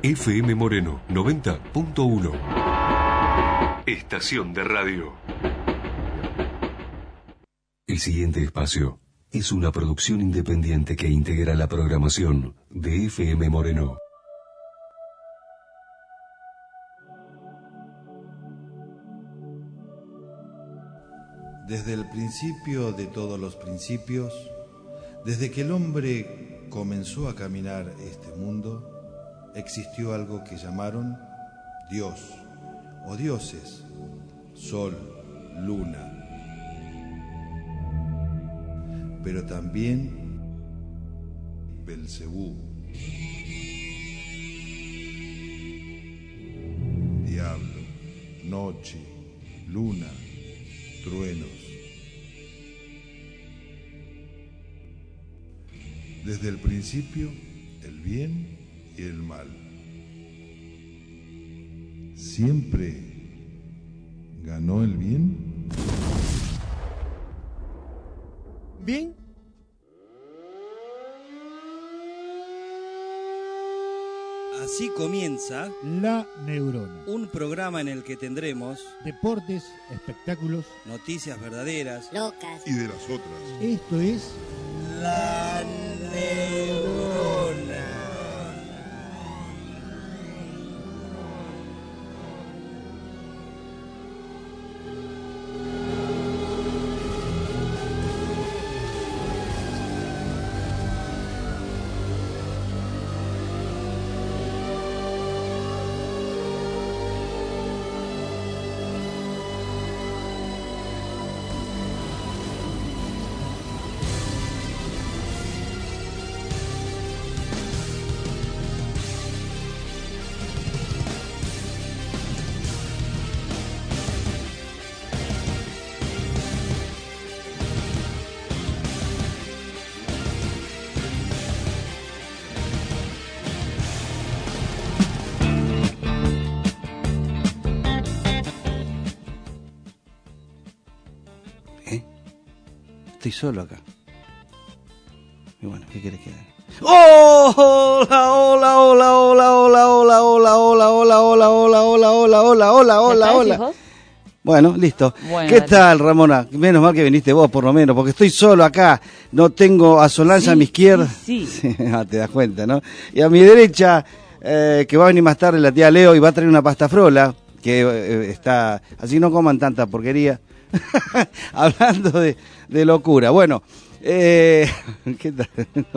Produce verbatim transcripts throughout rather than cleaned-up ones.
F M Moreno noventa punto uno. Estación de radio. El siguiente espacio es una producción independiente que integra la programación de F M Moreno. Desde el principio de todos los principios, desde que el hombre comenzó a caminar este mundo, existió algo que llamaron Dios o dioses, sol, luna, pero también Belcebú, diablo, noche, luna, truenos. Desde el principio, el bien y el mal. ¿Siempre ganó el bien? ¿Bien? Así comienza La Neurona, un programa en el que tendremos deportes, espectáculos, noticias verdaderas, locas Y de las otras. esto es La Neurona. Estoy solo acá. Y bueno, ¿qué querés que haga? ¡Oh! Hola, hola, hola, hola, hola, hola, hola, hola, hola, hola, hola, hola, hola, hola, hola, hola, hola. Bueno, listo. Bueno, ¿Qué dale. tal, Ramona? Menos mal que viniste vos, por lo menos, porque estoy solo acá. No tengo a Solange Sí, a mi izquierda. sí, sí. Ah, te das cuenta, ¿no? Y a mi derecha, eh, que va a venir más tarde la tía Leo y va a traer una pasta frola, que eh, está... Así no coman tanta porquería. Hablando de, de locura. Bueno, eh, ¿qué tal?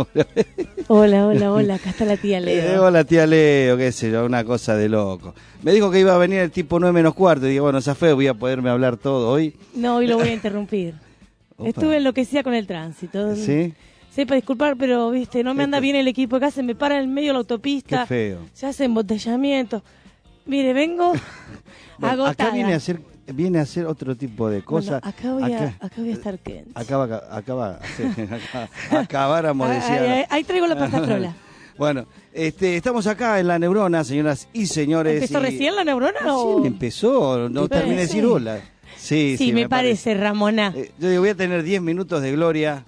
Hola, hola, hola, acá está la tía Eh, Leo. hola tía Leo, qué sé yo, una cosa de loco. Me dijo que iba a venir el tipo nueve menos cuarto y dije, bueno, esa fe, voy a poderme hablar todo hoy. No, hoy lo voy a interrumpir. Opa. Estuve enloquecida con el tránsito. ¿Sí? Sepa disculpar, pero viste, no me anda Esto- bien el equipo acá, se me para en el medio de la autopista. Qué feo. Se hace embotellamiento. Mire, vengo Bueno, agotada. acá viene a hacer viene a hacer otro tipo de cosas. Bueno, acá, voy a, acá voy a estar quente. Acaba, acaba, sí, acaba- acabáramos de Ahí, decir. ahí- ahí traigo la pasta frola. Bueno, este, estamos acá en La Neurona, señoras y señores. ¿Empezó y- recién la neurona Recién o...? empezó, no ¿Te terminé de parece? decir hola. Sí, Sí, me, parece, Ramona. Eh, yo digo, voy a tener diez minutos de gloria.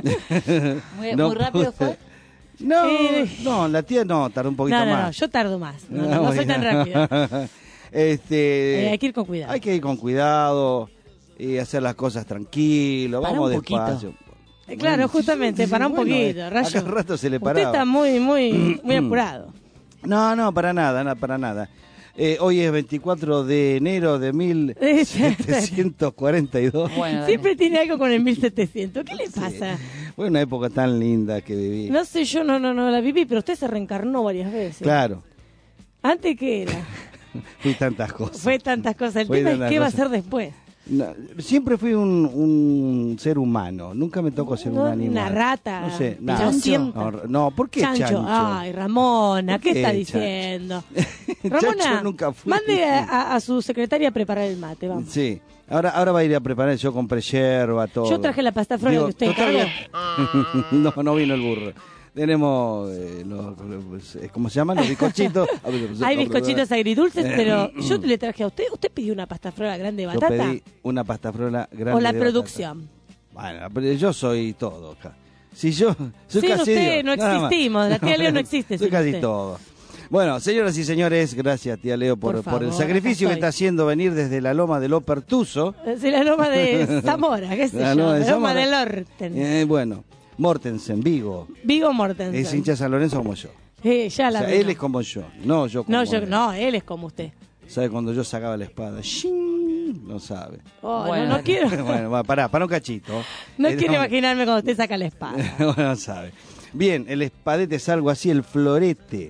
Muy, No muy rápido pude. fue. No, Eh. no, la tía no, tardó un poquito No, no, no, más. yo tardo más. No, no, Ah, no soy tan bueno. rápida. Este, Eh, hay que ir con cuidado. hay que ir con cuidado y hacer las cosas tranquilo, Para vamos un poquito. despacio. Eh, Claro, Bueno, justamente, sí, para un bueno, poquito, eh, Rayo. a cada rato se le Usted paraba. está muy, muy, muy apurado. No, no, para nada, no, para nada. Eh, hoy es veinticuatro de enero de mil setecientos cuarenta y dos. Bueno, siempre tiene algo con el mil setecientos. ¿Qué le pasa? Fue una época tan linda que viví. No sé, yo no, no, no la viví, pero usted se reencarnó varias veces. Claro, ¿Antes qué era? fui tantas cosas. Fue tantas cosas. El Fue tema es tantas qué va a cosas. hacer después. No, siempre fui un, un ser humano, nunca me tocó ser No, un animal. una rata, No sé, nada. chancho. No, no, ¿por qué chancho? Chancho. Ay, Ramona, ¿Por ¿qué, qué está chancho? diciendo? Chancho Ramona, nunca fui. mande a, a- a su secretaria a preparar el mate, vamos. Sí, ahora, ahora va a ir a preparar, yo compré yerba, todo. Yo traje la pasta frola Digo, que usted total, encargó. no, no vino el burro. Tenemos, eh, los, los- eh, ¿cómo se llaman? Los bizcochitos. Hay bizcochitos agridulces, Eh, pero yo le traje a usted. ¿Usted pidió una pasta frola grande de Yo batata? pedí una pasta frola grande. ¿O la de producción? batata. Bueno, pero yo soy todo acá. Si yo soy Sin casi usted Dios, no nada más. existimos, la tía Leo no existe Soy sin casi usted. todo. Bueno, señoras y señores, gracias tía Leo por, Por por el favor, sacrificio acá que está estoy. haciendo venir desde la loma de Lopertuso. Es la loma de Zamora, qué sé La yo. loma de La loma Zamora. del Orten. Eh, bueno, Mortensen, Vigo. Vigo Mortensen. Es hincha de San Lorenzo como yo. Eh, ya O la sea, veo. él es como yo, no yo como No, yo, él. no, él es como usted. ¿Sabe cuando yo sacaba la espada? ¡Shin! No sabe. Oh, no, Bueno. no quiero, Bueno, va, pará, pará un cachito. no Eh, quiero imaginarme cuando usted saca la espada. bueno, no sabe. Bien, el espadete es algo así, el florete.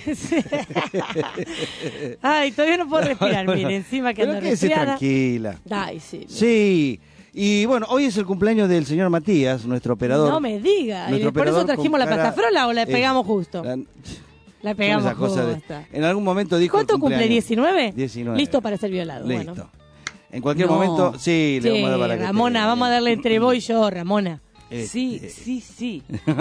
Ay, todavía no puedo respirar, Bueno, mire, encima que pero ando quédese resfriada. tranquila. Ay, sí. Sí. Y bueno, hoy es el cumpleaños del señor Matías, nuestro operador. No me diga. ¿Y Nuestro por eso operador trajimos con la cara- pastafrola o la eh, pegamos justo? la- La son pegamos esas cosas de- justo. En algún momento dijo el ¿Cuánto cumple? cumpleaños. ¿diecinueve? diecinueve. Listo para ser violado. Listo. Bueno. En cualquier No. momento, sí, le Sí, vamos a dar para que Ramona, te- vamos a darle entre vos y yo, Ramona. Eh, Sí, eh, sí, sí.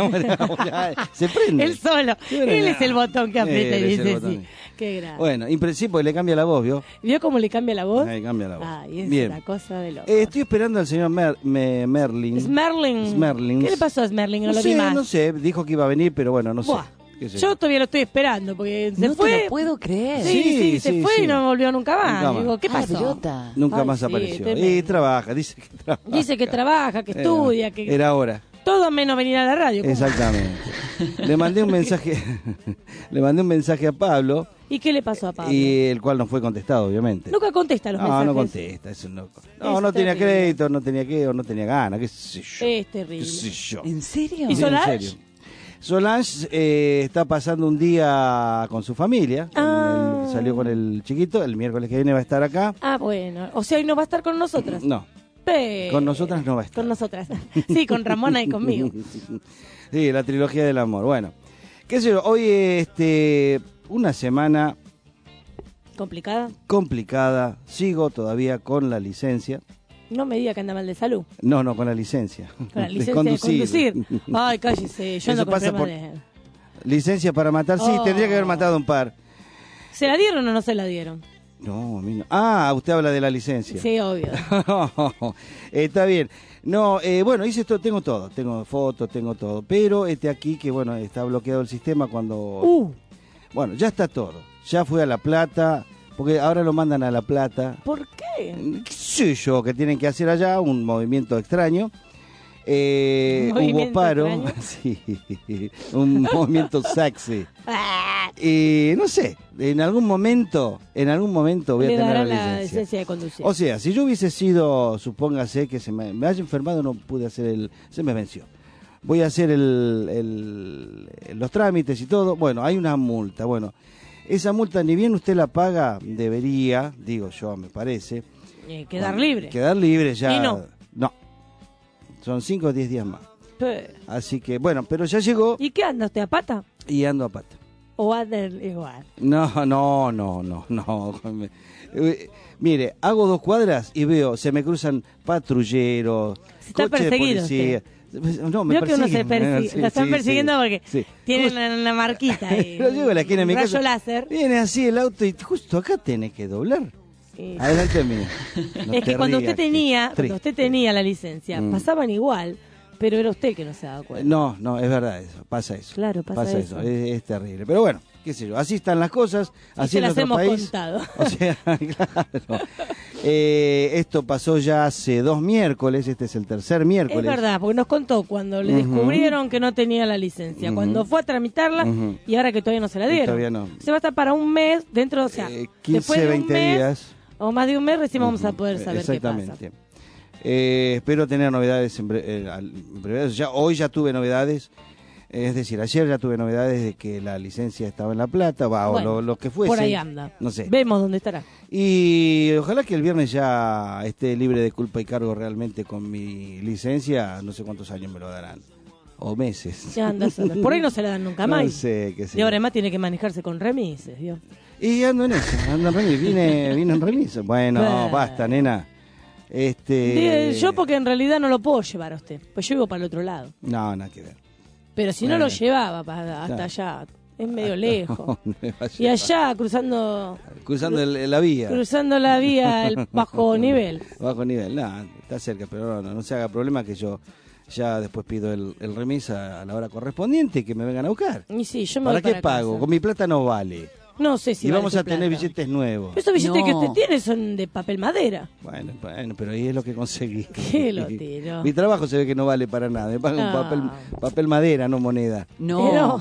Se prende. Él solo. Sí, bueno, Él ya. es el botón que aprieta y Él es el dice botón. sí. Qué grave. Bueno, en principio le cambia la voz, ¿vio? ¿Vio cómo le cambia la voz? Ahí cambia la voz. Ay, es Bien. una cosa de loco. Eh, estoy esperando al señor Mer- Me- Merlin. Smerling. Smerlings. ¿Qué le pasó a Smerling? No, No lo sé, vi más. no sé, dijo que iba a venir, pero bueno, no sé. Buah. Qué sé Yo todavía lo estoy esperando porque se no fue. te lo puedo creer. Sí, sí, Sí, se sí, fue sí. y no volvió nunca más. Nunca más. Digo, ¿qué Ah, pasó? idiota. Nunca Ay, más sí, apareció. tremendo. Y trabaja, dice que trabaja. Dice que trabaja, que Era- estudia, que Era hora. todo menos venir a la radio. ¿Cómo? Exactamente. Le mandé un mensaje, le mandé un mensaje a Pablo, ¿Y qué le pasó a Pablo? y el cual no fue contestado, obviamente. Nunca contesta los no, mensajes. no contesta, es un loco. No, Es no tenía terrible. crédito, no tenía qué, o no tenía ganas, qué sé yo. Es Qué terrible. sé yo. ¿En serio? ¿Y Sí, Solange? en serio. Solange eh, está pasando un día con su familia. Ah. El- salió con el chiquito, el miércoles que viene va a estar acá. Ah, bueno. O sea, hoy no va a estar con nosotras. No, Pero- con nosotras no va a estar. Con nosotras. Sí, con Ramona y conmigo. Sí, la trilogía del amor. Bueno, qué sé yo, hoy este una semana ¿Complicada? complicada. Sigo todavía con la licencia. No me diga que anda mal de salud. No, no, con la licencia. Con la De licencia de conducir. Ay, cállese. Yo Eso ando con pasa problemas por- de... Licencia para matar, sí, Oh. tendría que haber matado un par. ¿Se la dieron o no se la dieron? No, a mí no. Ah, usted habla de la licencia. Sí, obvio. Eh, está bien. No, eh, bueno, hice esto, tengo todo, tengo fotos, tengo todo, pero este aquí que bueno, está bloqueado el sistema cuando Uh, bueno, ya está todo. Ya fui a La Plata, porque ahora lo mandan a La Plata. ¿por qué? ¿Qué sé yo? Que tienen que hacer allá un movimiento extraño. Eh, hubo ¿Movimiento paro, extraño? sí, un movimiento sexy. Ah, Y no sé, en algún momento, en algún momento voy a le tener la darán la licencia. licencia de conducir. O sea, si yo hubiese sido, supóngase que se me, me haya enfermado, no pude hacer el, se me venció. Voy a hacer el, el- los trámites y todo. Bueno, hay una multa. Bueno, esa multa ni bien usted la paga, debería, digo yo, me parece. Eh, quedar Bueno, libre. Quedar libre ya. Y no. No. Son cinco o diez días más. Pe- Así que, bueno, pero ya llegó ¿Y qué anda usted a pata? y ando a pata. ¿O anda igual? No, no, no, no, no. Me- eh, Mire, hago dos cuadras y veo, se me cruzan patrulleros, Se está coches de perseguido policía. No, me Veo que uno se persiguen. persigue, Sí, lo están sí, persiguiendo sí, porque sí. tienen Justo- una, una marquita ahí. Lo llevo a la esquina de mi un casa. rayo láser. Viene así el auto y justo acá tenés que doblar. Y- Adelante mío. No es te que cuando rías, usted tenía, triste. cuando usted tenía la licencia, Mm. pasaban igual, pero era usted el que no se daba cuenta. No, no, es verdad eso, pasa eso. Claro, pasa eso, eso. Es, es terrible. Pero bueno, qué sé yo, así están las cosas, Y así se en las nuestro hemos país. contado. O sea, claro. Eh, esto pasó ya hace dos miércoles, este es el tercer Es miércoles. verdad, porque nos contó cuando le Ujú. descubrieron que no tenía la licencia, Ujú. cuando fue a tramitarla Ujú. y ahora que todavía no se la Y dieron. todavía no. Se va a estar para un mes, dentro, o sea, Eh, después quince, de un veinte mes, días. o más de un mes recién vamos a Ujú, poder saber qué pasa. Exactamente. Eh, espero tener novedades en, bre- eh, al- en brevedad. Ya, hoy ya tuve novedades. Eh, es decir, ayer ya tuve novedades de que la licencia estaba en La Plata, va, Bueno, o lo, lo que fuese. por ahí anda. No sé. Vemos dónde estará. Y ojalá que el viernes ya esté libre de culpa y cargo realmente con mi licencia. No sé cuántos años me lo darán. O meses. Ya anda sola. Por ahí no se la dan nunca No más. sé, qué sé Y ahora yo. además tiene que manejarse con remises, ¿vio? Y ando en eso, ando en remis. Vine, vine en remis. Bueno, Bueno. basta, nena. Este... Digo, Yo porque en realidad no lo puedo llevar a usted, pues yo vivo para el otro lado. No, nada que ver. Pero si Bueno. no lo llevaba para, hasta Claro. allá, es medio lejos. No me va a Y llevar. allá cruzando Cruzando el- la vía. cruzando la vía el bajo nivel. Bajo nivel. No, está cerca, pero no, no, no se haga problema que yo ya después pido el, el remis a, a la hora correspondiente y que me vengan a buscar. Y sí, yo me ¿Para voy qué para pago? casa. Con mi plata no vale. No sé si y vale vamos tu a tener plata. billetes nuevos. Esos billetes No. que usted tiene son de papel madera. Bueno, bueno, pero ahí es lo que conseguí. ¿Qué lo tiro? Mi trabajo se ve que no vale para nada. Me pagan No. papel, papel madera, no moneda. No.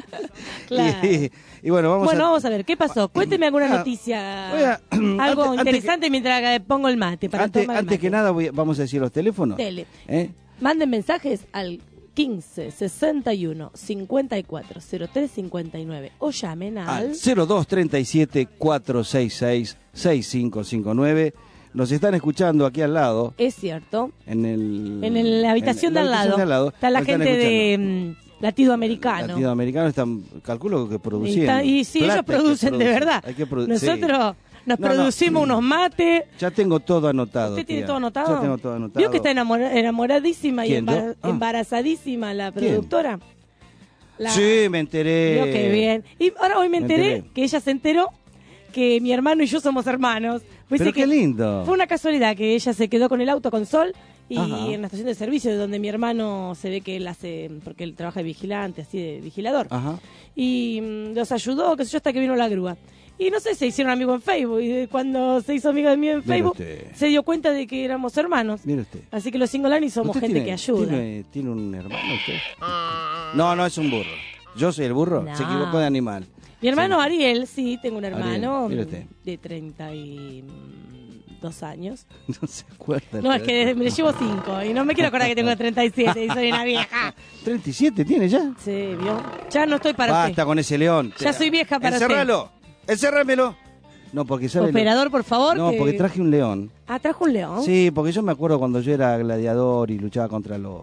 Claro. Y, y bueno, vamos bueno, a... vamos a ver, ¿qué pasó? Cuénteme alguna Ah, noticia, voy a- algo antes- interesante mientras que pongo el mate. Para Antes, tomar el antes mate. que nada voy a- vamos a decir los teléfonos. Dele. ¿Eh? Manden mensajes al quince sesenta y uno cincuenta y cuatro cero tres cincuenta y nueve o llamen al... Al cero dos treinta y siete cuatrocientos sesenta y seis seis cinco cinco nueve. Nos están escuchando aquí al lado, Es cierto. en el En el- la habitación, en de, al la habitación lado, de al está la Nos están gente de escuchando. mm, latido americano. Latinoamericanos están, calculo que Y, produciendo. está- y sí, Plata ellos hay que producen de producir, verdad. hay que produ- Nosotros nos No, no. producimos unos mates. sí. Ya tengo todo anotado. ¿Usted tiene tía. todo anotado? Ya tengo todo anotado. ¿Vio que está enamora- enamoradísima y ¿Quién, yo? embar- Ah. embarazadísima la ¿Quién? productora? La- Sí, me enteré. Vio que bien. Y ahora hoy me Me enteré, enteré. que ella se enteró que mi hermano y yo somos hermanos. Pues Pero sí que qué lindo. Fue una casualidad que ella se quedó con el auto con Sol y Ajá. en la estación de servicio, de donde mi hermano se ve que él hace, porque él trabaja de vigilante, así de vigilador. Ajá. Y mm, los ayudó, qué sé yo, hasta que vino la grúa. Y no sé, se hicieron amigos en Facebook. Y de- cuando se hizo amigo de mí en Mire Facebook, usted. se dio cuenta de que éramos hermanos. Mire usted. Así que los Singolani somos ¿Usted gente tiene- que ayuda. ¿tiene, ¿Tiene un hermano usted? No, no es un burro. Yo soy el burro. No. Se equivocó de animal. Mi hermano Sí. Ariel, sí, tengo un hermano Ariel, mire mm, usted. de treinta y dos años. No se acuerda. No, es que me le llevo cinco y no me quiero acordar que tengo treinta y siete y soy una vieja. ¿treinta y siete tiene ya? Sí, ¿vio? Ya no estoy para Basta usted. con ese león. Ya soy vieja para Encerralo. Encerrámelo. No, porque sabe lo- Operador, por favor. No, que- porque traje un león. Ah, trajo un león. Sí, porque yo me acuerdo cuando yo era gladiador y luchaba contra los...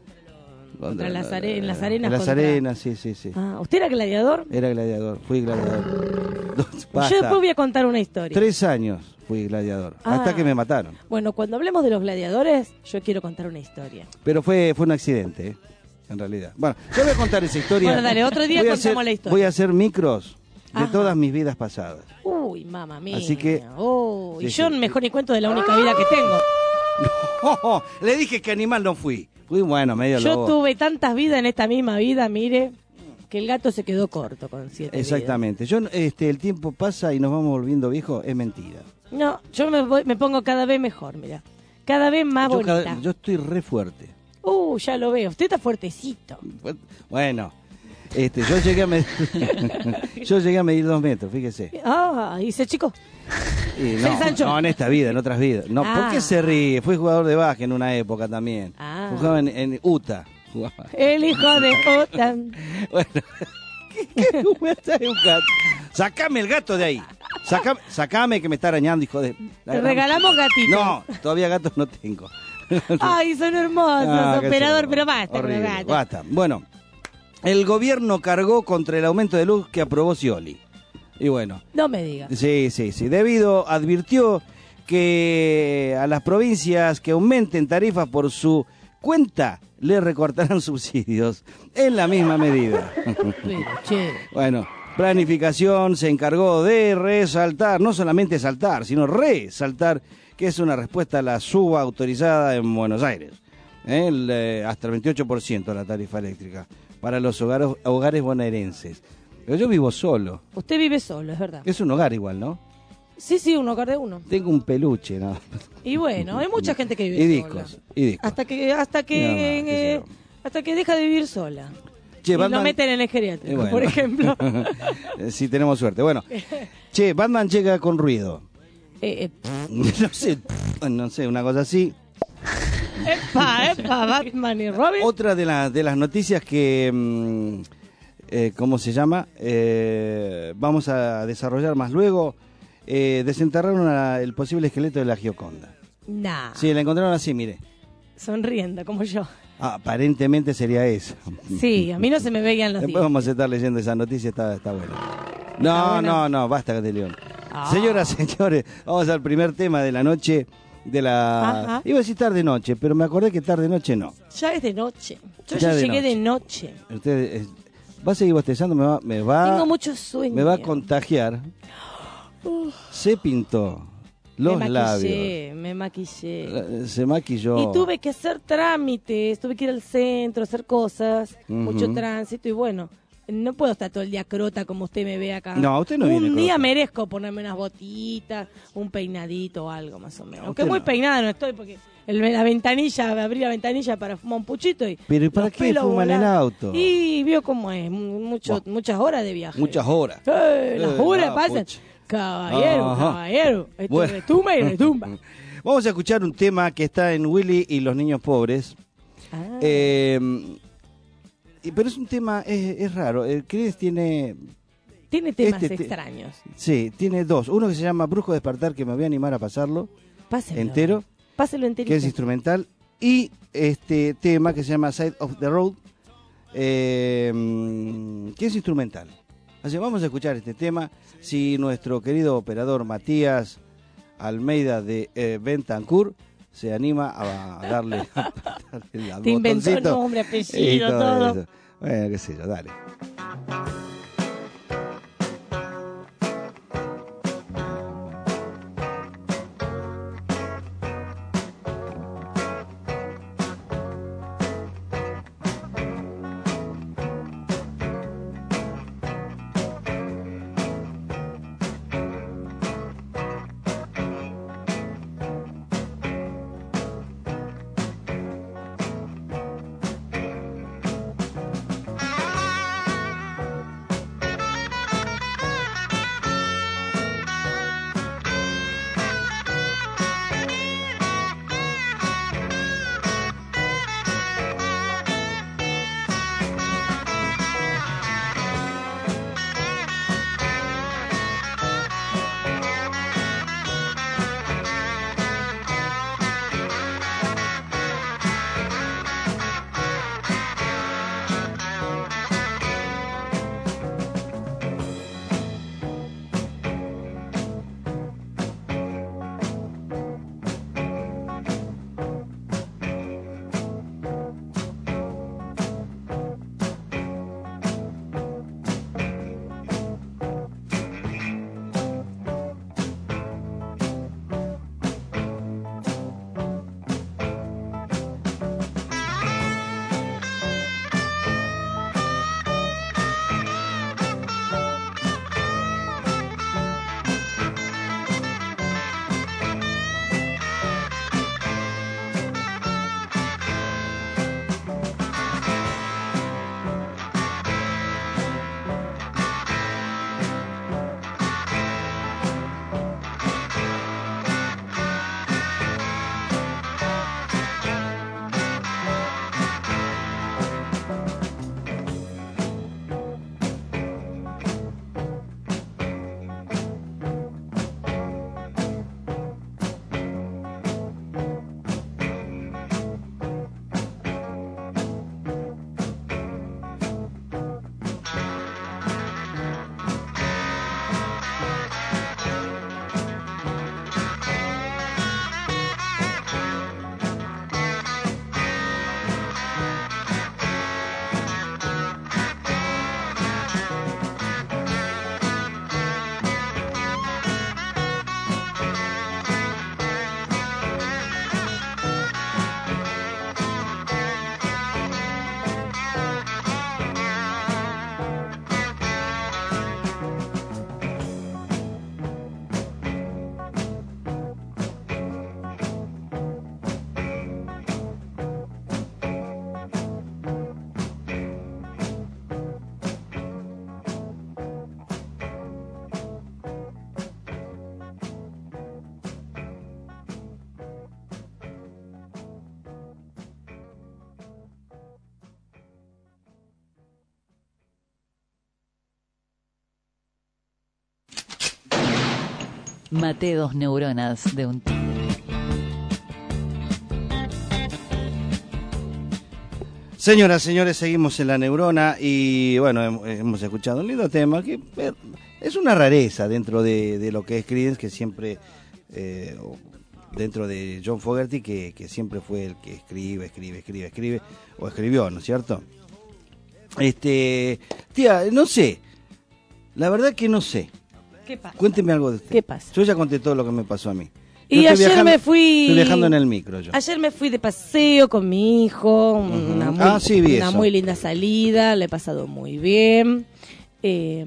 Contra las are- en las arenas En las contra- arenas, sí, sí, sí. Ah, ¿usted era gladiador? Era gladiador, fui gladiador. Dos- Yo basta. después voy a contar una historia. Tres años fui gladiador, Ah. hasta que me mataron. Bueno, cuando hablemos de los gladiadores, yo quiero contar una historia. Pero fue fue un accidente, ¿eh? En realidad. Bueno, yo voy a contar esa historia. Bueno, dale, otro día Voy a contamos hacer- la historia. Voy a hacer micros de Ajá. todas mis vidas pasadas. Uy, mamá mía. Así que- Uy, Sí, yo sí. mejor ni cuento de la única vida que tengo. Oh, le dije que animal no fui. Fui, bueno, medio Yo lobo. tuve tantas vidas en esta misma vida, mire, que el gato se quedó corto con siete Exactamente. Yo, este, el tiempo pasa y nos vamos volviendo viejos, es mentira. vidas. No, yo me, voy- me pongo cada vez mejor, mira. Cada vez más Yo, bonita. cada- yo estoy re fuerte. Uh, ya lo veo. Usted está fuertecito. Bueno, este, yo llegué a medir, yo llegué a medir dos metros, fíjese. Ah, y ese chico. Y Se no, ensanchó. no, en esta vida, en otras vidas. No, Ah. ¿por qué se ríe? Fui jugador de básquet en una época también. Ah. Jugaba en, en Utah. Jugaba. El hijo de puta. Bueno, ¿qué, qué jugaste de un gato? Sacame el gato de ahí. Sacame, sacame que me está arañando, hijo de... Te regalamos gatitos. No, todavía gatos no tengo. Ay, son hermosos, Ah, qué operador, sé yo. pero basta con Horrible, los gatos. basta. Bueno, el gobierno cargó contra el aumento de luz que aprobó Scioli. Y bueno, No me diga. sí, sí, sí. Debido, advirtió que a las provincias que aumenten tarifas por su cuenta le recortarán subsidios en la misma medida. Pero, che. Bueno, Planificación se encargó de resaltar, no solamente saltar, sino resaltar que es una respuesta a la suba autorizada en Buenos Aires. ¿eh? El, eh, hasta el veintiocho por ciento de la tarifa eléctrica para los hogares, hogares bonaerenses. Pero yo vivo solo. Usted vive solo, es verdad. Es un hogar igual, ¿no? Sí, sí, un hogar de uno. Tengo un peluche, ¿no? Y bueno, hay mucha gente que vive Y sola. discos, y discos. Hasta que, hasta que, Nada más, qué sé eh, yo. hasta que deja de vivir sola. Che, y Batman- lo meten en el geriátrico, Y bueno. por ejemplo. Si tenemos suerte. Bueno, che, Batman llega con ruido. Eh, eh, No sé, no sé, una cosa así. epa, epa, Batman y Robin. Otra de, las de las noticias que, mm, eh, ¿cómo se llama? Eh, vamos a desarrollar más luego. Eh, desenterraron a- el posible esqueleto de la Gioconda. Nah, Sí, la encontraron así, mire. sonriendo como yo. Ah, aparentemente sería eso. Sí, a mí no se me veían los Después dientes. vamos a estar leyendo esa noticia, está, está buena. ¿Está No, buena? no, no, basta de León. Ah. Señoras, señores, vamos al primer tema de la noche. De la... Ajá. Iba a decir tarde noche, pero me acordé que tarde noche no. Ya es de noche. Yo Ya ya, de llegué noche. de noche. Usted eh, va a seguir bostezando, me va, me va, Tengo mucho sueño. me va a contagiar. Se pintó Los me maquillé, labios. me maquillé. Se maquilló. Y tuve que hacer trámites, tuve que ir al centro, hacer cosas, Ujú. mucho tránsito y bueno, no puedo estar todo el día crota como usted me ve acá. No, usted no viene Un día crota. merezco ponerme unas botitas, un peinadito o algo más o menos. No, Aunque usted muy no. peinada no estoy porque el, la ventanilla, abrí la ventanilla para fumar un puchito y... Pero ¿y para los qué pelos fuma en el volando. auto? Y vio cómo es, mucho, Buah. muchas horas de viaje. Muchas horas. Eh, las Eh, horas la pasan. pucha. Caballero, Ajá. caballero. Esto Bueno. retumba y retumba. Vamos a escuchar un tema que está en Willy y los niños pobres. Ah. Eh, y- pero es un tema, es, es raro. El Creedence tiene, Tiene temas este te- extraños. sí, tiene dos. Uno que se llama Brujo Despertar, que me voy a animar a pasarlo Páselo. entero, Páselo enterito. que es instrumental. Y este tema que se llama Side of the Road, eh, que es instrumental. Así que vamos a escuchar este tema. Si nuestro querido operador Matías Almeida de eh, Bentancur se anima a darle, darle al Te inventó botoncito nombre, y apellido, todo. eso. Bueno, qué sé yo, dale. Maté dos neuronas de un tigre. Señoras, señores, seguimos en La Neurona y bueno, hem- hemos escuchado un lindo tema que eh, es una rareza dentro de, de lo que es Creedence, que siempre, eh, o dentro de John Fogerty, que, que siempre fue el que escribe, escribe, escribe, escribe, o escribió, ¿no es cierto? Este, tía, no sé, la verdad que no sé. ¿Qué pasa? Cuénteme algo de usted. ¿Qué pasa? Yo ya conté todo lo que me pasó a mí. Y Yo estoy ayer viajando- me fui... Estoy viajando en el micro yo. Ayer me fui de paseo con mi hijo, una, muy, Ah, sí, vi una eso. muy linda salida, le he pasado muy bien. Eh,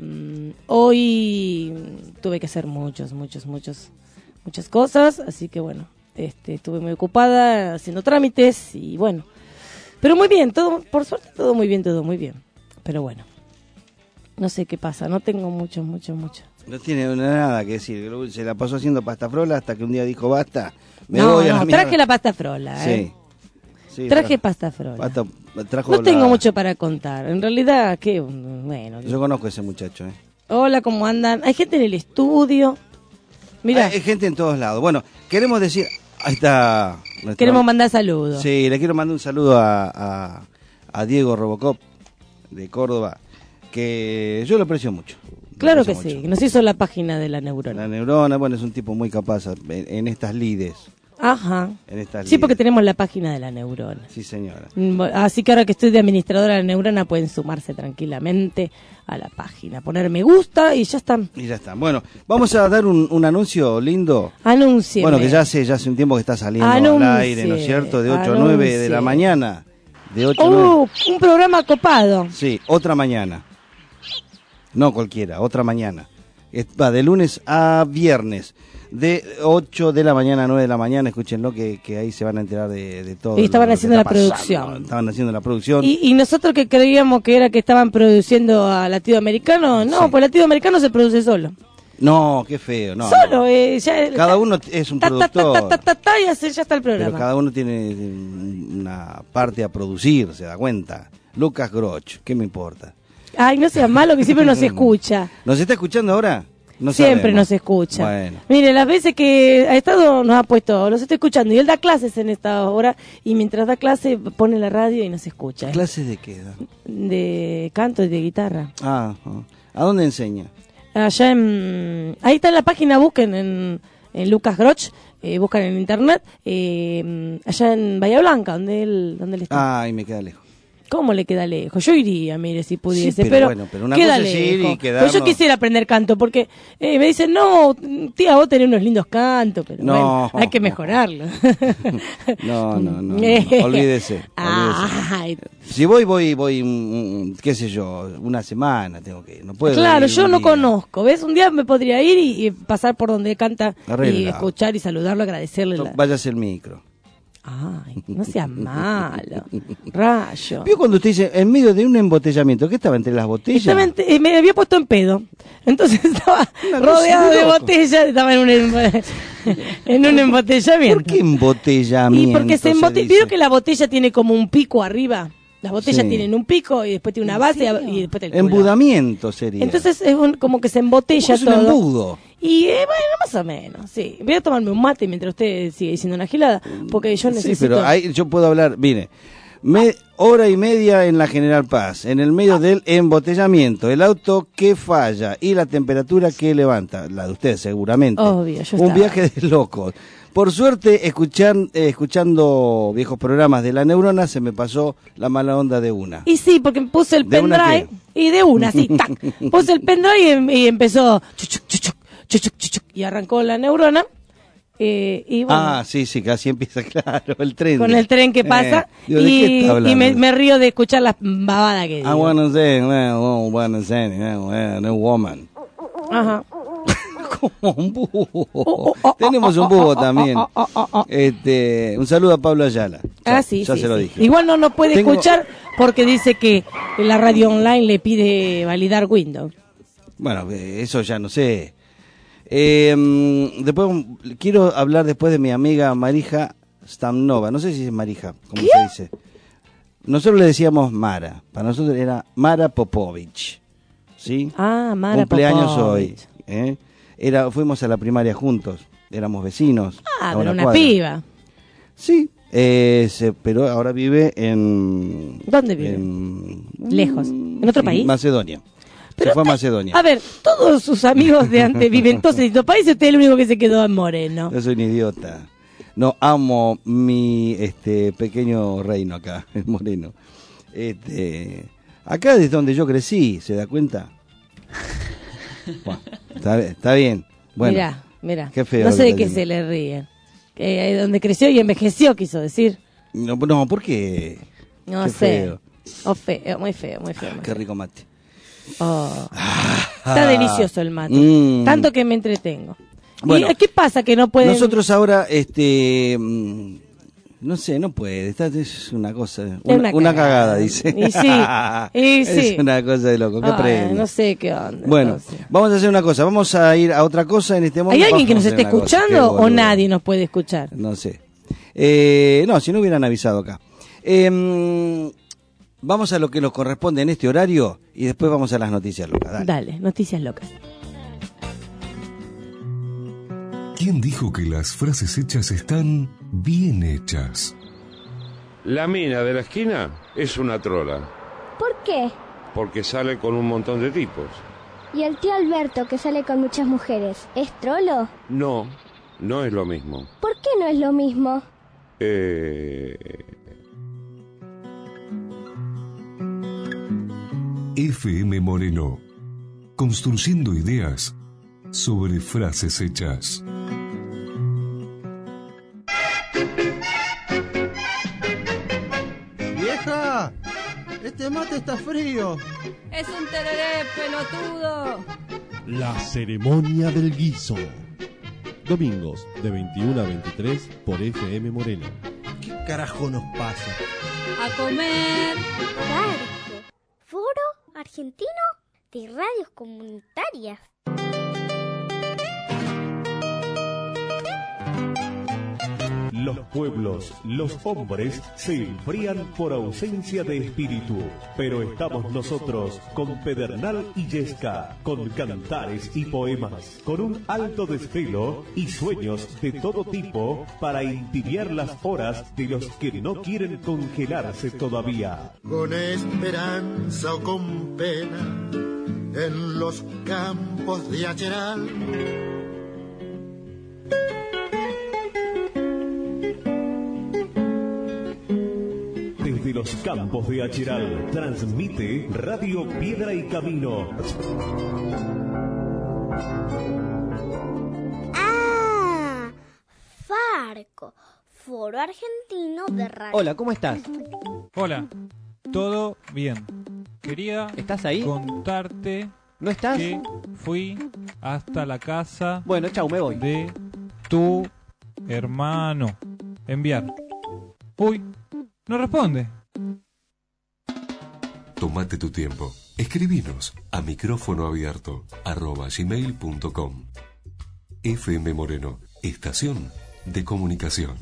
hoy tuve que hacer muchos, muchos, muchos, muchas cosas, así que bueno, este, estuve muy ocupada haciendo trámites y bueno, pero muy bien, todo, por suerte todo muy bien, todo muy bien. Pero bueno, no sé qué pasa, no tengo mucho, mucho, mucho. No tiene nada que decir. Se la pasó haciendo pasta frola hasta que un día dijo basta. Me no, voy a la no, mierda. traje la pasta frola, ¿eh? Sí. Sí, Traje tra- pasta frola. pasta- trajo No tengo la- mucho para contar. En realidad, qué bueno. Yo conozco a ese muchacho, ¿eh? Hola, ¿cómo andan? Hay gente en el estudio. Mira, Hay, hay gente en todos lados. Bueno, queremos decir... Ahí está... nuestro- queremos mandar saludos. Sí, le quiero mandar un saludo a, a, a Diego Robocop de Córdoba, que yo lo aprecio mucho. Lo Claro que aprecio sí, mucho. nos hizo la página de la neurona. La neurona, bueno, es un tipo muy capaz en, en estas lides. Ajá. En estas Sí, porque lides. tenemos la página de la neurona. Sí, señora. Mm, Así que ahora que estoy de administradora de la neurona pueden sumarse tranquilamente a la página, poner me gusta y ya están. Y ya está. Bueno, vamos a dar un, un anuncio lindo. Anuncie. Bueno, que ya hace, ya hace un tiempo que está saliendo Anuncie, al aire, ¿no es cierto? De ocho a nueve de la anuncie. mañana. De ocho a nueve. ¡Uh! Un programa copado. Sí, otra mañana. No cualquiera, otra mañana. Es- Va de lunes a viernes. De ocho de la mañana a nueve de la mañana, escúchenlo, que, que ahí se van a enterar de, de todo. Y estaban lo que haciendo está la producción. pasando. Estaban haciendo la producción. Y, y nosotros que creíamos que era que estaban produciendo a Latido Americano, no, Sí. pues Latido Americano se produce solo. No, qué feo. No, solo, no. eh, ya, Cada uno es un ta, ta, ta, productor. ta, ta, ta, ta, y así ya está el Pero programa. cada uno tiene una parte a producir, se da cuenta. Lucas Groch, ¿qué me importa? Ay, no seas malo que siempre nos escucha. ¿Nos está escuchando ahora? No Siempre sabemos. nos escucha. Bueno. Mire, las veces que ha estado nos ha puesto, los estoy escuchando y él da clases en esta hora y mientras da clase pone la radio y nos escucha. ¿eh? ¿Clases de qué da? De canto y de guitarra. Ah, ah. ¿A dónde enseña? Allá en, ahí está en la página, busquen en, en Lucas Groch, eh, buscan en internet, eh, allá en Bahía Blanca, donde él, donde él está. Ay, me queda lejos. ¿Cómo le queda lejos? Yo iría, mire, si pudiese, Sí, pero pero, bueno, pero una queda cosa es ir y lejos. quedarnos- Pero yo quisiera aprender canto, porque eh, me dicen, no, tía, vos tenés unos lindos cantos, pero No. bueno, hay que mejorarlo. No, no, no, no, olvídese, olvídese. Ay, Si voy, voy, voy, mm, mm, qué sé yo, una semana tengo que ir. No puedo claro, ir yo un no día. conozco, ¿ves? Un día me podría ir y, y pasar por donde canta y Arregla. escuchar y saludarlo, agradecerle. La... Váyase el micro. Ay, no seas malo, rayo. ¿Vio cuando usted dice, en medio de un embotellamiento, qué estaba entre las botellas? Estaba en- eh, me había puesto en pedo. Entonces estaba Una cosa rodeado de de loco. botellas, estaba en un, embo- en un embotellamiento. ¿Por qué embotellamiento? Y porque se embote- dice? ¿Vieron que la botella tiene como un pico arriba? Las botellas Sí. tienen un pico y después tiene una base y después el culo. Embudamiento sería. Entonces es un- como que se embotella es un todo. embudo. Y eh, bueno, más o menos, sí. Voy a tomarme un mate mientras usted sigue diciendo una gilada, porque yo necesito... Sí, pero ahí yo puedo hablar, mire, me- hora y media en la General Paz, en el medio del embotellamiento, el auto que falla y la temperatura que levanta, la de usted seguramente. Obvio, yo Un estaba. viaje de locos. Por suerte, escuchan, eh, escuchando viejos programas de La Neurona, se me pasó la mala onda de una. Y sí, porque puse el ¿De una pendrive y de una, así, tac. Puse el pendrive y, em- y empezó chuchuc, chuchuc, chuchuc, chuchuc, y arrancó la neurona. Eh, y bueno, Ah, sí, sí, casi empieza, claro, el tren. con el tren que pasa. Eh, digo, ¿de qué y está hablando? y me, me río de escuchar las babadas que I digo. wanna say, well, I wanna say, well, a woman. Ajá. Como un búho. oh, oh, Tenemos un búho también. oh, oh, oh, oh. Este, un saludo a Pablo Ayala. Ya, Ah, sí, ya sí, se lo sí. dije. Igual no nos puede Tengo- escuchar porque dice que la radio online le pide validar Windows. Bueno, eh, eso ya no sé. Eh, mm, después mm, quiero hablar después de mi amiga Marija Stamnova. No sé si es Marija, ¿cómo se dice? Nosotros le decíamos Mara. Para nosotros era Mara Popovich. ¿Sí? Ah, Mara Cumpleaños Popovich. hoy. ¿eh? Era, fuimos a la primaria juntos. Éramos vecinos. Ah, a pero una cuadra. piba. Sí, eh, se- pero ahora vive en... ¿Dónde vive? en- Lejos. ¿En otro país? Macedonia. Pero se fue a usted- Macedonia. A ver, todos sus amigos de antes viven todos en distintos países, usted es el único que se quedó en Moreno. Yo soy un idiota. No, amo mi este pequeño reino acá, en Moreno. Este, acá es donde yo crecí, ¿se da cuenta? Bueno, está, bien, está bien. Bueno, Mirá, Mira, Qué feo no lo sé que de qué está se le ríen. Eh, donde creció y envejeció, quiso decir. No, no, ¿por qué? No Qué sé. feo. Oh, feo, muy feo, muy feo. muy Qué feo. rico mate. Oh. Está delicioso el mate. Mm. Tanto que me entretengo. Bueno, ¿Y qué pasa que no pueden? Nosotros ahora, este, mm, no sé, no puede, esta es una cosa, una, una una cagada. cagada, dice. Y sí, y sí. Es una cosa de loco, ¿qué Ay, aprende? no sé qué onda. Bueno, entonces. vamos a hacer una cosa, vamos a ir a otra cosa en este momento. ¿Hay alguien que nos Vamos a esté hacer una cosa, escuchando qué o boludo. nadie nos puede escuchar? No sé. Eh, no, si no hubieran avisado acá. Eh, vamos a lo que nos corresponde en este horario y después vamos a las noticias locas. Dale. Dale, noticias locas. ¿Quién dijo que las frases hechas están bien hechas? La mina de la esquina es una trola, ¿Por qué? porque sale con un montón de tipos. ¿Y el tío Alberto, que sale con muchas mujeres, es trolo? No, no es lo mismo. ¿Por qué no es lo mismo? Eh... F M Moreno. Construyendo ideas sobre frases hechas. ¡Vieja! ¡Este mate está frío! ¡Es un tereré, pelotudo! La ceremonia del guiso. Domingos de veintiuno a veintitrés por F M Moreno. ¿Qué carajo nos pasa? ¡A comer! Barco. Foro Argentino de Radios Comunitarias. Los pueblos, los hombres, se enfrían por ausencia de espíritu, pero estamos nosotros con Pedernal y Yesca, con cantares y poemas, con un alto desvelo y sueños de todo tipo para entibiar las horas de los que no quieren congelarse todavía. Con esperanza o con pena, en los campos de Acheral. Desde los campos de Acheral, transmite Radio Piedra y Camino. Ah, Farco. Foro Argentino de Radio. Hola, ¿cómo estás? Hola, todo bien. Quería ¿Estás ahí? contarte ¿No estás? que fui hasta la casa Bueno, chau, me voy. de tu hermano. Enviar. Uy, no responde. Tómate tu tiempo. Escribinos a micrófono abierto arroba gmail punto com. F M Moreno, estación de comunicación.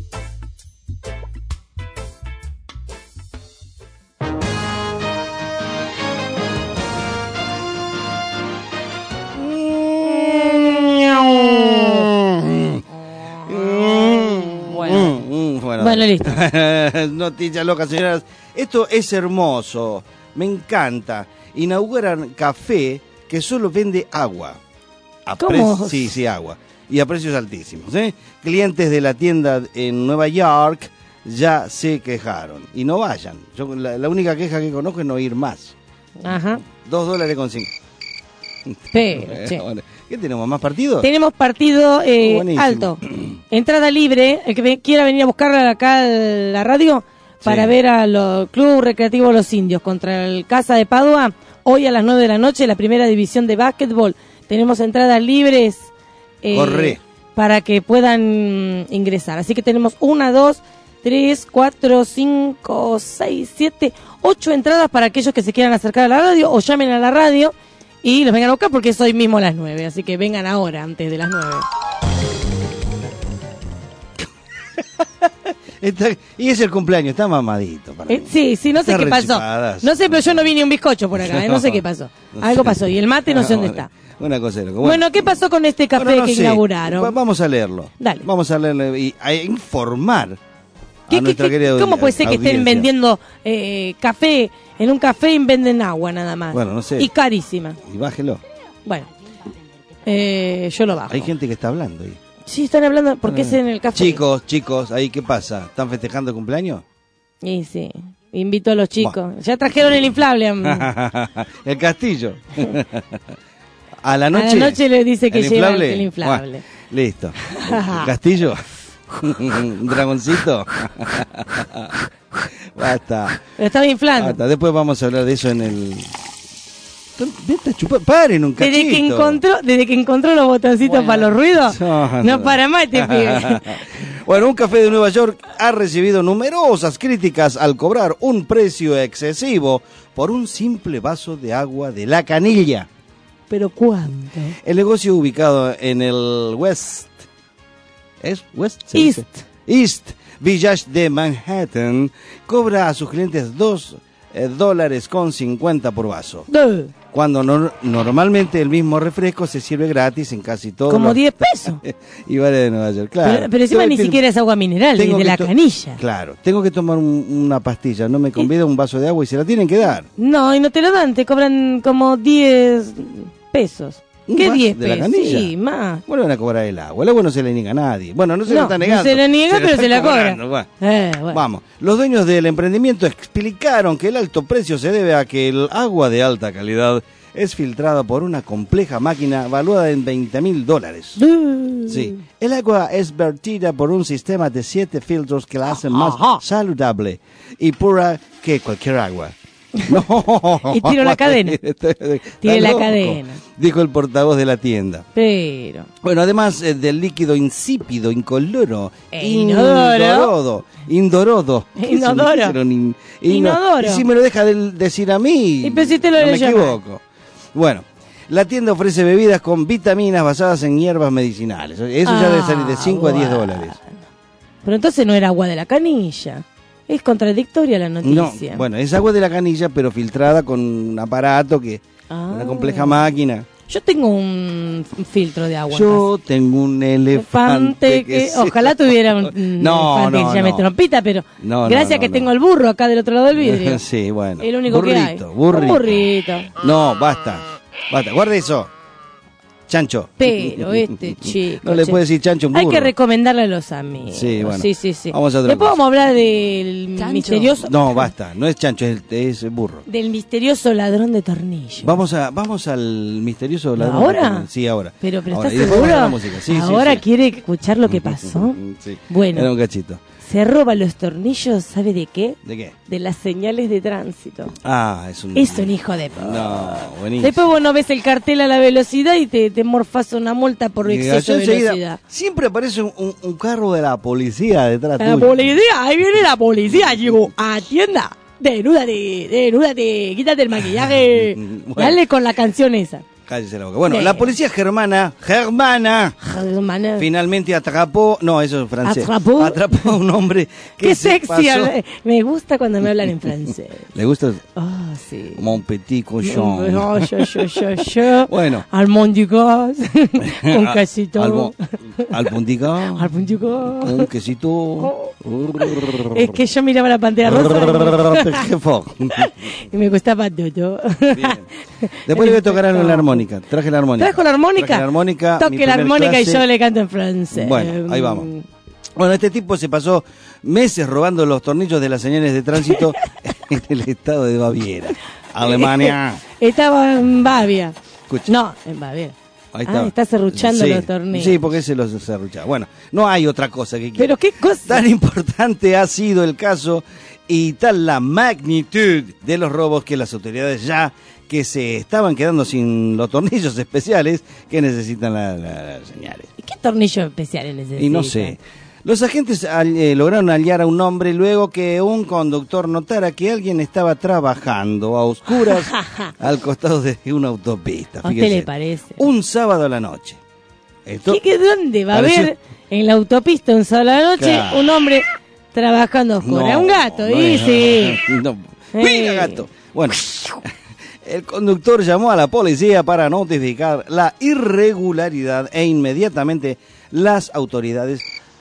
Bueno, Mm, bueno, Bueno, listo. Noticias locas, señoras. Esto es hermoso. Me encanta. Inauguran café que solo vende agua. A ¿Cómo? pre- Sí, sí, agua. Y a precios altísimos. ¿eh? Clientes de la tienda en Nueva York ya se quejaron. Y no vayan. Yo, la, la única queja que conozco es no ir más. Ajá. Dos dólares con cinco. Pero, che. Bueno, ¿qué tenemos? ¿Más partidos? Tenemos partido eh, Buenísimo. alto. Entrada libre. El que ve- quiera venir a buscarla acá a la radio para Sí. ver a los Club Recreativo Los Indios contra el Casa de Padua. Hoy a las nueve de la noche, la primera división de básquetbol. Tenemos entradas libres eh, Corre. para que puedan ingresar. Así que tenemos una, dos, tres, cuatro, cinco, seis, siete, ocho entradas para aquellos que se quieran acercar a la radio o llamen a la radio y los vengan a buscar porque es hoy mismo a las nueve. Así que vengan ahora, antes de las nueve. Está- y es el cumpleaños, está mamadito. Para Eh, mí. sí, sí, no sé Está qué pasó. rechipadazo. No sé, pero yo no vi ni un bizcocho por acá, eh, no sé qué pasó. Algo pasó. Y el mate no sé dónde está. Una cosa de loco. Bueno, ¿qué pasó con este café Bueno, no que sé. inauguraron? Va- Vamos a leerlo. Dale. Vamos a leerlo y a informar ¿Qué- a qué- nuestra qué- querida ¿Cómo audi- puede ser que estén audiencia. vendiendo eh, café en un café y venden agua nada más? Bueno, no sé. Y carísima. Y bájelo. Bueno, eh, yo lo bajo. Hay gente que está hablando ahí. Sí, están hablando porque Eh. es en el café. Chicos, chicos, ahí qué pasa? ¿Están festejando el cumpleaños? Y sí, invito a los chicos. Ya trajeron el inflable. mm. El castillo. A la noche. A la noche le dice que ¿El lleva inflable? el inflable. Bueno, listo. ¿El castillo? ¿Un dragoncito? Basta. Lo estaba inflando. Basta. Después vamos a hablar de eso en el... Vete a chupar. Paren un cachito. Desde que encontró, desde que encontró los botoncitos Bueno. para los ruidos, No, no, no. para más este pibe. Bueno, un café de Nueva York ha recibido numerosas críticas al cobrar un precio excesivo por un simple vaso de agua de la canilla. ¿Pero cuánto? El negocio ubicado en el West... ¿Es West? ¿Se East. dice? East Village de Manhattan cobra a sus clientes dos eh, dólares con cincuenta por vaso. Duh. Cuando no- normalmente el mismo refresco se sirve gratis en casi todos Como los- diez pesos. y vale de Nueva York, claro. Pero, pero encima Tengo ni que- siquiera es agua mineral, tengo es de que la to- canilla. Claro, tengo que tomar un- una pastilla, no me convida un vaso de agua y se la tienen que dar. No, y no te lo dan, te cobran como diez pesos. ¿Un ¿Qué vaso diez de la pesos? canilla? Sí, más. Bueno, van a cobrar el agua. El agua no se le niega a nadie. Bueno, no se No, lo está no negando. se le niega, pero está se la cobra. cobrando, bueno. Eh, bueno. Vamos. Los dueños del emprendimiento explicaron que el alto precio se debe a que el agua de alta calidad es filtrada por una compleja máquina valuada en veinte mil dólares. Sí. El agua es vertida por un sistema de siete filtros que la hacen más saludable y pura que cualquier agua. No. Y tiro la cadena. Tire la cadena. Dijo el portavoz de la tienda. Pero. Bueno, además eh, del líquido insípido, incoloro, E inodoro. indorodo, indorodo. ¿Qué Inodoro. significa un in- ino- Inodoro. Y si me lo deja del- decir a mí, Y pero si te lo no me leyó mal. equivoco. Bueno, la tienda ofrece bebidas con vitaminas basadas en hierbas medicinales. Eso ya debe salir de cinco a diez bueno. dólares. Pero entonces no era agua de la canilla. Es contradictoria la No, noticia. bueno, es agua de la canilla, pero filtrada con un aparato que, Ah. una compleja máquina. Yo tengo un filtro de agua. en Yo tengo un elefante elefante que, ojalá tuviera un un No, elefante no, que se llame no. trompita, pero No, no, gracias no, que no. tengo el burro acá del otro lado del vidrio. Sí, bueno. El único burrito, que hay. Burrito, Un burrito. No, basta. Basta, guarda eso. Chancho. Pero este chico. No le che. puede decir chancho a un burro. Hay que recomendarle a los amigos. Sí, bueno. Sí, sí, sí. Vamos a otra Después cosa. vamos a hablar del Chancho. misterioso No, basta. No es chancho, es, es burro. del misterioso ladrón de tornillos. Vamos a vamos al misterioso ladrón. ¿Ahora? Sí, ahora. Pero, pero Ahora. ¿estás Y después vamos a seguro? la música. Sí, sí, Ahora sí. quiere escuchar lo que pasó. Sí. Bueno. Era un cachito. Se roba los tornillos, ¿sabe de qué? ¿De qué? De las señales de tránsito. Ah, es un... Es un hijo de... p- No, buenísimo. Después vos no ves el cartel a la velocidad y te, te morfas una multa por Y exceso yo de enseguida- velocidad. Siempre aparece un, un- un carro de la policía detrás La tuyo. policía, ahí viene la policía, llegó a tienda. Denúdate, denúdate, quítate el maquillaje. Bueno. Dale con la canción esa. Cállese la boca. Bueno, Sí. la policía germana, germana, Hermana. finalmente atrapó, no, eso es francés. ¿Atrapó? Atrapó a un hombre que Qué se sexy. pasó- habla- Me gusta cuando me hablan en francés. ¿Le gusta? Ah, sí. Mon petit cochon. No, yo, yo, yo, yo. Bueno. Almóndigas. Con quesito. Al, bon- al puntica. Almóndigas. Un quesito. Es que yo miraba la pantera rosa Qué fo. y me gustaba todo. Después le voy a tocar algo en la armónica. Traje la armónica. ¿Trajo la armónica? Traje la armónica. mi Toque la primer armónica clase. y yo le canto en francés. Bueno, ahí vamos. Bueno, este tipo se pasó meses robando los tornillos de las señales de tránsito en el estado de Baviera, Alemania. Estaba en Bavia. Escucha. No, en Baviera. Ahí Ah, está. está serruchando Sí, los tornillos. Sí, porque se los serruchaba. Bueno, no hay otra cosa que quiera. Pero qué cosa. Tan importante ha sido el caso y tal la magnitud de los robos que las autoridades ya que se estaban quedando sin los tornillos especiales que necesitan la- la- las señales. ¿Y qué tornillos especiales necesitan? Y no sé. Los agentes al- eh, lograron hallar a un hombre luego que un conductor notara que alguien estaba trabajando a oscuras al costado de una autopista. ¿A usted Fíjese. le parece? Un sábado a la noche. Esto, ¿Qué, qué- ¿Dónde va a Pareció- haber en la autopista un sábado a la noche Claro. un hombre trabajando a oscuras? No, Un gato, no y es- sí. No. Eh. Mira, gato. Bueno, el conductor llamó a la policía para notificar la irregularidad e inmediatamente las autoridades,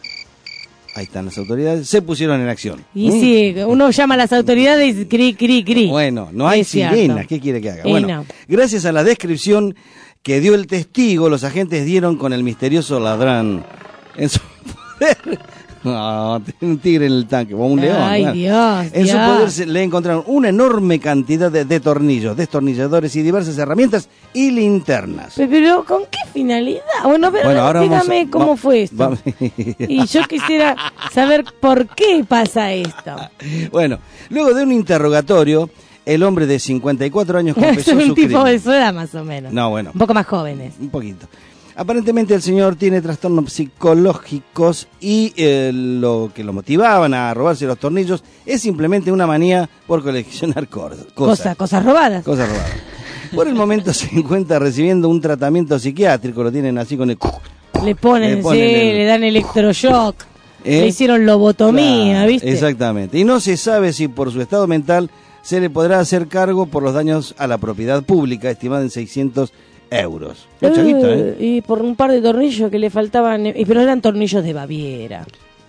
ahí están las autoridades, se pusieron en acción. Y ¿Mm? sí, uno llama a las autoridades y cri, cri, cri. Bueno, no hay Es cierto. sirenas, ¿qué quiere que haga? Y Bueno, no. gracias a la descripción que dio el testigo, los agentes dieron con el misterioso ladrón. En su poder No, tiene un tigre en el tanque, o un león. Ay, bueno. Dios, En Dios. su poder se le encontraron una enorme cantidad de, de tornillos, destornilladores y diversas herramientas y linternas. Pero, ¿con qué finalidad? Bueno, pero Bueno, ahora vamos dígame a- cómo va- fue esto. va- Y yo quisiera saber por qué pasa esto. Bueno, luego de un interrogatorio, el hombre de cincuenta y cuatro años Es confesó un su tipo crimen. de su edad, más o menos. No, bueno. Un poco más jóvenes. Un poquito. Aparentemente el señor tiene trastornos psicológicos y eh, lo que lo motivaban a robarse los tornillos es simplemente una manía por coleccionar cor- cosas. Cosa, cosas robadas. Cosas robadas. Por el momento se encuentra recibiendo un tratamiento psiquiátrico, lo tienen así con el... Le ponen, Le ponen sí, el- le dan electroshock. ¿Eh? Le hicieron lobotomía, Claro, ¿viste? Exactamente. Y no se sabe si por su estado mental se le podrá hacer cargo por los daños a la propiedad pública, estimada en seiscientos euros. Mucha guita, ¿eh? Y por un par de tornillos que le faltaban, eh, pero eran tornillos de Baviera.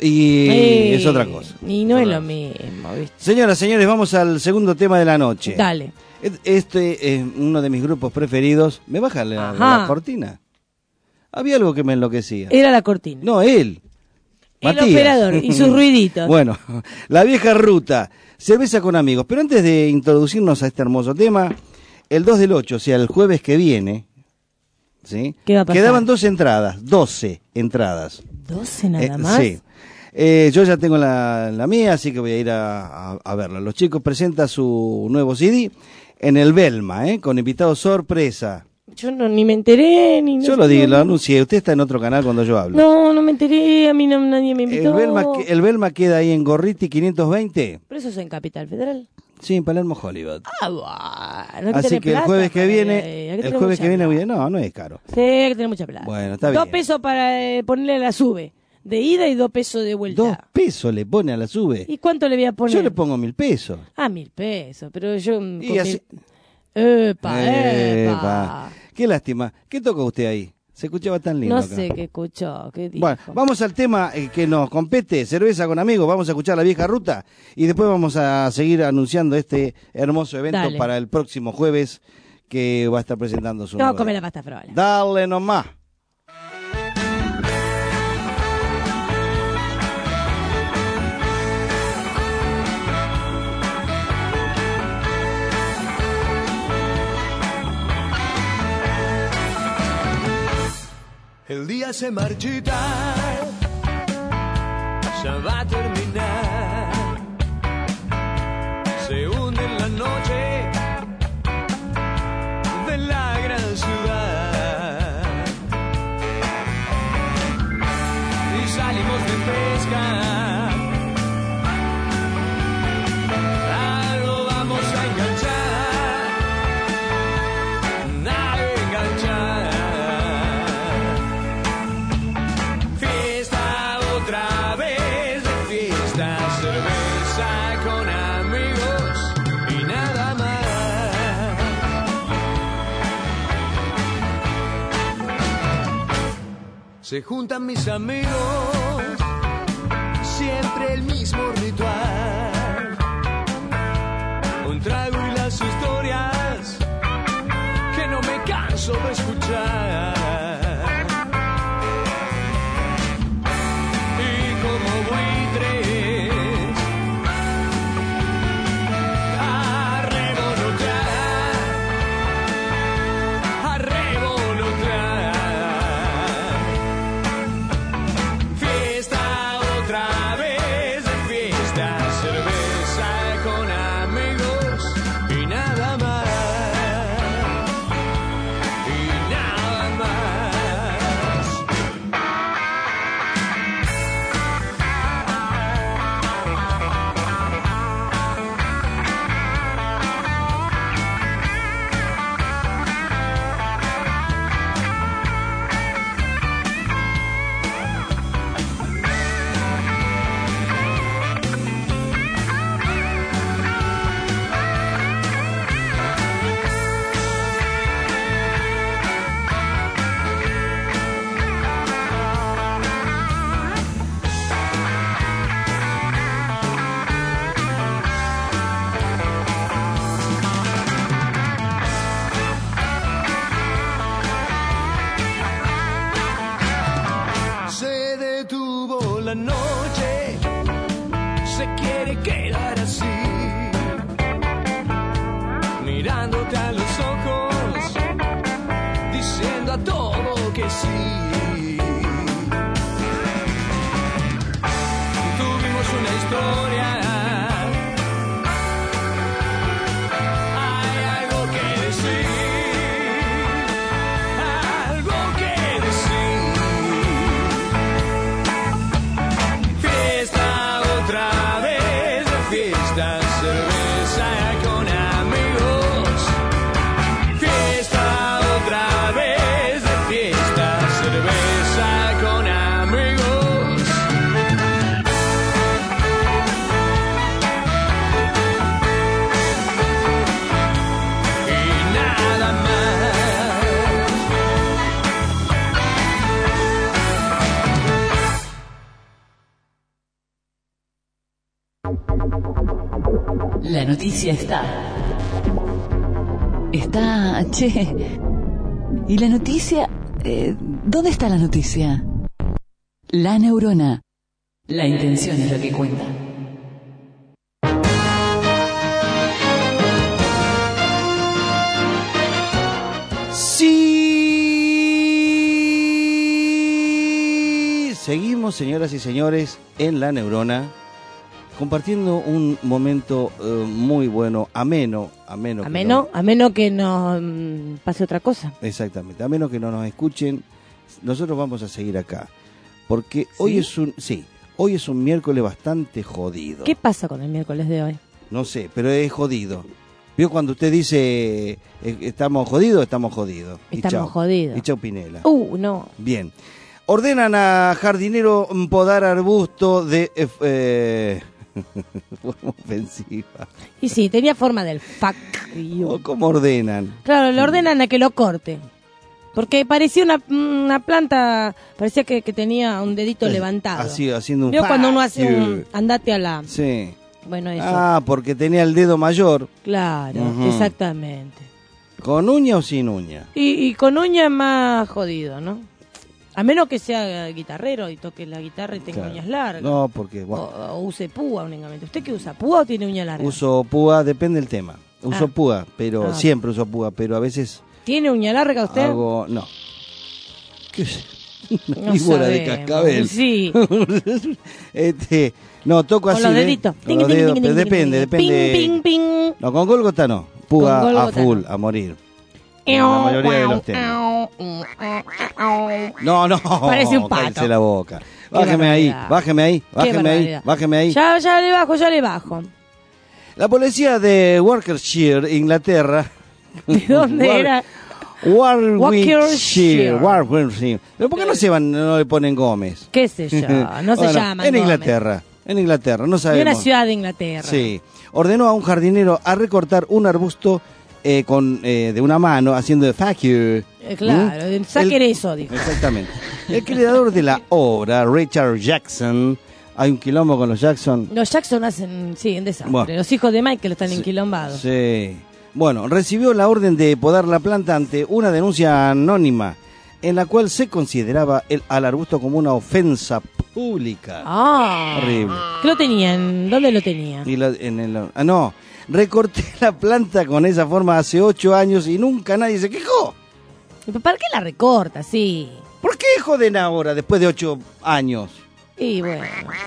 Y Eh, es otra cosa. Y no es lo mismo, ¿viste? Señoras, señores, vamos al segundo tema de la noche. Dale. Este es uno de mis grupos preferidos. ¿Me baja la, Ajá. la cortina? Había algo que me enloquecía. Era la cortina. No, él. El Matías. operador y sus ruiditos. Bueno, La Vieja Ruta, cerveza con amigos. Pero antes de introducirnos a este hermoso tema, el dos del ocho, o sea, el jueves que viene, ¿sí? ¿Qué va a pasar? Quedaban dos entradas, doce entradas. ¿doce nada Eh, más? Sí. Eh, yo ya tengo la, la mía, así que voy a ir a, a, a verla. Los chicos presentan su nuevo C D en el Belma, ¿eh? Con invitados sorpresa. Yo no, ni me enteré, ni... Yo no, lo dije, no, lo anuncié. Usted está en otro canal cuando yo hablo. No, no me enteré, a mí no, nadie me invitó. El Belma, que- el Belma queda ahí en Gorriti quinientos veinte. Pero eso es en Capital Federal. Sí, en Palermo, Hollywood. Ah, bueno. hay que Así tener que el plata jueves que para ir viene, ahí, hay que el tener jueves mucha que viene, plata. voy a- no, no es caro. Sí, hay que tener mucha plata. Bueno, está Dos bien. pesos para eh, ponerle a la sube. De ida y dos pesos de vuelta. Dos pesos le pone a la sube. ¿Y cuánto le voy a poner? Yo le pongo mil pesos. Ah, mil pesos, pero yo... mm, Y con así- mil- Epa, Epa. epa. Qué lástima. ¿Qué toca usted ahí? Se escuchaba tan lindo No acá. sé qué escuchó, qué dijo. Bueno, vamos al tema eh, que nos compete, cerveza con amigos, vamos a escuchar La Vieja Ruta y después vamos a seguir anunciando este hermoso evento Dale. para el próximo jueves que va a estar presentando su No, nuevo come disco. la pasta frola. Dale nomás. El día se marchita, ya va a terminar. Se hunde en la noche de la gran ciudad. Y salimos de pesca. Algo vamos a enganchar, a enganchar. Fiesta otra vez, fiesta, cerveza con amigos y nada más. Se juntan mis amigos, siempre el mismo ritual. Un trago y las historias que no me canso de escuchar. Y como buitres a revolotear, a revolotear. Fiesta otra vez, fiesta, cerveza con amigos y nada más. Y nada más. diciendo a todo que sí. Tuvimos una historia. Hay algo que decir. Algo que decir. Fiesta otra vez, fiesta, cerveza con amigos. Fiesta otra vez, fiesta, cerveza con amigos. Y nada La noticia está. Está, che. ¿Y la noticia? Eh, ¿Dónde está la noticia? La neurona. La intención es lo que cuenta. Sí, seguimos, señoras y señores, en La Neurona, compartiendo un momento eh, muy bueno, ameno, ameno. A que menos, no- a menos que nos mm, pase otra cosa. Exactamente, a menos que no nos escuchen, nosotros vamos a seguir acá, porque hoy es un, sí, hoy es un miércoles bastante jodido. ¿Qué pasa con el miércoles de hoy? No sé, pero es jodido. ¿Vio cuando usted dice eh, estamos jodidos? Estamos jodidos. Y Estamos chau. jodidos. Y chau Pinela. Uh, no. Bien. Ordenan a jardinero podar arbusto de... Eh, eh, forma ofensiva. Y sí, tenía forma del fuck you. ¿O ¿Cómo ordenan? Claro, le ordenan a que lo corte. Porque parecía una, una planta, parecía que, que tenía un dedito levantado. Así, haciendo un... ¿Vio cuando uno hace fuck un you. andate a la... Sí. Bueno, eso. Ah, porque tenía el dedo mayor. Claro, Ujú. exactamente. ¿Con uña o sin uña? Y, y con uña más jodido, ¿no? A menos que sea guitarrero y toque la guitarra y tenga Claro. uñas largas. No, porque... O, bueno, o use púa únicamente. ¿Usted qué usa? ¿Púa o tiene uña larga? uso púa, depende del tema. Uso Ah. púa, pero Ah. siempre uso púa, pero a veces ¿Tiene uña larga usted? hago... No. ¿Qué sé? Una No víbora de sabemos. cascabel. Sí. este, no, toco Con así. los ¿eh? deditos. Con Ting, los ting, dedos, ting, pero ting, depende, ting, depende. Ping, ping, ping. No, con Golgota no. Púa Con a Golgota full, no. a morir. En la mayoría de los temas. No, no. Parece un pato. Cállese la boca. Qué Bájeme ahí, barbaridad. bájeme ahí, Qué bájeme ahí, barbaridad. bájeme ahí. Ya, ya le bajo, ya le bajo. La policía de Warwickshire, Inglaterra. ¿De dónde War- era? Warwickshire. Warwickshire. Warwickshire. ¿Pero por qué no se van, no le ponen Gómez? ¿Qué sé yo? No se Bueno, llama. En Inglaterra. En Inglaterra, no De sabemos. una ciudad de Inglaterra. Sí. Ordenó a un jardinero a recortar un arbusto eh, con eh, de una mano, haciendo de fuck you. Eh, claro, ¿Mm? saquen El- eso, dijo. Exactamente. El creador de la obra, Richard Jackson. Hay un quilombo con los Jackson. Los Jackson hacen, sí, en desastre. Bueno. Los hijos de Michael están enquilombados. Sí. Bueno, recibió la orden de podar la planta ante una denuncia anónima en la cual se consideraba el, al arbusto como una ofensa pública. Ah. Horrible. ¿Qué lo tenían? ¿Dónde lo tenían? Y la- en el, ah, no, recorté la planta con esa forma hace ocho años y nunca nadie se quejó. ¿Para qué la recorta? Sí. ¿Por qué joden ahora después de ocho años? Y bueno.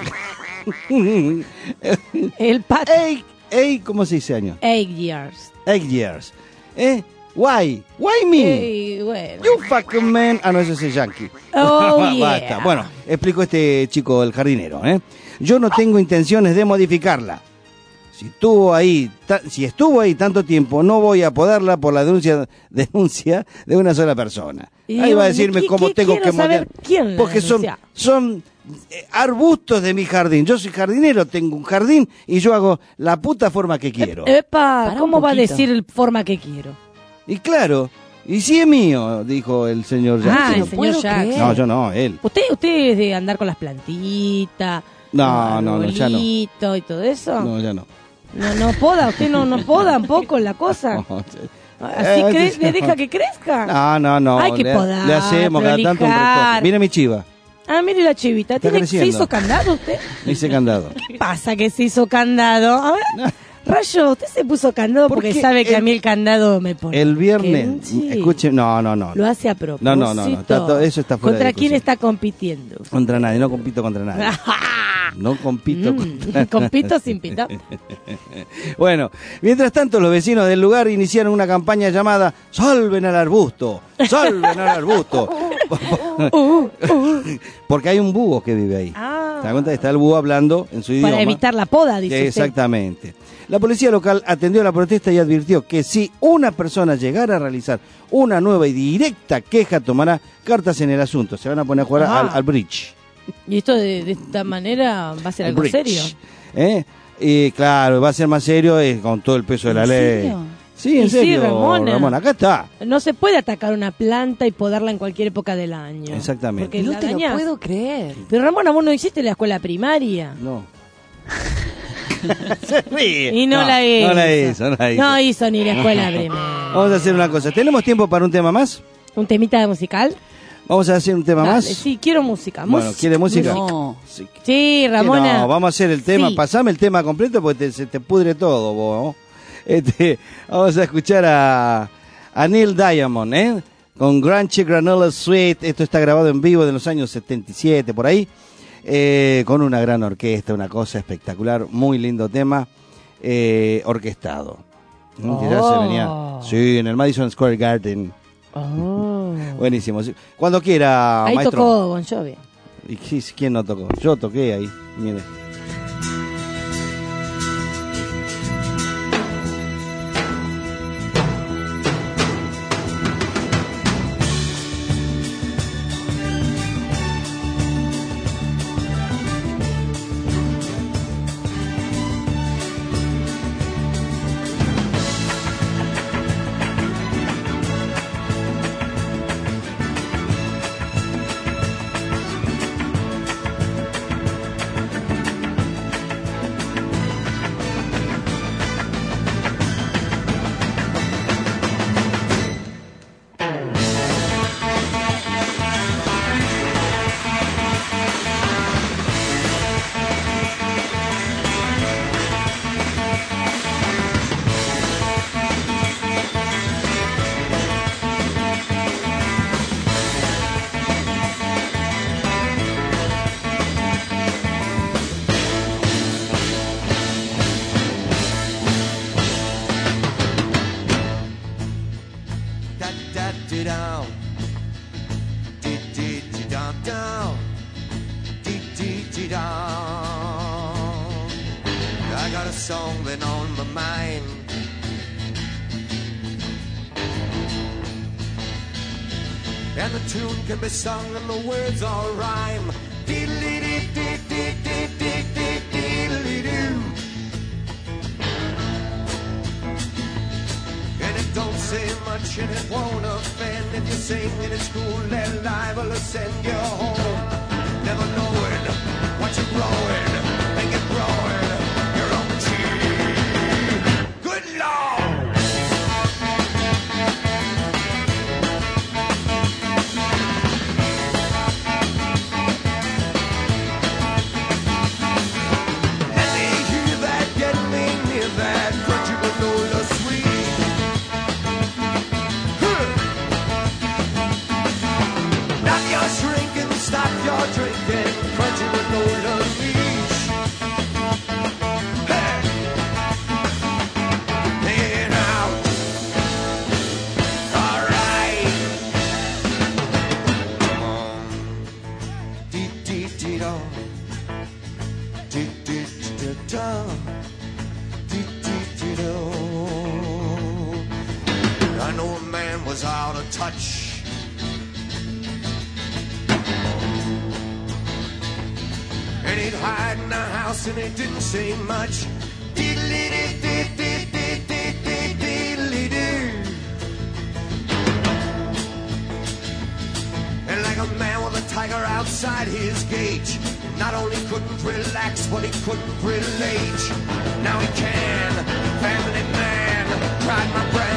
El pato. Eight, eight, ¿cómo se dice años? Eight years. Eight years. ¿Eh? Why? Why me? Y bueno. You fucking man. Ah, no, ese es el yankee. Oh, Basta. yeah. Bueno, explicó este chico, el jardinero. ¿eh? Yo no tengo intenciones de modificarla. Si estuvo ahí, ta- si estuvo ahí tanto tiempo, no voy a podarla por la denuncia, denuncia de una sola persona. Y Ahí va a digo, decirme ¿qué- cómo qué tengo quiero que saber moldear. quién la Porque son, denuncia? son eh, arbustos de mi jardín. Yo soy jardinero, tengo un jardín y yo hago la puta forma que quiero. Epa, Para ¿cómo un va a poquito. decir el forma que quiero? Y claro, y si es mío, dijo el señor Jackson. Ah, el no señor puedo Jackson. creer. No, yo no, él. ¿Usted, usted es de andar con las plantitas? No, el no, no, ya no. arbolito y todo eso? No, ya no. No, no poda, usted no, no poda un poco la cosa. No, sí. Así Eh, cre- sí, le no. deja que crezca. No, no, no. Hay que le, podar, le hacemos cada tanto un prolijar. retoque. Mira mi chiva, Ah, mire la chivita. Está ¿Tiene, ¿Se creciendo. hizo candado usted? me hice candado. ¿Qué pasa que se hizo candado? A ver. Rayo, usted se puso candado porque, porque sabe que el, a mí el candado me pone. El viernes, sí. escuche, no, no, no. Lo hace a propósito. No, no, no, no está todo, eso está fuera ¿Contra de quién está compitiendo? Contra nadie, no compito contra nadie. No compito mm, contra Compito sin pito. Bueno, mientras tanto los vecinos del lugar iniciaron una campaña llamada Salven al arbusto, salven al arbusto. uh, uh. Porque hay un búho que vive ahí. Ah. ¿Te das cuenta? Está el búho hablando en su idioma. Para evitar la poda, dice Exactamente. usted. La policía local atendió la protesta y advirtió que si una persona llegara a realizar una nueva y directa queja, tomará cartas en el asunto. Se van a poner a jugar ah. al, al bridge. ¿Y esto de, de esta manera va a ser algo serio? ¿Eh? Y claro, va a ser más serio eh, con todo el peso de la ley. ¿Serio? Sí, en serio, sí, Ramona. Ramona, acá está. No se puede atacar una planta y podarla en cualquier época del año. Exactamente. Porque no la te dañás. lo puedo creer. Pero Ramona, vos no hiciste la escuela primaria. No. Se ríe. Y no, no la hizo. No la hizo, no la hizo. No hizo ni la escuela primaria. Vamos a hacer una cosa. ¿Tenemos tiempo para un tema más? ¿Un temita musical? Vamos a hacer un tema Dale, más. Sí, quiero música. Bueno, Música. ¿quiere música? No. Sí, sí Ramona. No, vamos a hacer el tema. Sí. Pasame el tema completo porque te, se te pudre todo, vos. ¿no? Este, vamos a escuchar a, a Neil Diamond, ¿eh? Con Grunge Granola Suite. Esto está grabado en vivo de los años setenta y siete, por ahí. Eh, con una gran orquesta, una cosa espectacular. Muy lindo tema. Eh, orquestado. Oh. Ya se venía. Sí, en el Madison Square Garden. Oh. Buenísimo. Cuando quiera, ahí maestro. Tocó Bon Jovi. ¿Y quién no tocó? Yo toqué ahí, mire. And the tune can be sung and the words all rhyme. Diddly-dee-dee-dee-dee-dee-dee-dee-dee-doo. And it don't say much and it won't offend. If you sing it in school, they're liable to send you home. Never knowing what you're growing, and you're growing your own cheese. Good Lord! Stop your drinking, crunchy with no leash. Hey, hang out. All right. Come on. Dee dee dee do. Dee dee dee do. Dee dee dee do. I know a man was out of touch. And he'd hide in the house and he didn't say much. Diddly-dee-dee-dee-dee-dee-dee-dee-dee-dee. And like a man with a tiger outside his cage, not only couldn't relax, but he couldn't relate. Now he can, family man, tried my brand.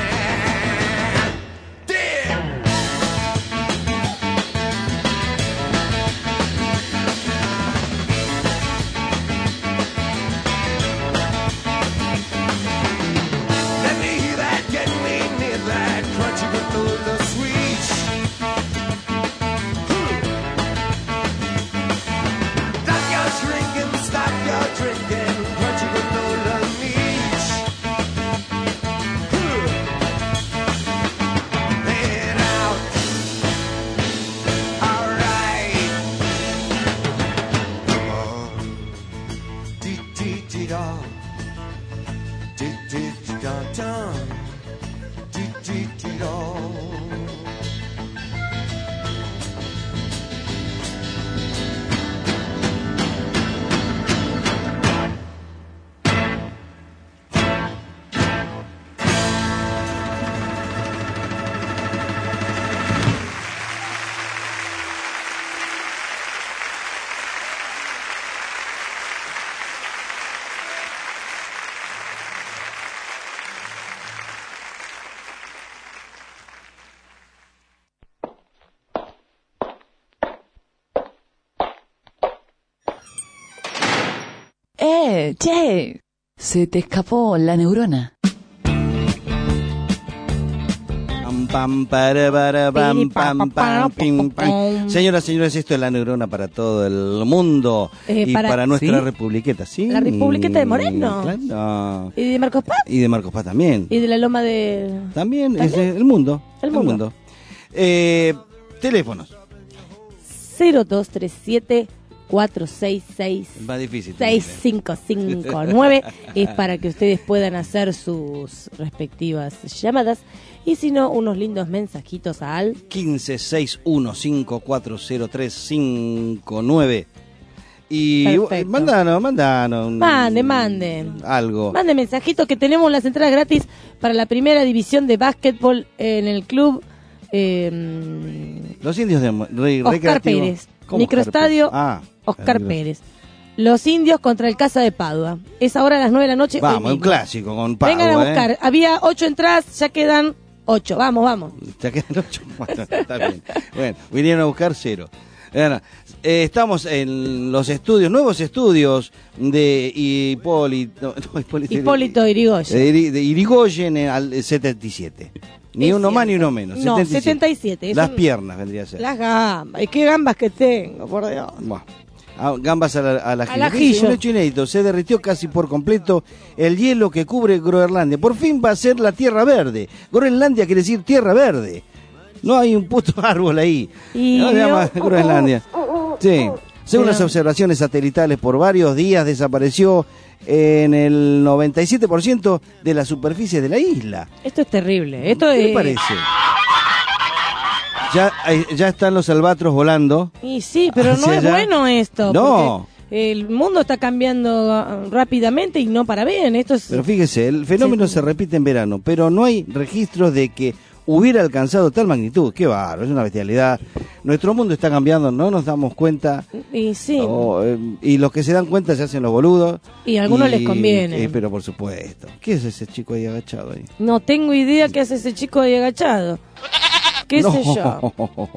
Che, che, se te escapó la neurona. Pam, para, para, pam, pam, pam, pim, pam. Señoras, señores, esto es La Neurona para todo el mundo Eh, y para- para, nuestra ¿Sí? republiqueta, ¿sí? La Republiqueta de Moreno. Claro. ¿Y de Marcos Paz? Y de Marcos Paz también. ¿Y de la Loma de...? También, es el mundo. El mundo. Eh, teléfonos. cero dos tres siete cuatro seis seis Más difícil. seis cinco cinco nueve es para que ustedes puedan hacer sus respectivas llamadas y si no, unos lindos mensajitos al quince seis uno cinco cuatro cero tres cinco nueve. Y Perfecto. mandanos, mandanos. un- Mande, mande. Algo. Mande mensajitos que tenemos las entradas gratis para la primera división de básquetbol en el club eh, Los indios de Mo- re- Oscar recreativo. Pérez. ¿Cómo Microestadio Oscar Pérez? Ah, Oscar ah, Pérez. Los indios contra el Casa de Padua. Es ahora a las nueve de la noche. hoy Vamos, un mismo. clásico con Padua. Vengan a buscar. ¿eh? Había ocho entradas, ya quedan ocho. Vamos, vamos. Ya quedan ocho. Bueno, está bien. Bueno, vinieron a buscar cero. Bueno, eh, estamos en los estudios, nuevos estudios de Hipólito, no, Hipólito, Hipólito Yrigoyen. de Iri- de Yrigoyen eh, al setenta y siete. Ni Es uno más cierto. ni uno menos. No, setenta y siete. Eso Las no- piernas vendría a ser. Las gambas. ¿Y qué gambas que tengo, por Dios? Bueno, ah, gambas al, al ajillo. Al ajillo. Dice, un hecho inédito, se derritió casi por completo el hielo que cubre Groenlandia. Por fin va a ser la tierra verde. Groenlandia quiere decir tierra verde. No hay un puto árbol ahí. Y No se llama no- Groenlandia. Sí. Según Pero- las observaciones satelitales por varios días desapareció en el noventa y siete por ciento de la superficie de la isla. Esto es terrible. Esto ¿Qué es... le parece? Ya, eh, ya están los albatros volando. Y sí, pero no Hacia es allá. bueno esto. No. porque el mundo está cambiando ah, rápidamente y no para bien. Esto es... Pero fíjese, el fenómeno se repite en verano, pero no hay registros de que hubiera alcanzado tal magnitud. Qué bárbaro, es una bestialidad. Nuestro mundo está cambiando, no nos damos cuenta. Y sí. o, eh, y los que se dan cuenta se hacen los boludos. Y a algunos les conviene. eh, pero por supuesto. ¿Qué es ese chico ahí agachado ahí? No tengo idea qué hace ese chico ahí agachado. ¿Qué no. sé yo?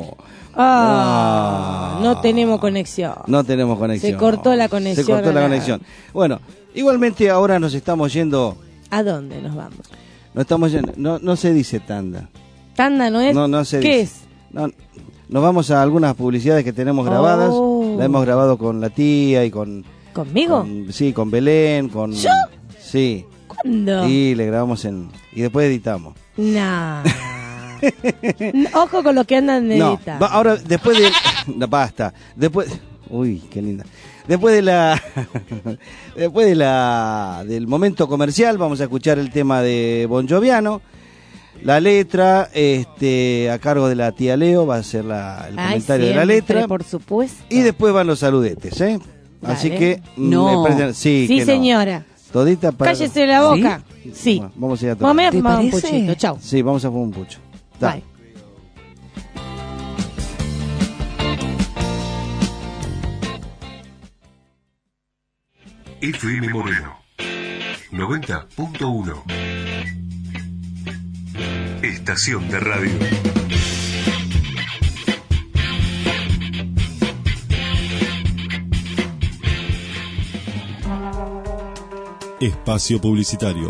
Ah, no tenemos conexión. No tenemos conexión. Se cortó la conexión. Se cortó la a conexión. Bueno, igualmente ahora nos estamos yendo. ¿A dónde nos vamos? No estamos yendo, no, no se dice tanda. ¿Tanda no es? No, no se ¿Qué dice. es? No, nos vamos a algunas publicidades que tenemos grabadas. Oh. La hemos grabado con la tía y con... ¿Conmigo? con- sí, con Belén, con... ¿Yo? Sí. ¿Cuándo? Y le grabamos en... Y después editamos. Nah. Ojo con los que andan de No, editar. va- ahora después de... No, basta. Después... Uy, qué linda. Después de la... después de la... del momento comercial vamos a escuchar el tema de Bon Joviano. La letra, este, a cargo de la tía Leo, va a ser la, el Ay, comentario de la siempre, letra. por supuesto. Y después van los saludetes, ¿eh? Así Dale. que... mm, No. me prestan- sí, Sí, que no. señora. Todita para... Cállese la boca. Sí. Bueno, vamos a ir a tomar. Vamos a ¿Te fumar un parece? puchito. Chau. Sí, vamos a fumar un pucho. Da. Bye. F M Moreno noventa punto uno. Estación de radio. Espacio publicitario.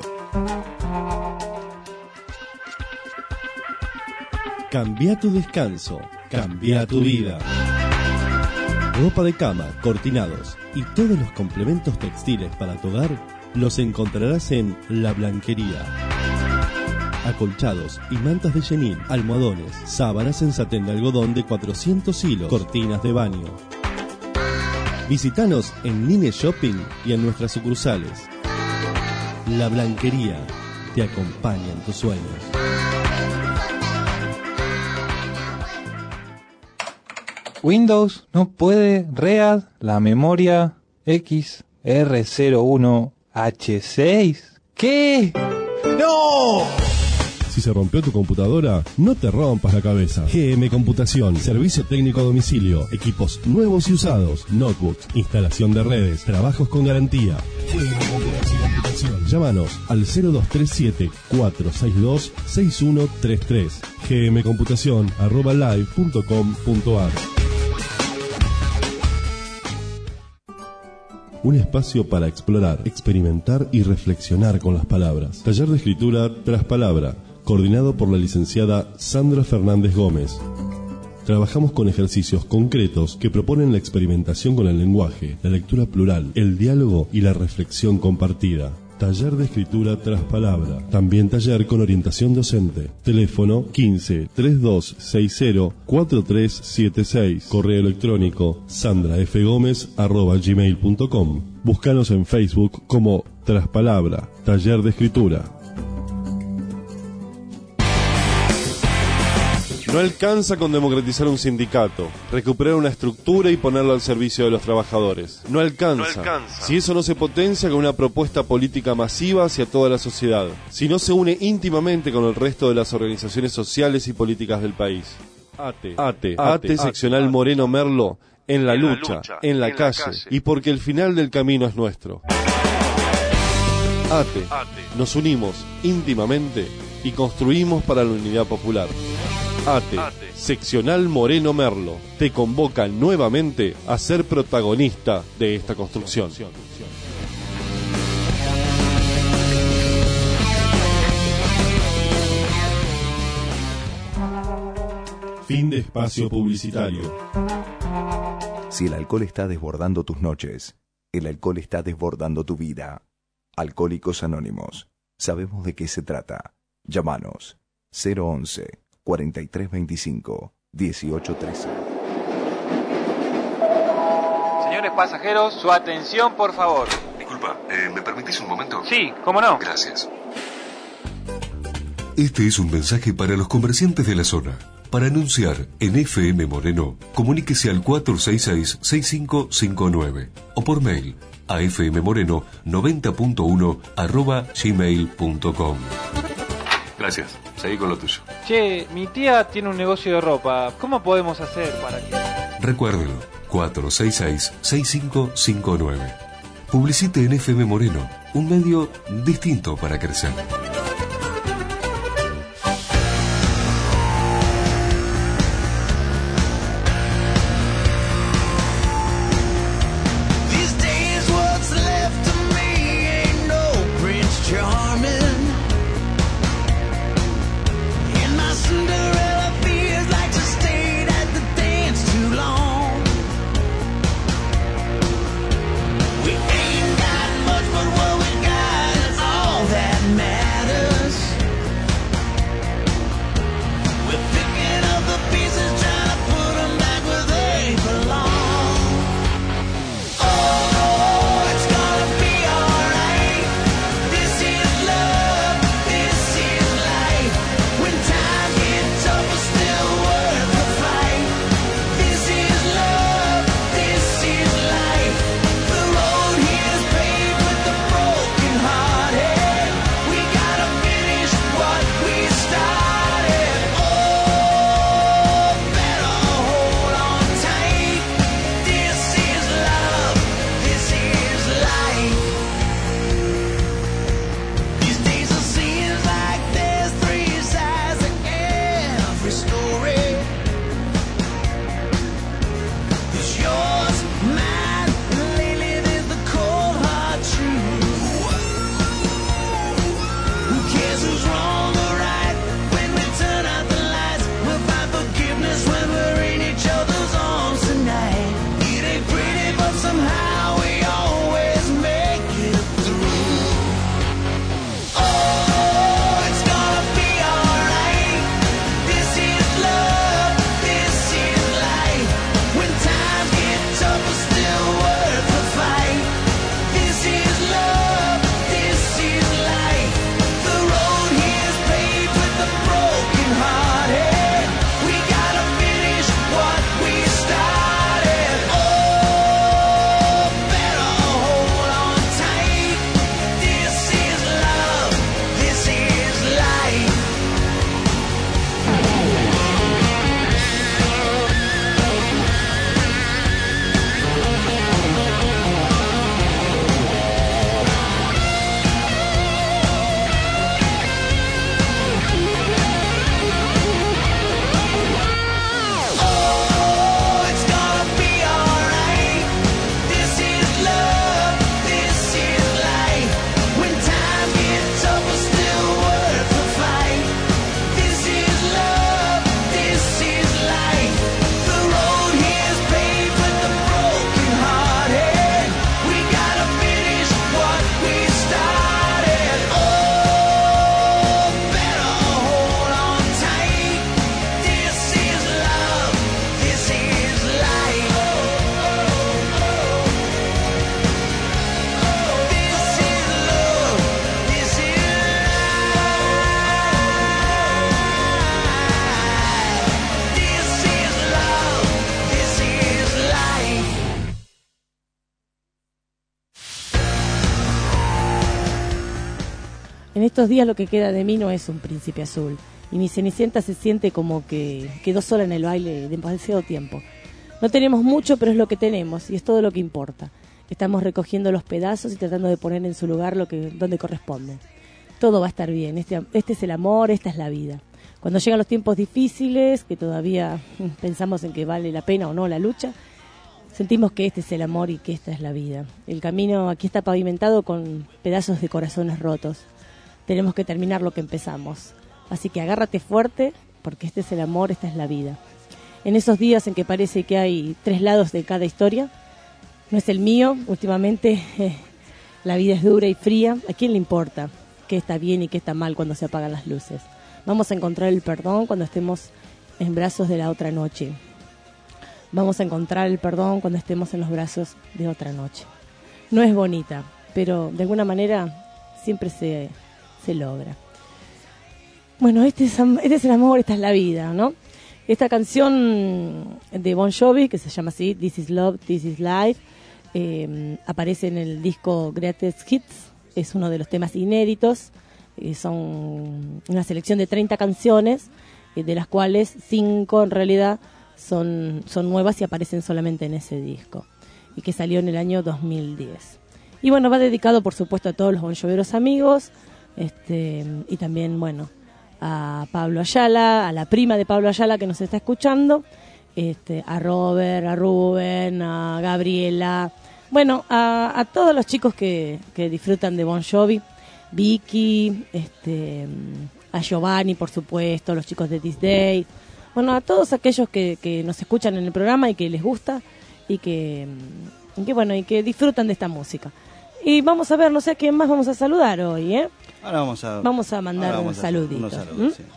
Cambia tu descanso, cambia tu vida. Ropa de cama, cortinados y todos los complementos textiles para tu hogar los encontrarás en La Blanquería. Acolchados y mantas de chenil, almohadones, sábanas en satén de algodón de cuatrocientos hilos, cortinas de baño. Visítanos en Nine Shopping y en nuestras sucursales. La Blanquería te acompaña en tus sueños. Windows no puede read la memoria X R cero uno H seis. ¿Qué? ¡No! Si se rompió tu computadora, no te rompas la cabeza. G M Computación, servicio técnico a domicilio, equipos nuevos y usados, notebooks, instalación de redes, trabajos con garantía. G M Computación. Llámanos al cero dos tres siete, cuatro seis dos, seis uno tres tres. gmcomputación arroba live punto com punto ar. un espacio para explorar, experimentar y reflexionar con las palabras. Taller de escritura tras palabra, coordinado por la licenciada Sandra Fernández Gómez. Trabajamos con ejercicios concretos que proponen la experimentación con el lenguaje, la lectura plural, el diálogo y la reflexión compartida. Taller de escritura tras palabra. También taller con orientación docente. Teléfono quince, treinta y dos sesenta, cuarenta y tres setenta y seis. Correo electrónico sandrafgomez arroba gmail punto com. Búscanos en Facebook como Tras Palabra, Taller de Escritura. No alcanza con democratizar un sindicato, recuperar una estructura y ponerlo al servicio de los trabajadores. No alcanza, no alcanza si eso no se potencia con una propuesta política masiva hacia toda la sociedad, si no se une íntimamente con el resto de las organizaciones sociales y políticas del país. ATE, ATE, ATE, ATE seccional ATE. Moreno Merlo, en la, en lucha, la lucha, en la, en calle, la calle, y porque el final del camino es nuestro. ATE, ATE, nos unimos íntimamente y construimos para la unidad popular. ATE, ATE, seccional Moreno Merlo, te convoca nuevamente a ser protagonista de esta construcción. Fin de espacio publicitario. Si el alcohol está desbordando tus noches, el alcohol está desbordando tu vida. Alcohólicos Anónimos. Sabemos de qué se trata. Llámanos cero once, cuarenta y tres veinticinco, dieciocho trece. Señores pasajeros, su atención, por favor. Disculpa, eh, ¿me permitís un momento? Sí, ¿cómo no? Gracias. Este es un mensaje para los comerciantes de la zona. Para anunciar en F M Moreno, comuníquese al cuatro seis seis, seis cinco cinco nueve o por mail a fmmoreno noventa punto uno arroba gmail punto com. Gracias, seguí con lo tuyo. Che, mi tía tiene un negocio de ropa. ¿Cómo podemos hacer para que...? Recuérdelo, cuatro seis seis, seis cinco cinco nueve. Publicite en F M Moreno, un medio distinto para crecer. Matter estos días lo que queda de mí no es un príncipe azul. Y mi Cenicienta se siente como que quedó sola en el baile demasiado tiempo. No tenemos mucho, pero es lo que tenemos y es todo lo que importa. Estamos recogiendo los pedazos y tratando de poner en su lugar lo que donde corresponde. Todo va a estar bien. Este, este es el amor, esta es la vida. Cuando llegan los tiempos difíciles, que todavía pensamos en que vale la pena o no la lucha, sentimos que este es el amor y que esta es la vida. El camino aquí está pavimentado con pedazos de corazones rotos. Tenemos que terminar lo que empezamos. Así que agárrate fuerte, porque este es el amor, esta es la vida. En esos días en que parece que hay tres lados de cada historia, no es el mío, últimamente eh, la vida es dura y fría. ¿A quién le importa qué está bien y qué está mal cuando se apagan las luces? Vamos a encontrar el perdón cuando estemos en brazos de la otra noche. Vamos a encontrar el perdón cuando estemos en los brazos de otra noche. No es bonita, pero de alguna manera siempre se, se logra. Bueno, este es, este es el amor, esta es la vida, ¿no? Esta canción de Bon Jovi, que se llama así, This is Love, This is Life, eh, aparece en el disco Greatest Hits, es uno de los temas inéditos, eh, son una selección de treinta canciones, eh, de las cuales cinco en realidad son, son nuevas y aparecen solamente en ese disco, y que salió en el año dos mil diez. Y bueno, va dedicado por supuesto a todos los Bon Joveros amigos, este, y también, bueno, a Pablo Ayala, a la prima de Pablo Ayala que nos está escuchando, este, a Robert, a Rubén, a Gabriela, bueno, a, a todos los chicos que, que disfrutan de Bon Jovi, Vicky, este, a Giovanni, por supuesto, los chicos de This Day, bueno, a todos aquellos que, que nos escuchan en el programa y que les gusta y que, y que bueno, y que disfrutan de esta música. Y vamos a ver, no sé a quién más vamos a saludar hoy, ¿eh? Ahora vamos a, vamos a mandar vamos un saludito. Unos saludos, ¿Mm? Sí.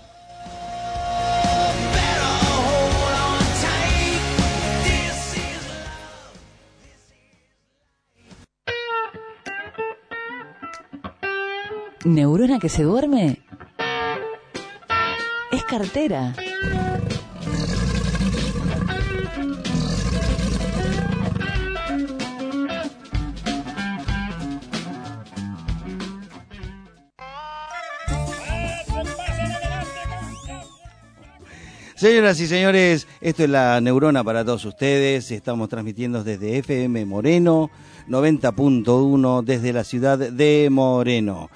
¿Neurona que se duerme? Es cartera. Señoras y señores, esto es La Neurona para todos ustedes. Estamos transmitiendo desde F M Moreno, noventa punto uno, desde la ciudad de Moreno.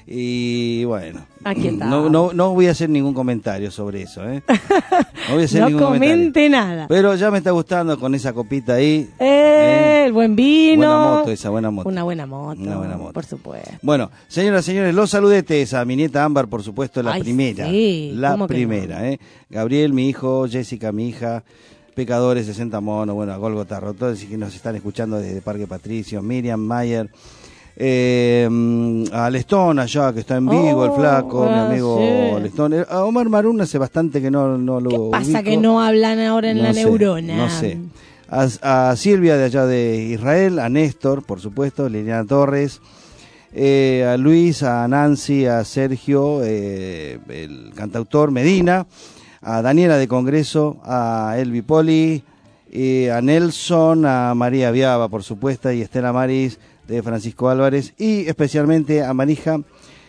Y bueno, Aquí está. No, no, no voy a hacer ningún comentario sobre eso, ¿eh? No voy a hacer no ningún comente comentario. nada. Pero ya me está gustando con esa copita ahí. Eh, ¿eh? El buen vino. Buena moto esa, buena moto. Una buena moto. Una buena moto. Por supuesto. Bueno, señoras y señores, los saludetes a mi nieta Ámbar, por supuesto, la Ay, primera. sí, La ¿cómo que primera, no? ¿eh? Gabriel, mi hijo, Jessica, mi hija, Pecadores, sesenta monos, bueno, a Golgota Rotó, que nos están escuchando desde Parque Patricio, Miriam Mayer, eh, a Lestón allá, que está en Vigo, Oh, el flaco, ah, mi amigo sí. Lestón. Eh, A Omar Marún hace bastante que no, no lo ¿Qué pasa ubico. que no hablan ahora en No la sé, neurona? No sé. A, a Silvia de allá de Israel, a Néstor, por supuesto, Liliana Torres, eh, a Luis, a Nancy, a Sergio, eh, el cantautor Medina, a Daniela de Congreso, a Elvi Poli, eh, a Nelson, a María Viaba, por supuesto, y Estela Maris de Francisco Álvarez, y especialmente a Marija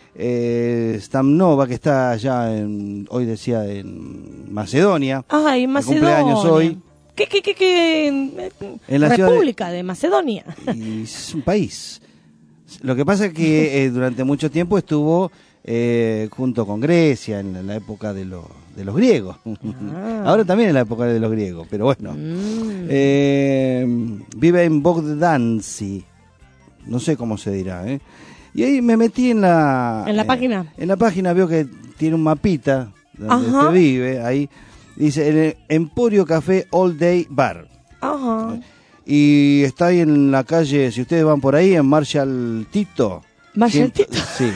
eh, Stamnova, que está allá, en, hoy decía, en Macedonia. Ay, de Macedonia. cumpleaños hoy. ¿Qué, qué, qué, qué? En la ciudad República de... de Macedonia. Y es un país. Lo que pasa es que eh, durante mucho tiempo estuvo eh, junto con Grecia, en la época de, los de los griegos. Ah. Ahora también en la época de los griegos, pero bueno. Mm. Eh, vive en Bogdanci, no sé cómo se dirá, ¿eh? Y ahí me metí en la... ¿En la eh, página? En la página veo que tiene un mapita donde Ajá. usted vive, ahí dice el Emporio Café All Day Bar. Ajá. Y está ahí en la calle, si ustedes van por ahí, en Marshall Tito. Marshall Ciento- Tito. Sí,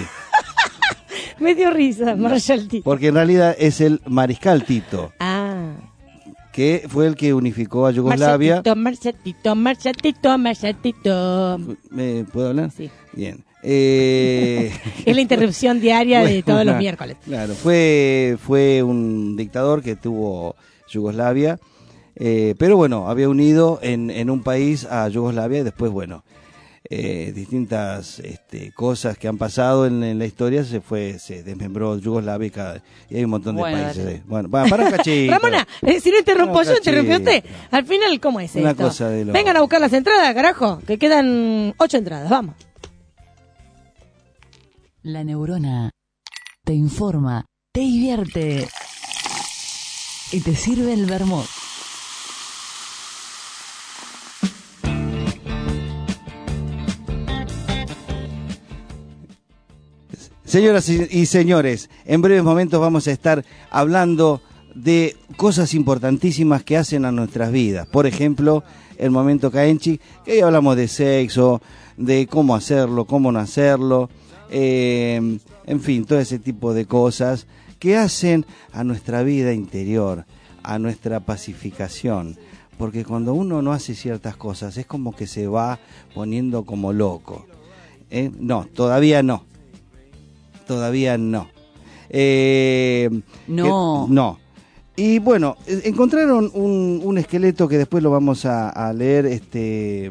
Me dio risa, Marshall Tito. porque en realidad es el Mariscal Tito, Ah. que fue el que unificó a Yugoslavia. Marshall Tito, Marshall Tito, Marshall Tito. ¿Me puedo hablar? Sí. Bien. Eh, Es la interrupción diaria de bueno, todos los una- miércoles. Claro, fue, fue un dictador que tuvo Yugoslavia, eh, pero bueno, había unido en, en un país a Yugoslavia y después, bueno, eh, distintas este, cosas que han pasado en, en la historia, se fue, se desmembró Yugoslavia y hay un montón de Bueno, países. dale. ahí. Bueno, para, para un cachito. Ramona, eh, si no interrumpo yo, interrumpió usted. Al final, ¿cómo es Una esto? cosa de lo- Vengan a buscar las entradas, carajo, que quedan ocho entradas, vamos. La neurona te informa, te divierte y te sirve el vermut. Señoras y y señores, en breves momentos vamos a estar hablando de cosas importantísimas que hacen a nuestras vidas. Por ejemplo, el momento Caenchi, que hoy hablamos de sexo, de cómo hacerlo, cómo no hacerlo, eh, en fin, todo ese tipo de cosas que hacen a nuestra vida interior, a nuestra pacificación. Porque cuando uno no hace ciertas cosas es como que se va poniendo como loco. ¿Eh? No, todavía no. Todavía no. Eh, No. que- no. Y bueno, eh, encontraron un, un esqueleto que después lo vamos a, a leer. Este,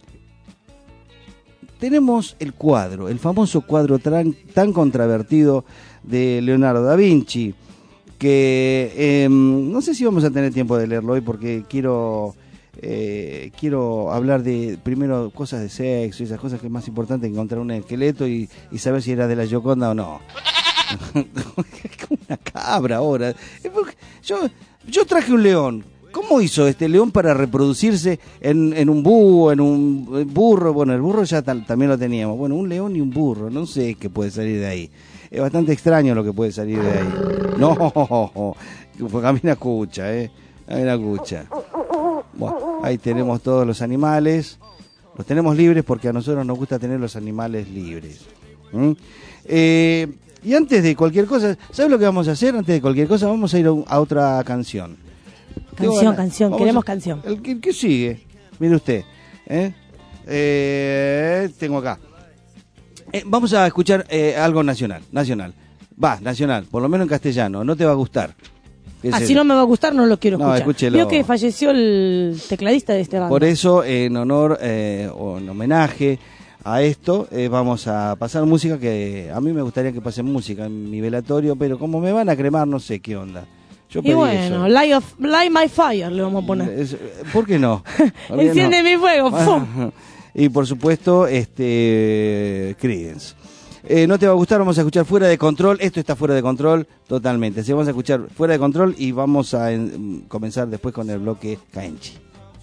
tenemos el cuadro, el famoso cuadro tan, tan controvertido de Leonardo da Vinci, que eh, no sé si vamos a tener tiempo de leerlo hoy porque quiero... Eh, quiero hablar de primero cosas de sexo y esas cosas que es más importante que encontrar un esqueleto y, y saber si era de la Gioconda o no. Es como una cabra ahora. Yo, yo traje un león. ¿Cómo hizo este león para reproducirse en, en un búho, en un burro? Bueno, el burro ya tal, también lo teníamos. Bueno, un león y un burro. No sé qué puede salir de ahí. Es bastante extraño lo que puede salir de ahí. No, porque a mí me escucha, ¿eh? A mí me escucha. Bueno, ahí tenemos todos los animales. Los tenemos libres porque a nosotros nos gusta tener los animales libres. ¿Mm? Eh, y antes de cualquier cosa, ¿sabes lo que vamos a hacer? Antes de cualquier cosa, vamos a ir a, un- a otra canción. Canción, Digo, canción, vamos queremos a- canción. El que, que sigue, mire usted. ¿eh? Eh, tengo acá. Eh, vamos a escuchar eh, algo nacional. Nacional. Va, nacional, por lo menos en castellano. No te va a gustar. ¿Qué es Ah, eso? si no me va a gustar, no lo quiero No, escuchar. escúchelo. Vio que falleció el tecladista de este banda. Por eso, en honor eh, o en homenaje a esto, eh, vamos a pasar música que a mí me gustaría que pasen música en mi velatorio, pero como me van a cremar, no sé qué onda. Yo Y pedí bueno, eso. light, of, light my fire le vamos a poner. Es- ¿Por qué no? ¿Por qué Enciende no? mi fuego. ¡Fum! Y por supuesto, este Creedence. Eh, no te va a gustar, vamos a escuchar Fuera de Control. Esto está fuera de control totalmente. Así que vamos a escuchar Fuera de Control y vamos a en- comenzar después con el bloque Caenchi.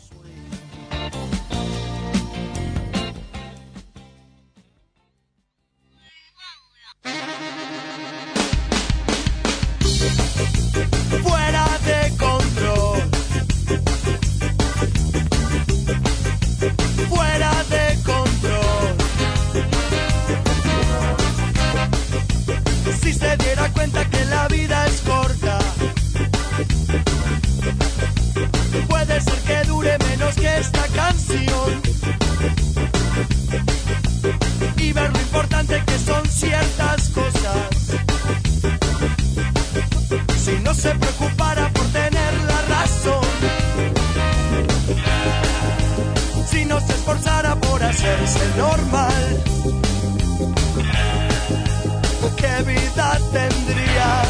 Fuera de control. Fuera de control. Si se diera cuenta que la vida es corta, puede ser que dure menos que esta canción. Y ver lo importante que son ciertas cosas. Si no se preocupara por tener la razón, si no se esforzara por hacerse normal, ¿qué vida tendría?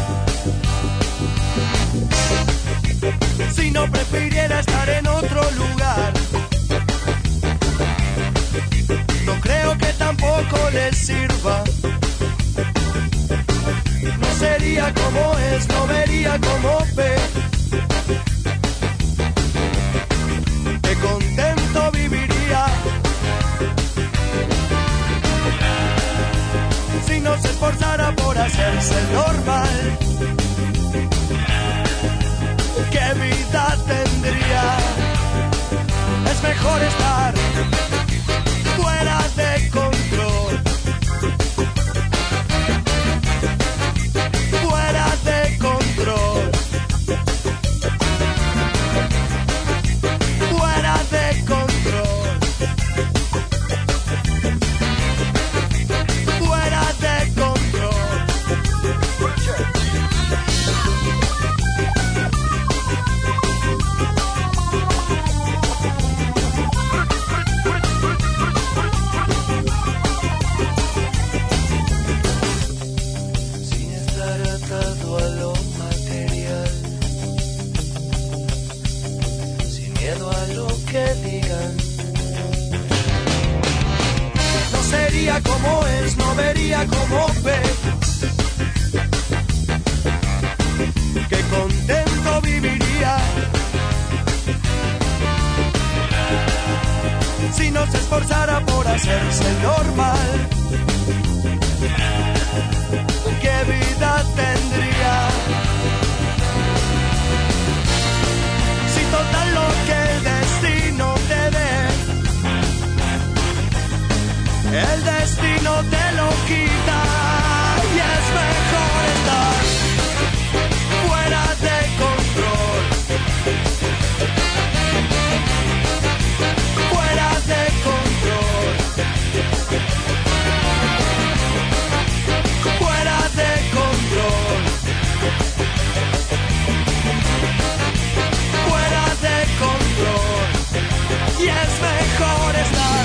Si no prefiriera estar en otro lugar, no creo que tampoco le sirva. No sería como es, no vería como ve. Qué contento viviría si no se esforzara por hacerse normal. ¿Qué vida tendría? Es mejor estar fuera de control. Fuera de control. que digan. No sería como es, no vería como ve. Que contento viviría si no se esforzara por hacerse normal. ¿Qué vida tendría? Si total lo que el destino te dé, el destino te lo quita. Y es mejor estar fuera de control, fuera de control, fuera de control, fuera de control. Y es mejor estar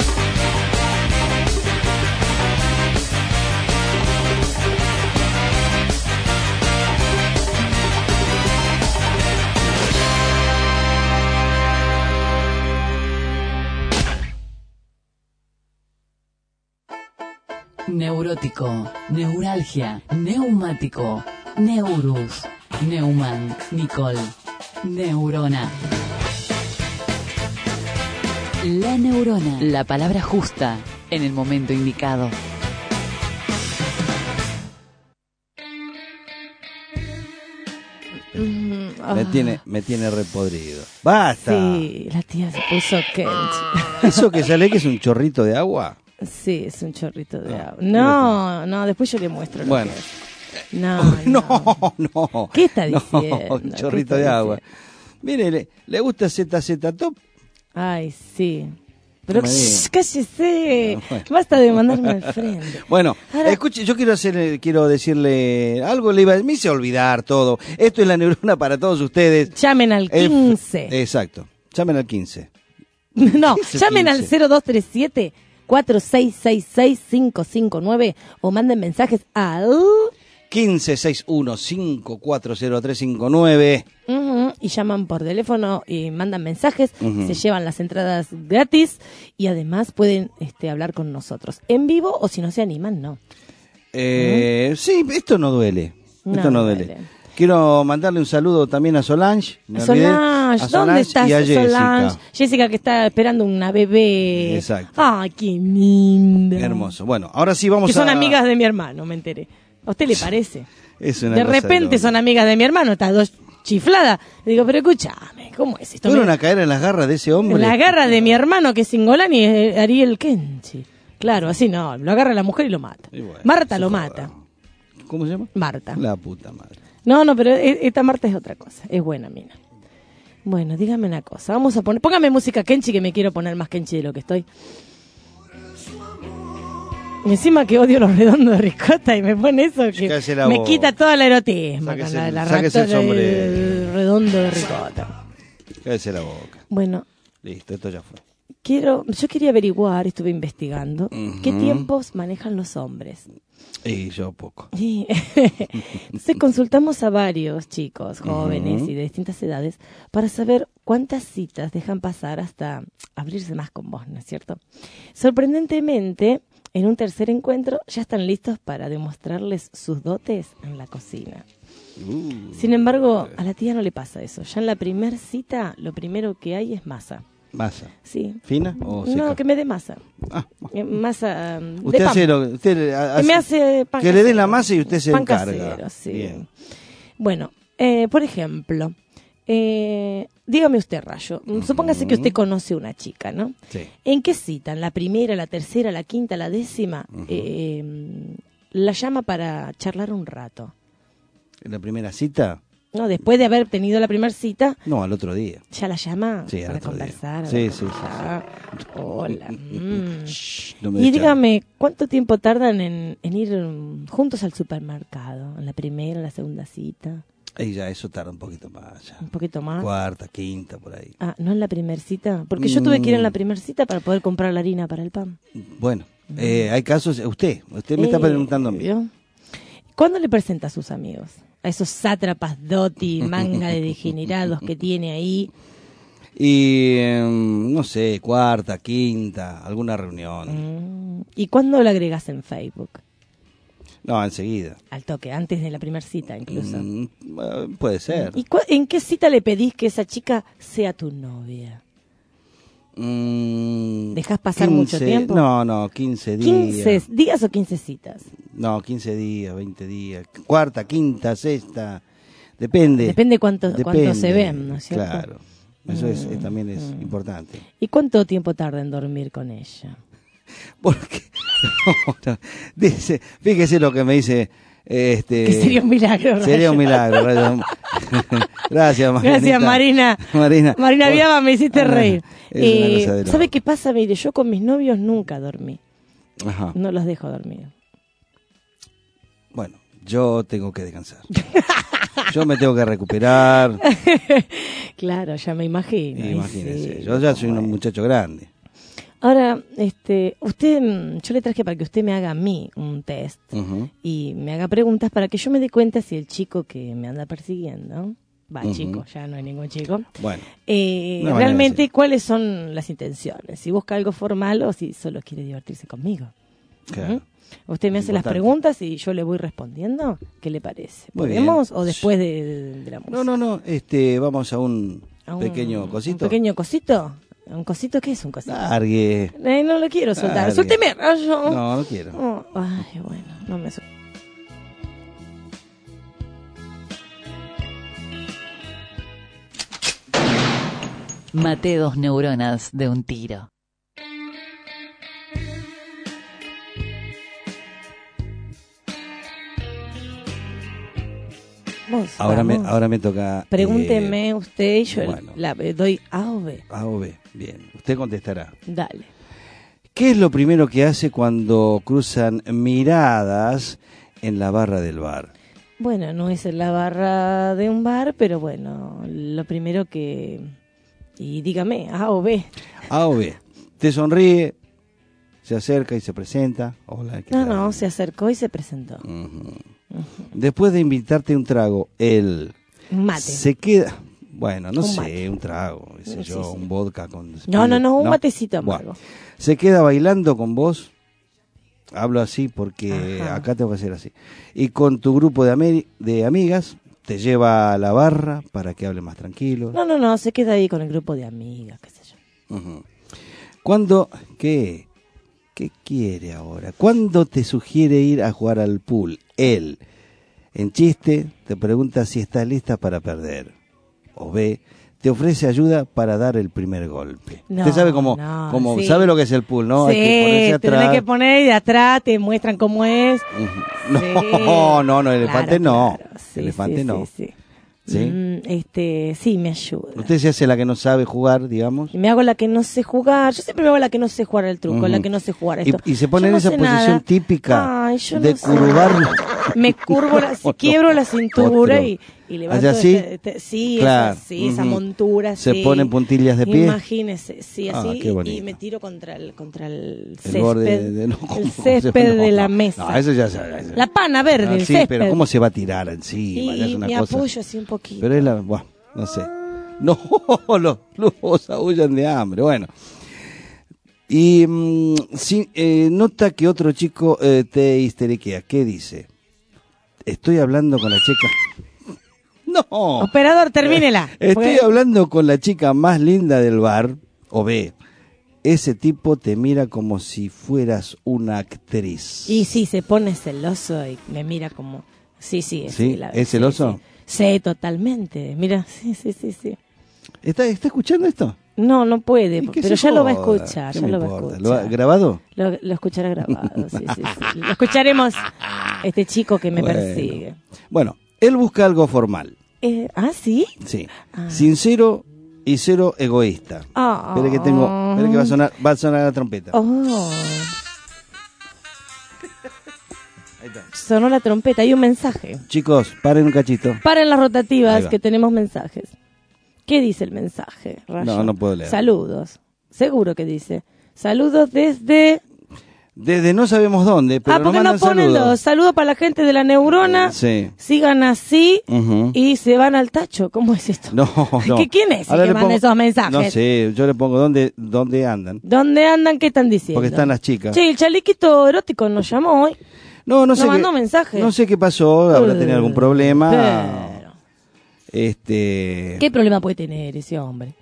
neurótico, neuralgia, neumático, neurus, neumann, Nicole, neurona. La neurona, la palabra justa en el momento indicado. Mm, ah. Me tiene, me tiene repodrido. ¡Basta! Sí, la tía se puso Kenchi. ¿Eso que sale que es un chorrito de agua? Sí, es un chorrito de agua. No, no, después yo le muestro lo Bueno. que es. No, no, no. ¿Qué está No, diciendo? un chorrito ¿Qué de está agua. Mire, ¿le, le gusta Z Z Top? Ay, sí. Pero No me diga. shh, cállese. Ah, bueno. Basta de mandarme al frente. Bueno, Ahora- escuche, yo quiero hacer, quiero decirle algo, le iba, me hice olvidar todo. Esto es la neurona para todos ustedes. Llamen al El- quince. Exacto, llamen al quince. No, ¿Qué es el llamen al quince? cero dos tres siete, cuatro seis seis seis, cinco cinco nueve o manden mensajes al... quince sesenta y uno cincuenta y cuatro cero tres cincuenta y nueve. Ujú, y llaman por teléfono y mandan mensajes, Ujú. se llevan las entradas gratis y además pueden este, hablar con nosotros en vivo o si no se animan, no. Eh, Sí, esto no duele. No esto no duele. duele. Quiero mandarle un saludo también a Solange. me olvidé. Solange, A ¿dónde estás, y a Jessica. Solange? Jessica que está esperando una bebé. Exacto. Ay, qué linda. Hermoso. Bueno, ahora sí vamos Que son a... amigas de mi hermano, me enteré. ¿A usted le parece? Es una De cosa repente loca. son amigas de mi hermano, estas dos chifladas. Le digo, pero escúchame, ¿cómo es esto? ¿Fueron Me- a caer en las garras de ese hombre? La garra de mi hermano que es Singolani es Ariel Kenchi. Claro, así no, lo agarra la mujer y lo mata. Y bueno, Marta lo mata. ¿Cómo se llama? Marta. La puta madre. No, no, pero e- esta Marta es otra cosa. Es buena mina. Bueno, dígame una cosa. Vamos a poner. Póngame música Kenchi que me quiero poner más Kenchi de lo que estoy. Y encima que odio los redondos de ricota y me pone eso que Cállese la me boca. quita todo el erotismo con Sáquese la, el- la sáquese el rata- sombrero. el redondo de ricota. Cállese la boca. Bueno, Listo, esto ya fue. quiero, yo quería averiguar, estuve investigando, qué Ujú. tiempos manejan los hombres. Y yo poco. Sí. Entonces consultamos a varios chicos, jóvenes Ujú. y de distintas edades para saber cuántas citas dejan pasar hasta abrirse más con vos, ¿no es cierto? Sorprendentemente, en un tercer encuentro ya están listos para demostrarles sus dotes en la cocina. Uh, Sin embargo, a la tía no le pasa eso. Ya en la primer cita, lo primero que hay es masa. masa. Sí. ¿Fina o seca? No, que me dé masa. Ah, Eh, Masa um, de Usted pan. hace lo usted Que me hace pan que le den la casero. masa y usted se Pan encarga. casero, sí. Bien. Bueno, eh, por ejemplo, eh, dígame usted, Rayo, supóngase que usted conoce una chica, ¿no? Sí. ¿En qué cita? ¿En la primera, la tercera, la quinta, la décima? eh, la llama para charlar un rato. ¿En la primera cita? No, después de haber tenido la primera cita, No, al otro día. ya la llama Sí, al para otro día. conversar. Sí, a sí, sí, conversar. Hola. mm. No me Y echa- dígame, ¿cuánto tiempo tardan en, en ir mm, juntos al supermercado? ¿En la primera, en la segunda cita? Ahí ya eso tarda un poquito más. Ya. ¿Un poquito más? Cuarta, quinta, por ahí. Ah, ¿no en la primera cita? Porque yo tuve que ir en la Mm. primera cita para poder comprar la harina para el pan. Bueno, eh, hay casos. Usted, usted me está Eh, preguntando a mí. ¿vio? ¿Cuándo le presenta a sus amigos? A esos sátrapas doti, manga de degenerados que tiene ahí. Y, eh, no sé, cuarta, quinta, alguna reunión. Mm. ¿Y cuándo lo agregas en Facebook? No, enseguida. Al toque, antes de la primera cita incluso. Mm, puede ser. ¿Y cu- en qué cita le pedís que esa chica sea tu novia? Mm, ¿Dejás pasar mucho tiempo? No, no, quince días. ¿quince días o quince citas? No, quince días, veinte días. Cuarta, quinta, sexta. Depende. Depende cuánto, Depende, cuánto se ven, ¿no es cierto? Claro. Eso es, es- también es Mm. importante. ¿Y cuánto tiempo tarda en dormir con ella? Porque, no, no, dice, fíjese lo que me dice. Este, Que sería un milagro, Sería Rayo. un milagro, Rayo. Gracias, Marina. Gracias, Marina. Marina. Marina Viaba, me hiciste Ah, reír. es una Eh, cosa de loco. ¿Sabe qué pasa? Mire, yo con mis novios nunca dormí. Ajá. No los dejo dormir. Bueno, yo tengo que descansar. Yo me tengo que recuperar. Claro, ya me imagino. Imagínense, Sí. yo ya soy un muchacho grande. Ahora, este, usted, mm, yo le traje para que usted me haga a mí un test Ujú. y me haga preguntas para que yo me dé cuenta si el chico que me anda persiguiendo, va Ujú. chico, ya no hay ningún chico, Bueno. eh, Una manera de realmente cuáles son las intenciones, si busca algo formal o si solo quiere divertirse conmigo. Claro. ¿Mm? Usted me hace las Importante. preguntas y yo le voy respondiendo. ¿Qué le parece? Muy ¿Podemos bien. o después de, de- de la música? No, no, no. Este, vamos a un, ¿A un- pequeño cosito. ¿Un pequeño cosito? ¿Un cosito qué es un cosito? Largue. Eh, no lo quiero soltar. Largue. Suélteme, Rayo. No, no quiero. Oh, ay, bueno, no me su- Maté dos neuronas de un tiro. Vos, Ahora me, vamos. ahora me toca. Pregúnteme eh, usted y yo bueno. la, doy A o B. A o B. Bien. Usted contestará. Dale. ¿Qué es lo primero que hace cuando cruzan miradas en la barra del bar? Bueno, no es en la barra de un bar, pero bueno, lo primero que... Y dígame, A o B. A o B. Te sonríe, se acerca y se presenta. Hola, ¿qué No, tal? no, se acercó y se presentó. Ujú. Después de invitarte un trago, él Un mate. se queda. Bueno, no Un sé, mate. un trago, qué sé Sí, yo, sí. un vodka con. No, no, no, un ¿no? matecito amargo. Bueno, se queda bailando con vos. Hablo así porque Ajá. acá tengo que hacer así. Y con tu grupo de, ami- de amigas te lleva a la barra para que hable más tranquilo. No, no, no, se queda ahí con el grupo de amigas, qué sé yo. Ujú. ¿Cuándo? ¿Qué? ¿Qué quiere ahora? ¿Cuándo te sugiere ir a jugar al pool? Él, en chiste, te pregunta si estás lista para perder. O B, te ofrece ayuda para dar el primer golpe. No, Usted sabe cómo, no, cómo sí. sabe lo que es el pool, ¿no? Sí, Hay que ponerse te atrás. tenés que poner ahí de atrás, te muestran cómo es. No, Sí. no, no, elefante Claro, no. claro, sí, elefante sí, no. sí, sí. ¿Sí? Mm, este, sí, me ayuda. Usted se hace la que no sabe jugar, digamos. Y me hago la que no sé jugar. Yo siempre me hago la que no sé jugar al truco, Ujú. la que no sé jugar a Y, esto. y se pone Yo en no esa sé posición nada. típica Ay, yo de no sé. curvar. Me curvo, la, Otro. quiebro la cintura Otro. y, y levanto. ¿Hace así? este- este- sí, Claro. esa, sí, esa Ujú. montura. ¿Se sí. ponen puntillas de pie? Imagínese, sí, Ah, así. qué y, bonito. y me tiro contra el, contra el El césped. borde de, no, ¿cómo el se- césped no, de la no. mesa. No, eso ya se- La pana verde, Ah, el sí, césped. pero ¿cómo se va a tirar encima? Y, Ya es una me cosa. apoyo así un poquito. Pero es la, buah, no sé. No, los lobos aullan de hambre. Bueno. Y mm, sí, eh, nota que otro chico eh, te histeriquea. ¿Qué dice? Estoy hablando con la chica. No. Operador, termínela. Estoy Porque- hablando con la chica más linda del bar. O B. Ese tipo te mira como si fueras una actriz. Y sí, se pone celoso y me mira como... Sí, sí. ¿Sí? la- ¿Es sí, celoso? Sí, Sí, totalmente. Mira, sí, sí, sí, sí. ¿Está, está escuchando esto? No, no puede, ¿Y qué pero se ya lo va a joda? escuchar, ¿Qué ya me lo va a importa? escuchar. ¿Lo ha grabado? Lo, lo escuchará grabado, sí, sí, sí. Lo escucharemos, este chico que me Bueno. persigue. Bueno, él busca algo formal. Eh, ¿Ah, sí? Sí. Ah. Sincero y cero egoísta. Ah. Espera que tengo, espera que va a sonar, va a sonar la trompeta. Oh, Ahí está. sonó la trompeta, hay un mensaje. Chicos, paren un cachito. Paren las Ahí rotativas va. que tenemos mensajes. ¿Qué dice el mensaje, Rayo? No, no puedo leer. Saludos. Seguro que dice. Saludos desde... Desde no sabemos dónde, pero ah, nos ¿por qué mandan no ponen saludos. los saludos para la gente de la neurona? Sí. Sigan así Ujú. y se van al tacho. ¿Cómo es esto? No, no. ¿Qué, ¿Quién es el Ahora que le manda pongo- esos mensajes? No sé, yo le pongo dónde, dónde andan. ¿Dónde andan? ¿Qué están diciendo? Porque están las chicas. Che, el chalequito erótico nos llamó hoy. No, no Nos sé. mandó qué, mensaje. No sé qué pasó, habrá Eh, tenido algún problema. pero- Este. ¿Qué problema puede tener ese hombre?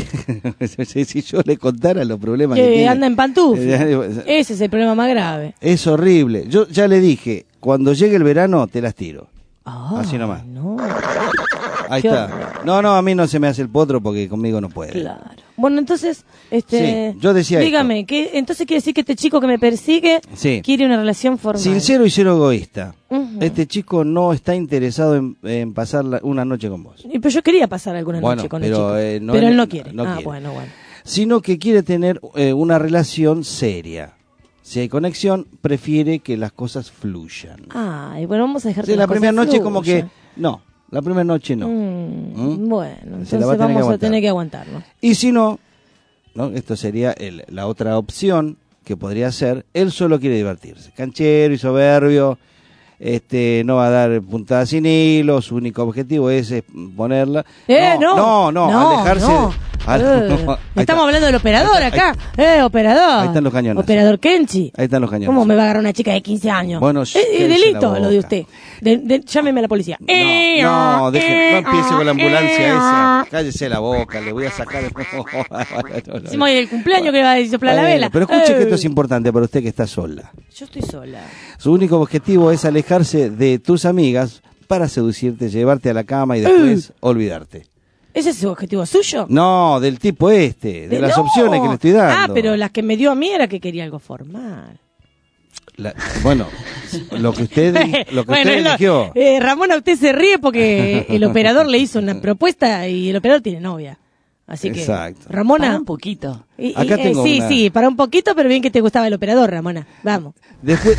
Si yo le contara los problemas que, Que tiene. anda en pantufla. Eh, Ese es el problema más grave. Es horrible. Yo ya le dije, cuando llegue el verano te las tiro. Ah, Así nomás. No. Ahí Qué está. horror. No, no, a mí no se me hace el potro porque conmigo no puede. Claro. Bueno, entonces, este, Sí, yo decía dígame, ¿qué, entonces quiere decir que este chico que me persigue Sí. quiere una relación formal. Sincero y cero egoísta. Ujú. Este chico no está interesado en, en pasar la- una noche con vos. Y, pero yo quería pasar alguna Bueno, noche con pero, el chico. eh, no pero él- él no quiere. no ah, quiere. bueno, bueno. Sino que quiere tener eh, una relación seria. Si hay conexión, prefiere que las cosas fluyan. Ay, bueno, vamos a dejar Sí, que la las primera cosas noche como que... fluyan. No, la primera noche no. Mm, ¿Mm? Bueno, Se la entonces va a tener que vamos a aguantar. tener que aguantarnos. Y si no, ¿no? Esto sería el- la otra opción que podría ser, él solo quiere divertirse. Canchero y soberbio, este, no va a dar puntadas sin hilo, su único objetivo es, es ponerla. Eh, no, no, no, no, alejarse. no. de- al- Eh, no, ahí estamos está. hablando del operador Ahí está, acá. Eh, operador. Ahí están los cañones. Operador Kenchi. Ahí están los cañones. ¿Cómo me va a agarrar una chica de quince años? Bueno, es, cállese es la delito boca. lo de usted. De- de- llámeme a la policía. Eh, No, no, ah, deje, no eh, empiece con la ah, ambulancia eh, esa. ah. Cállese la boca, le voy a sacar. No, no, no. Hicimos hoy el cumpleaños que le va a soplar la Bueno, vela. pero escuche Eh, que esto es importante para usted que está sola. Yo estoy sola. Su único objetivo es alejarse de tus amigas para seducirte, llevarte a la cama y después olvidarte. ¿Ese es su objetivo suyo? No, del tipo este, de Eh, las no. opciones que le estoy dando. Ah, pero las que me dio a mí era que quería algo formal. La- bueno, lo que usted, lo que Bueno, usted lo- eligió. eh, Ramona, usted se ríe porque el operador le hizo una propuesta y el operador tiene novia. Así que, Exacto. Ramona. Para un poquito. Y- y- Acá eh, tengo sí, una- sí, para un poquito, pero bien que te gustaba el operador, Ramona. Vamos. Después,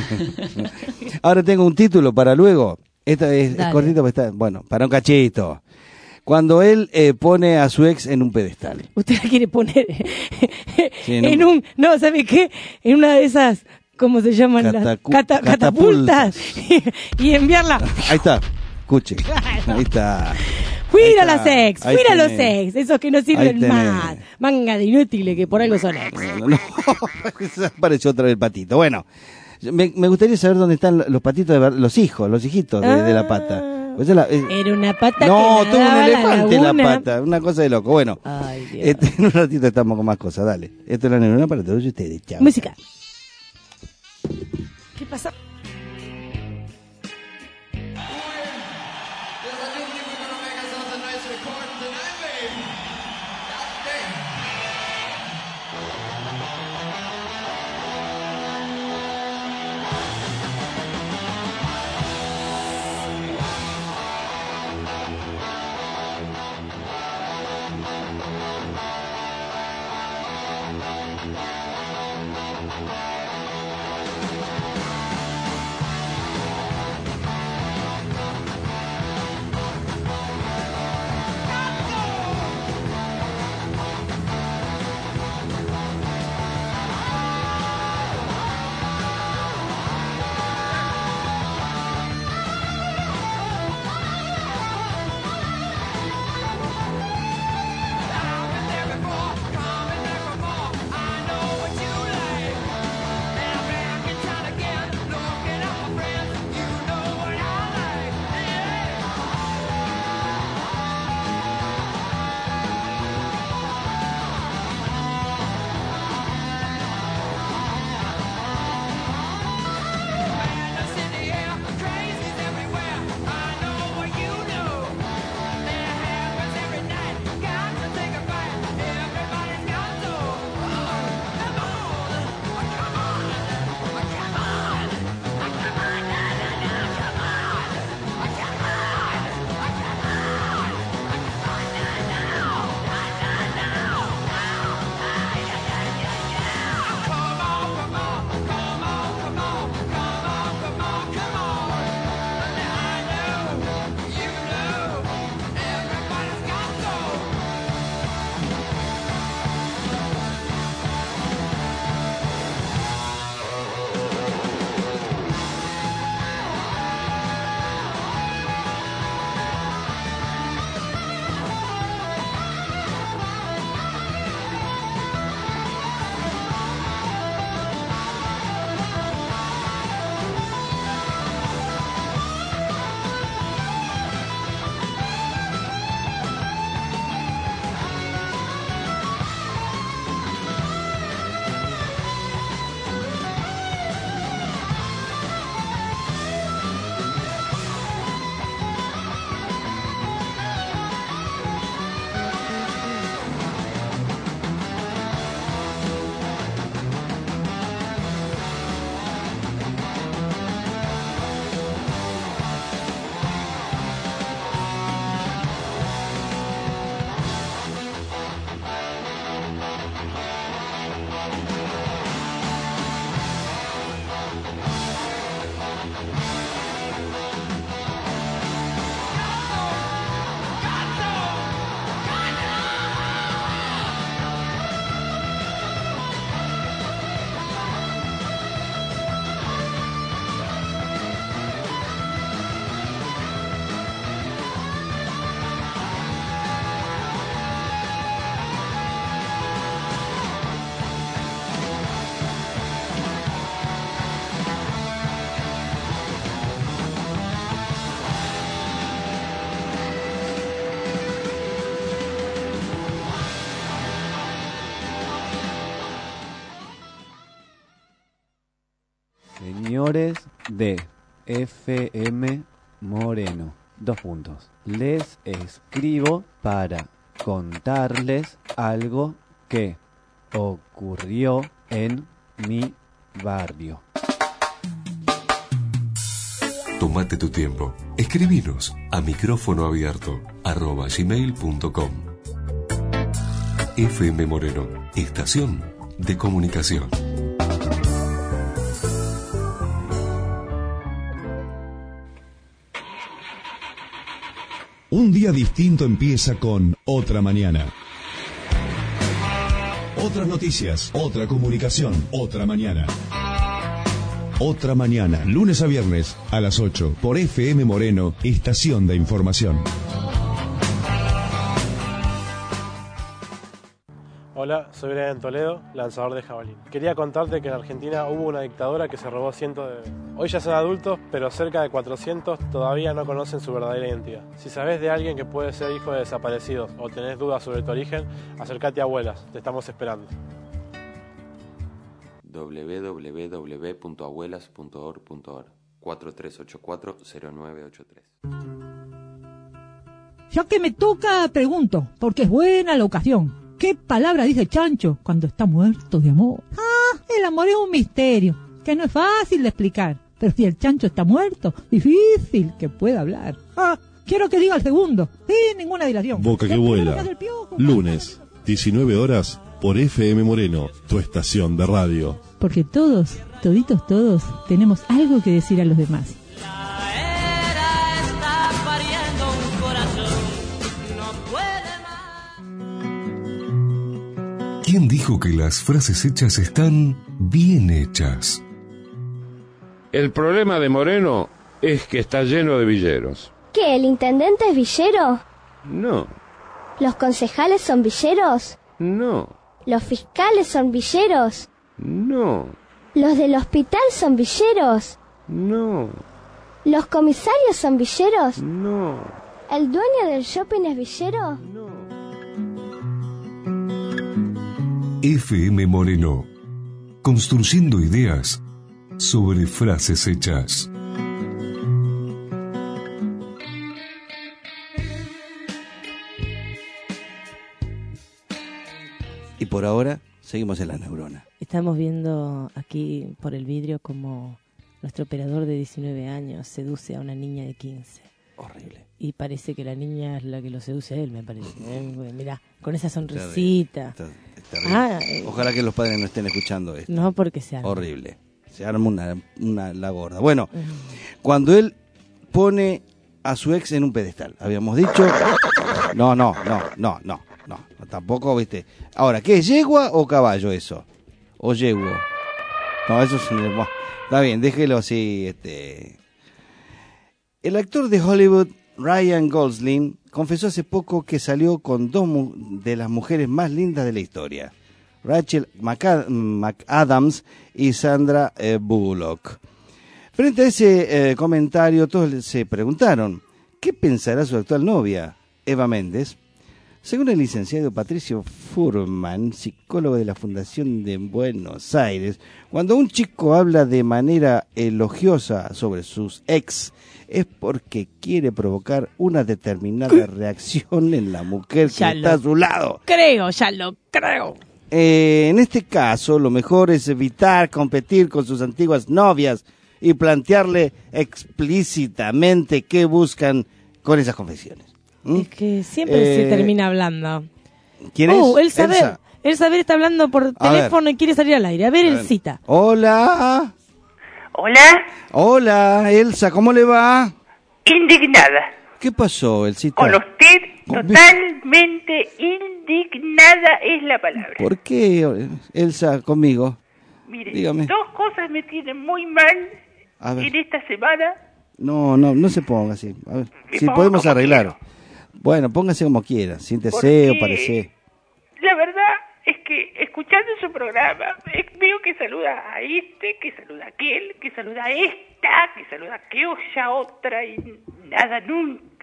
ahora tengo un título para luego. Esta es, es Dale. cortito, pero está, bueno, para un cachito. Cuando él eh, pone a su ex en un pedestal. Usted la quiere poner Sí, no- en un, no, ¿sabe qué? En una de esas, ¿cómo se llaman? Las Catacu- cata- catapultas. y enviarla. Ahí está, escuche. Ahí está. Fuera Ahí las está. ex, Ahí fuera los tenés. ex, esos que no Ahí sirven tenés. más. Manga de inútiles que por algo son ex. No, no, apareció otra vez el patito. Bueno, me, me gustaría saber dónde están los patitos, de ver- los hijos, los hijitos de, de la pata. Pues es la- es- Era una pata no, que tuvo un nadaba elefante en la laguna. pata, una cosa de loco. Bueno, Ay, Dios. este, en un ratito estamos con más cosas, dale. Esto es la neurona para todos ustedes, chao. Música. ¿Qué pasa? Señores de F M Moreno, dos puntos. Les escribo para contarles algo que ocurrió en mi barrio. Tómate tu tiempo. Escribinos a micrófono abierto arroba gmail punto com. F M Moreno, estación de comunicación. Un día distinto empieza con Otra Mañana. Otras noticias, otra comunicación, otra mañana. Otra Mañana, lunes a viernes a las ocho por F M Moreno, estación de información. Hola, soy Brian Toledo, lanzador de jabalí. Quería contarte que en Argentina hubo una dictadura que se robó cientos de... Hoy ya son adultos, pero cerca de cuatrocientos todavía no conocen su verdadera identidad. Si sabes de alguien que puede ser hijo de desaparecidos o tenés dudas sobre tu origen, acércate a Abuelas, te estamos esperando. doble u doble u doble u punto abuelas punto org punto or cuatro tres ocho cuatro cero nueve ocho tres. Ya que me toca, pregunto, porque es buena la ocasión. ¿Qué palabra dice Chancho cuando está muerto de amor? Ah, el amor es un misterio, que no es fácil de explicar. Pero si el Chancho está muerto, difícil que pueda hablar. Ah, quiero que diga el segundo, sin ninguna dilación. Boca que vuela. Lunes, diecinueve horas, por F M Moreno, tu estación de radio. Porque todos, toditos todos, tenemos algo que decir a los demás. ¿Quién dijo que las frases hechas están bien hechas? El problema de Moreno es que está lleno de villeros. ¿Qué, el intendente es villero? No. ¿Los concejales son villeros? No. ¿Los fiscales son villeros? No. ¿Los del hospital son villeros? No. ¿Los comisarios son villeros? No. ¿El dueño del shopping es villero? No. F M Moreno, construyendo ideas sobre frases hechas. Y por ahora seguimos en la neurona. Estamos viendo aquí por el vidrio como nuestro operador de diecinueve años seduce a una niña de quince. Horrible. Y parece que la niña es la que lo seduce a él, me parece. ¿eh? Mirá, con esa sonrisita. Está, está terrible. Ah, eh, Ojalá que los padres no estén escuchando esto. No, porque se arma. Horrible. Se arma una, una la gorda. Bueno, uh-huh. Cuando él pone a su ex en un pedestal, habíamos dicho... No, no, no, no, no, no, tampoco, viste. Ahora, ¿qué es, yegua o caballo eso? ¿O yeguo? No, eso es... Bueno, está bien, déjelo así, este... El actor de Hollywood, Ryan Gosling, confesó hace poco que salió con dos mu- de las mujeres más lindas de la historia, Rachel McAd- McAdams y Sandra eh, Bullock. Frente a ese eh, comentario, todos se preguntaron, ¿qué pensará su actual novia, Eva Méndez? Según el licenciado Patricio Furman, psicólogo de la Fundación de Buenos Aires, cuando un chico habla de manera elogiosa sobre sus ex, es porque quiere provocar una determinada reacción en la mujer que ya está a su lado. Creo, ya lo creo. Eh, en este caso, lo mejor es evitar competir con sus antiguas novias y plantearle explícitamente qué buscan con esas confesiones. ¿Mm? Es que siempre eh, se termina hablando. ¿Quién oh, es? El saber, Elsa. el saber está hablando por A teléfono ver. y quiere salir al aire. A ver, A ver. Elcita. Hola. Hola. Hola, Elsa, ¿cómo le va? Indignada. ¿Qué pasó, Elcita? Con usted, totalmente indignada es la palabra. ¿Por qué, Elsa, conmigo? Mire, Dígame. dos cosas me tienen muy mal A ver. en esta semana. No, no, no se ponga así. A ver, Me si pongo podemos como arreglar. Bueno, póngase como quiera, siéntese Porque o parece. La verdad es que escuchando su programa eh, veo que saluda a este, que saluda a aquel, que saluda a esta, que saluda a aquella otra y nada nunca.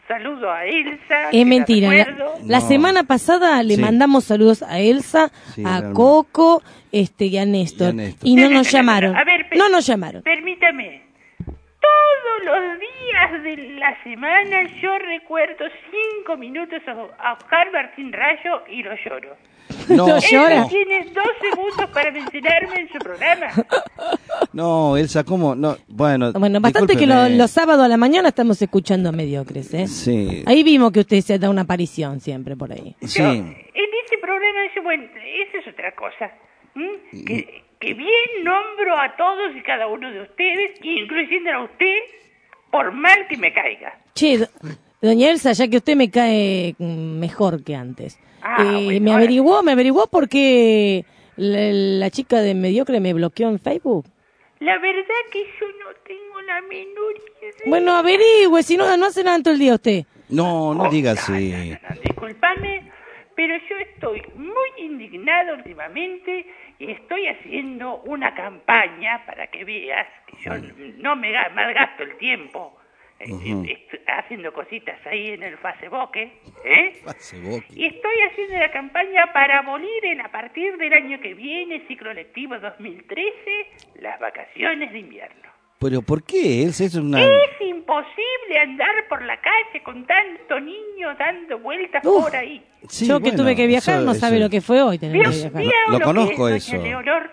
saludo a Elsa. Es mentira. La, la No. semana pasada le Sí. mandamos saludos a Elsa, Sí, a realmente. Coco este, y a Néstor. Y a Néstor. Y no nos llamaron. A ver, pe- No nos llamaron. Permítame. Todos los días de la semana yo recuerdo cinco minutos a, a Oscar Martín Rayo y lo lloro. No, ¿Lo Él llora? tiene dos segundos para mencionarme en su programa. no, Elsa, ¿cómo? No, bueno, Bueno, bastante que lo- discúlpeme. los sábados a la mañana estamos escuchando a Mediocres, ¿eh? Sí, Ahí vimos que usted se da una aparición siempre por ahí. sí. Yo, en ese programa, yo, bueno, esa es otra cosa. ¿m? Que, que bien nombro a todos y cada uno de ustedes, incluyendo a usted, por mal que me caiga. Che, do- doña Elsa, ya que usted me cae mm, mejor que antes, Ah, eh, bueno, me ahora- averiguó, me averiguó por qué la, la chica de Mediocre me bloqueó en Facebook. La verdad que yo no tengo la menor idea. Bueno, averigüe, si no, no hace nada en todo el día usted. No, no diga así. Disculpame, pero yo estoy muy indignado últimamente y estoy haciendo una campaña para que veas que yo no me ga- malgasto el tiempo eh, Ujú. eh, est- haciendo cositas ahí en el Facebook, ¿eh? Y estoy haciendo la campaña para abolir en, a partir del año que viene, ciclo lectivo dos mil trece, las vacaciones de invierno. Pero ¿por qué, Elsa? Eso es una... Es imposible andar por la calle con tanto niño dando vueltas Uf. por ahí. Sí, Yo que bueno, tuve que viajar eso- no sabe eso- lo que fue hoy tener que Dios, viajar. ¿vio Lo que conozco es, eso. doña Leonor?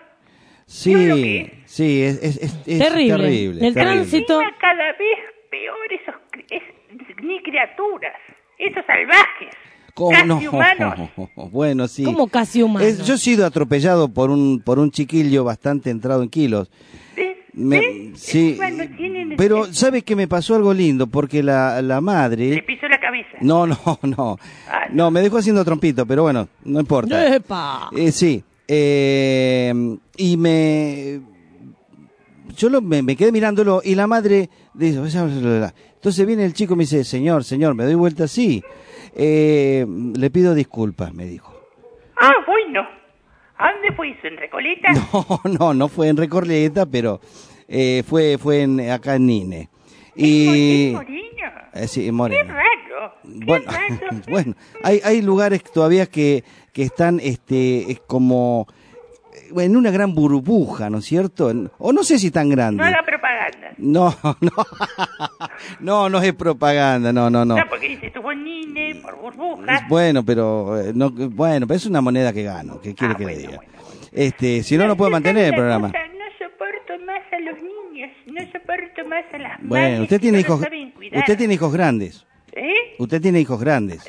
Sí, sí, es, es, es- es Terrible. terrible. El terrible. tránsito- Encima cada vez peor esos, cri- es- ni criaturas, esos salvajes, ¿Cómo casi no? humanos. Bueno, sí. Como casi humano. Es- yo he sido atropellado por un por un chiquillo bastante entrado en kilos. Me- sí, Encima no tienen pero ¿sabe que me pasó algo lindo? Porque la, la madre... Le pisó la cabeza. No, no, no. No, me dejó haciendo trompito, pero bueno, no importa. ¡Epa! Eh, sí. eh, y me... Yo lo- me, me quedé mirándolo y la madre dice... Entonces viene el chico y me dice, señor, señor, me doy vuelta así. Eh, le pido disculpas, me dijo. Ah, bueno. ¿A dónde fue eso? ¿En Recoleta? No, no, no fue en Recoleta, pero eh, fue fue en, acá en Nine. Y... Moreno. Eh, sí, en Qué Moreno. raro. Qué Bueno, raro. bueno, hay, hay lugares todavía que, que están este, es como eh, en una gran burbuja, ¿no es cierto? O no sé si tan grande. No haga propaganda. No, no, no, no es propaganda, no, no, no. No, porque dice, estuvo en Nine, por burbujas. Bueno, pero eh, no, bueno, pero es una moneda que gano, ¿qué quiere que le diga? Este, si no, no puedo mantener el programa. Cosa, no soporto más a los niños, no soporto más a las Bueno, madres usted que tiene no hijos, los saben cuidar. usted tiene hijos grandes. ¿Eh? Usted tiene hijos grandes.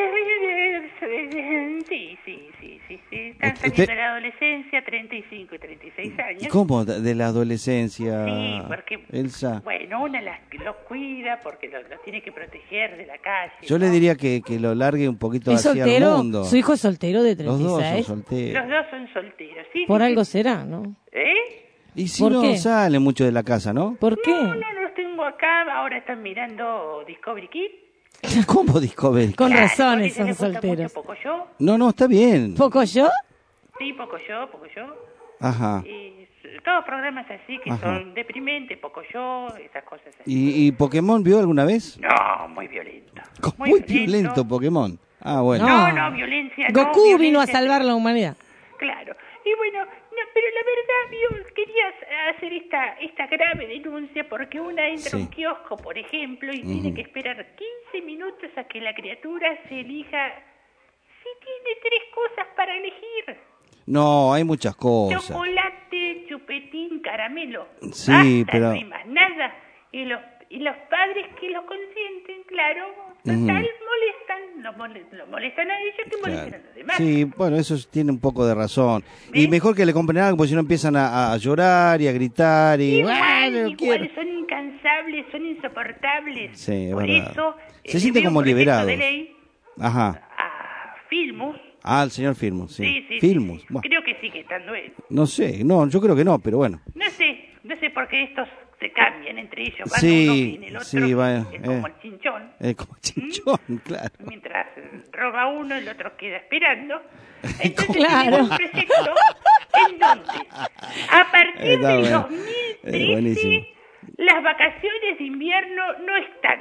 Sí, sí, sí, sí, sí. Están Usted- saliendo de la adolescencia, treinta y cinco y treinta y seis años. ¿Cómo de de la adolescencia? Sí, porque, Elsa. bueno, una las, los cuida porque los los tiene que proteger de la calle. Yo le diría que, que lo largue un poquito ¿Es hacia el soltero? mundo. Su hijo es soltero de Los dos son treinta y seis. solteros. Los dos son solteros, sí. Por sí, algo sí. será, ¿no? ¿Eh? Y si ¿Por no qué? sale mucho de la casa, ¿no? ¿Por qué? No, no los tengo acá, ahora están mirando Discovery Kids. ¿Cómo Discovery? Con Claro, razones porque son les gusta solteros. mucho Poco Yo. No, no, está bien. ¿Poco yo? Sí, Poco Yo, Poco Yo. Ajá. Y s- todos programas así que Ajá. son deprimentes, Poco Yo, esas cosas así. ¿Y, y Pokémon vio alguna vez? No, muy violento. Muy, violento Pokémon. Ah, bueno. No, no, violencia no. Goku vino a violencia- salvar la humanidad. Claro. Y bueno, no, pero la verdad, yo quería hacer esta esta grave denuncia porque una entra Sí. a un kiosco, por ejemplo, y Ujú. tiene que esperar quince minutos a que la criatura se elija si tiene tres cosas para elegir. No, hay muchas cosas. Chocolate, chupetín, caramelo. Sí, Basta, pero- no hay más nada. Y los, y los padres que lo consienten, claro, total, Ujú. molestan, lo, mole- lo molestan a ellos que molestan Claro. a los demás. Sí, bueno, eso tiene un poco de razón. Y mejor que le compren algo, porque si no empiezan a, a llorar y a gritar y... Igual, "Ah, no igual, quiero". son incansables, son insoportables. Sí, es Por verdad. eso, Se eh, sienten le como envié un proyecto liberados. de ley Ajá. a Filmus. Ah, el señor Filmus, sí. Sí, sí, Filmus. sí. Bueno, Creo que sigue estando él. no sé, no, yo creo que no, pero bueno. No sé, no sé por qué estos se cambian entre ellos. Van Sí, uno y en el otro. sí, va, es como eh. el chinchón. Eh, como chinchón, claro. Mientras eh, roba uno, el otro queda esperando. Entonces Claro. tenemos un proyecto en donde, a partir Está del bueno. dos mil Eh, buenísimo. trece, las vacaciones de invierno no están.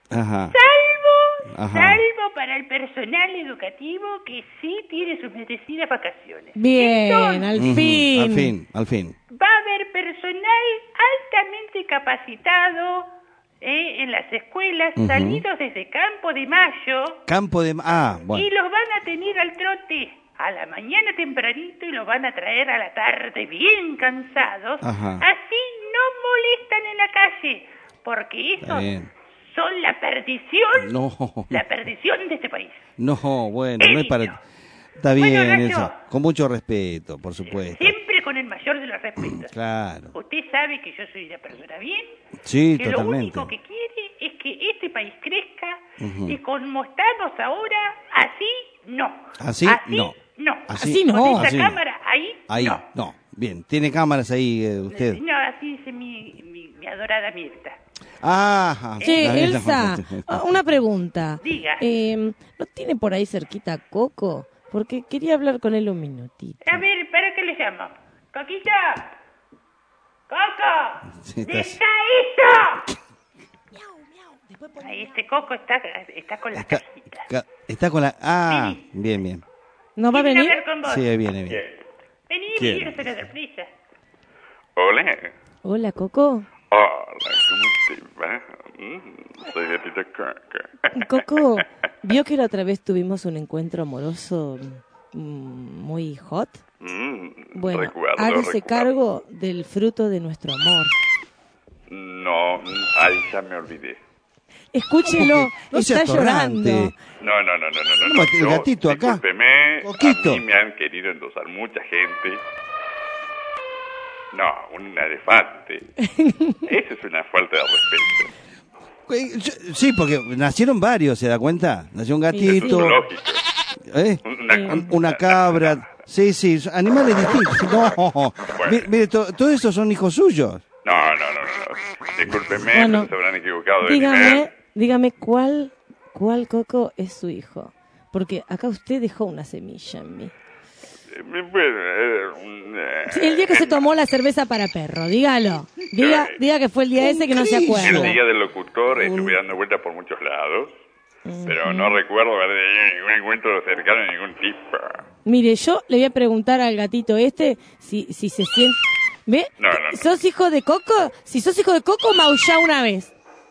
Ajá. Salvo, Ajá. salvo para el personal educativo que sí tiene sus merecidas vacaciones. Bien, Entonces, al Ujú, fin. Al fin, al fin. va a haber personal altamente capacitado eh, en las escuelas, Ujú. salidos desde Campo de Mayo, Campo de... Ah, y bueno. los van a tener al trote a la mañana tempranito y los van a traer a la tarde bien cansados. Ajá. Así no molestan en la calle, porque Está esos bien. son la perdición, No, la perdición de este país. no, bueno, no es para... Está bien, Bueno, Nacho. Elsa. Con mucho respeto, por supuesto. Siempre con el mayor de los respetos. Claro. Usted sabe que yo soy una persona bien, Sí, que totalmente. lo único que quiere es que este país crezca, Ujú. y como estamos ahora, así no. ¿Así? No. no. Así- Así no. Con esa así no. cámara, ahí, Ahí, no. no. Bien, ¿tiene cámaras ahí eh, usted? No, así dice mi, mi, mi adorada Mirta. Ajá. Che, La bien, la- Elsa, ah, una pregunta. Diga. Eh, ¿No tiene por ahí cerquita a Coco? Porque quería hablar con él un minutito. A ver, ¿para qué le llamo? ¡Coquita! ¡Coco! Sí, ¿Dónde estás- está esto? Ahí este Coco está, está con la Está, cajita. ca- está con la... Ah, bien, bien. ¿No va a ¿Quieren venir? hablar con vos? Sí, ahí viene, bien. Vení, ¿Quién? me quiero hacer la sorpresa. Hola. Hola, Coco. Hola, ¿cómo te va? Mm, soy gatita Caca. Coco, ¿vio que la otra vez tuvimos un encuentro amoroso mm, muy hot? Mm, Bueno, recuerdo, hágase recuerdo. cargo del fruto de nuestro amor. No, ahí ya me olvidé. Escúchelo, No está sea llorando. atorrante. No, no, no, no, no. no, No, no. el Yo, gatito acá. discúlpeme, Coquito. a mí me han querido endosar mucha gente. No, un elefante. Eso es una falta de respeto. Eh, yo- Sí, porque nacieron varios, ¿se da cuenta? Nació un Eso gatito, es lógico. ¿eh? Una- Un- una cabra. Sí, sí, son animales distintos. No, mire, mire, to- todos esos son hijos suyos. No, no, no, no. no. Discúlpeme, Bueno, pero se habrán equivocado de Dígame, nivel. dígame cuál, cuál Coco es su hijo. Porque acá usted dejó una semilla en mí. Eh, Bueno, eh, eh, El día que se tomó la cerveza para perro, dígalo. Diga, diga que fue el día ese que no se el acuerda. día del locutor estuve dando vueltas por muchos lados, pero no recuerdo haber tenido ningún encuentro cercano de ningún tipo. Mire, yo le voy a preguntar al gatito este si, si se siente... ¿Ve? No, no, no. ¿Sos hijo de Coco? Si sos hijo de Coco, maullá una vez.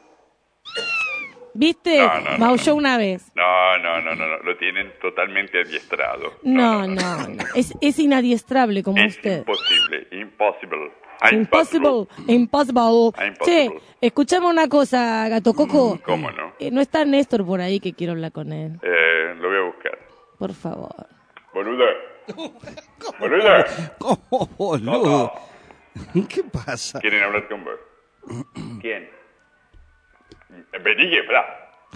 ¿Viste? No, no, no, Maulló una vez. No, no, no, no, no, lo tienen totalmente adiestrado. No, no, no. Es, es inadiestrable como Es usted. imposible, impossible. Impossible, impossible. Impossible. Che, escuchame una cosa, gato Coco. ¿Cómo no? Eh, no está Néstor por ahí que quiero hablar con él. Eh, lo voy a buscar. Por favor. Boluda. Boluda. ¿Cómo, boludo? ¿Qué pasa? ¿Quieren hablar con vos? ¿Quién? Vení, Efra.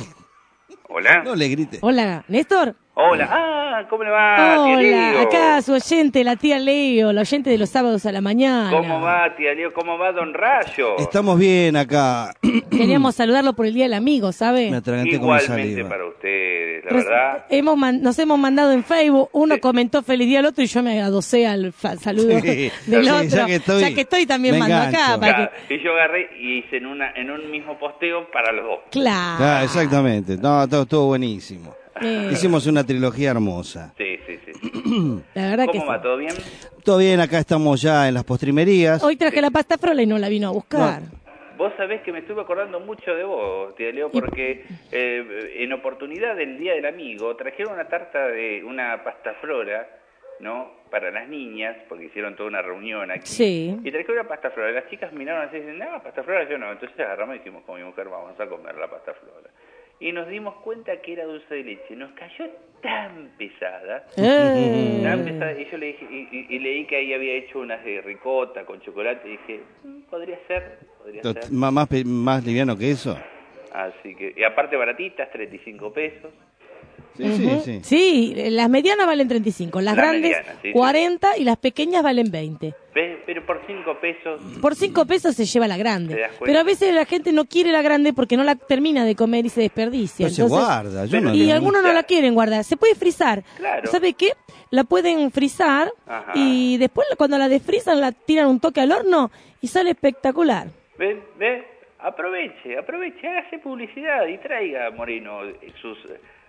Hola. No le grite. Hola, Néstor. Hola. Ah, ¿cómo le va, tía Hola, Leo? acá su oyente, la tía Leo, la oyente de los sábados a la mañana. ¿Cómo va, tía Leo? ¿Cómo va, don Rayo? Estamos bien acá. Queríamos saludarlo por el Día del Amigo, ¿sabe? Me atraganté como Igualmente saliva. para ustedes, la Res- verdad. hemos man- nos hemos mandado en Facebook, uno comentó feliz día al otro y yo me adosé al fa- saludo Sí, del sí, otro. ya que estoy, también me mando acá. engancho. Para Claro, que... y yo agarré y hice en, una, en un mismo posteo para los dos. Claro. Ah, exactamente. No, todo estuvo buenísimo. Eh. Hicimos una trilogía hermosa. Sí, sí, sí. La verdad que ¿Cómo va? sí. ¿Todo bien? Todo bien, acá estamos ya en las postrimerías. Hoy traje la pasta frola y no la vino a buscar. Vos sabés que me estuve acordando mucho de vos, tía Leo, porque eh, en oportunidad del Día del Amigo trajeron una tarta de una pasta flora, ¿no? Para las niñas, porque hicieron toda una reunión aquí. Sí. Y trajeron una pasta flora. Las chicas miraron así y dicen, no, pasta flora yo no. Entonces agarramos y dijimos con mi mujer, vamos a comer la pasta flora. Y nos dimos cuenta que era dulce de leche. Nos cayó tan pesada, Eh. tan pesada. Y yo le dije, y, y- y leí que ahí había hecho unas de ricota con chocolate. Y dije, "Mm, podría ser, podría Tot- ser. Más, más, pe- más liviano que eso. Así que, y aparte baratitas, treinta y cinco pesos. Sí, sí, sí. Sí, las medianas valen treinta y cinco, las Las grandes medianas, sí, sí. cuarenta y las pequeñas valen veinte. ¿Ves? Pero por cinco pesos, Por cinco pesos se lleva la ¿Te grande. das cuenta? Pero a veces la gente no quiere la grande porque no la termina de comer y se desperdicia. Pero se Entonces- guarda. Yo no, y no- algunos no la quieren guardar. Se puede frizar. Claro. ¿Sabe qué? La pueden frizar Ajá. y después cuando la desfrizan la tiran un toque al horno y sale espectacular. ¿ves? ¿Ves? aproveche, aproveche, hágase publicidad y traiga, Moreno, sus...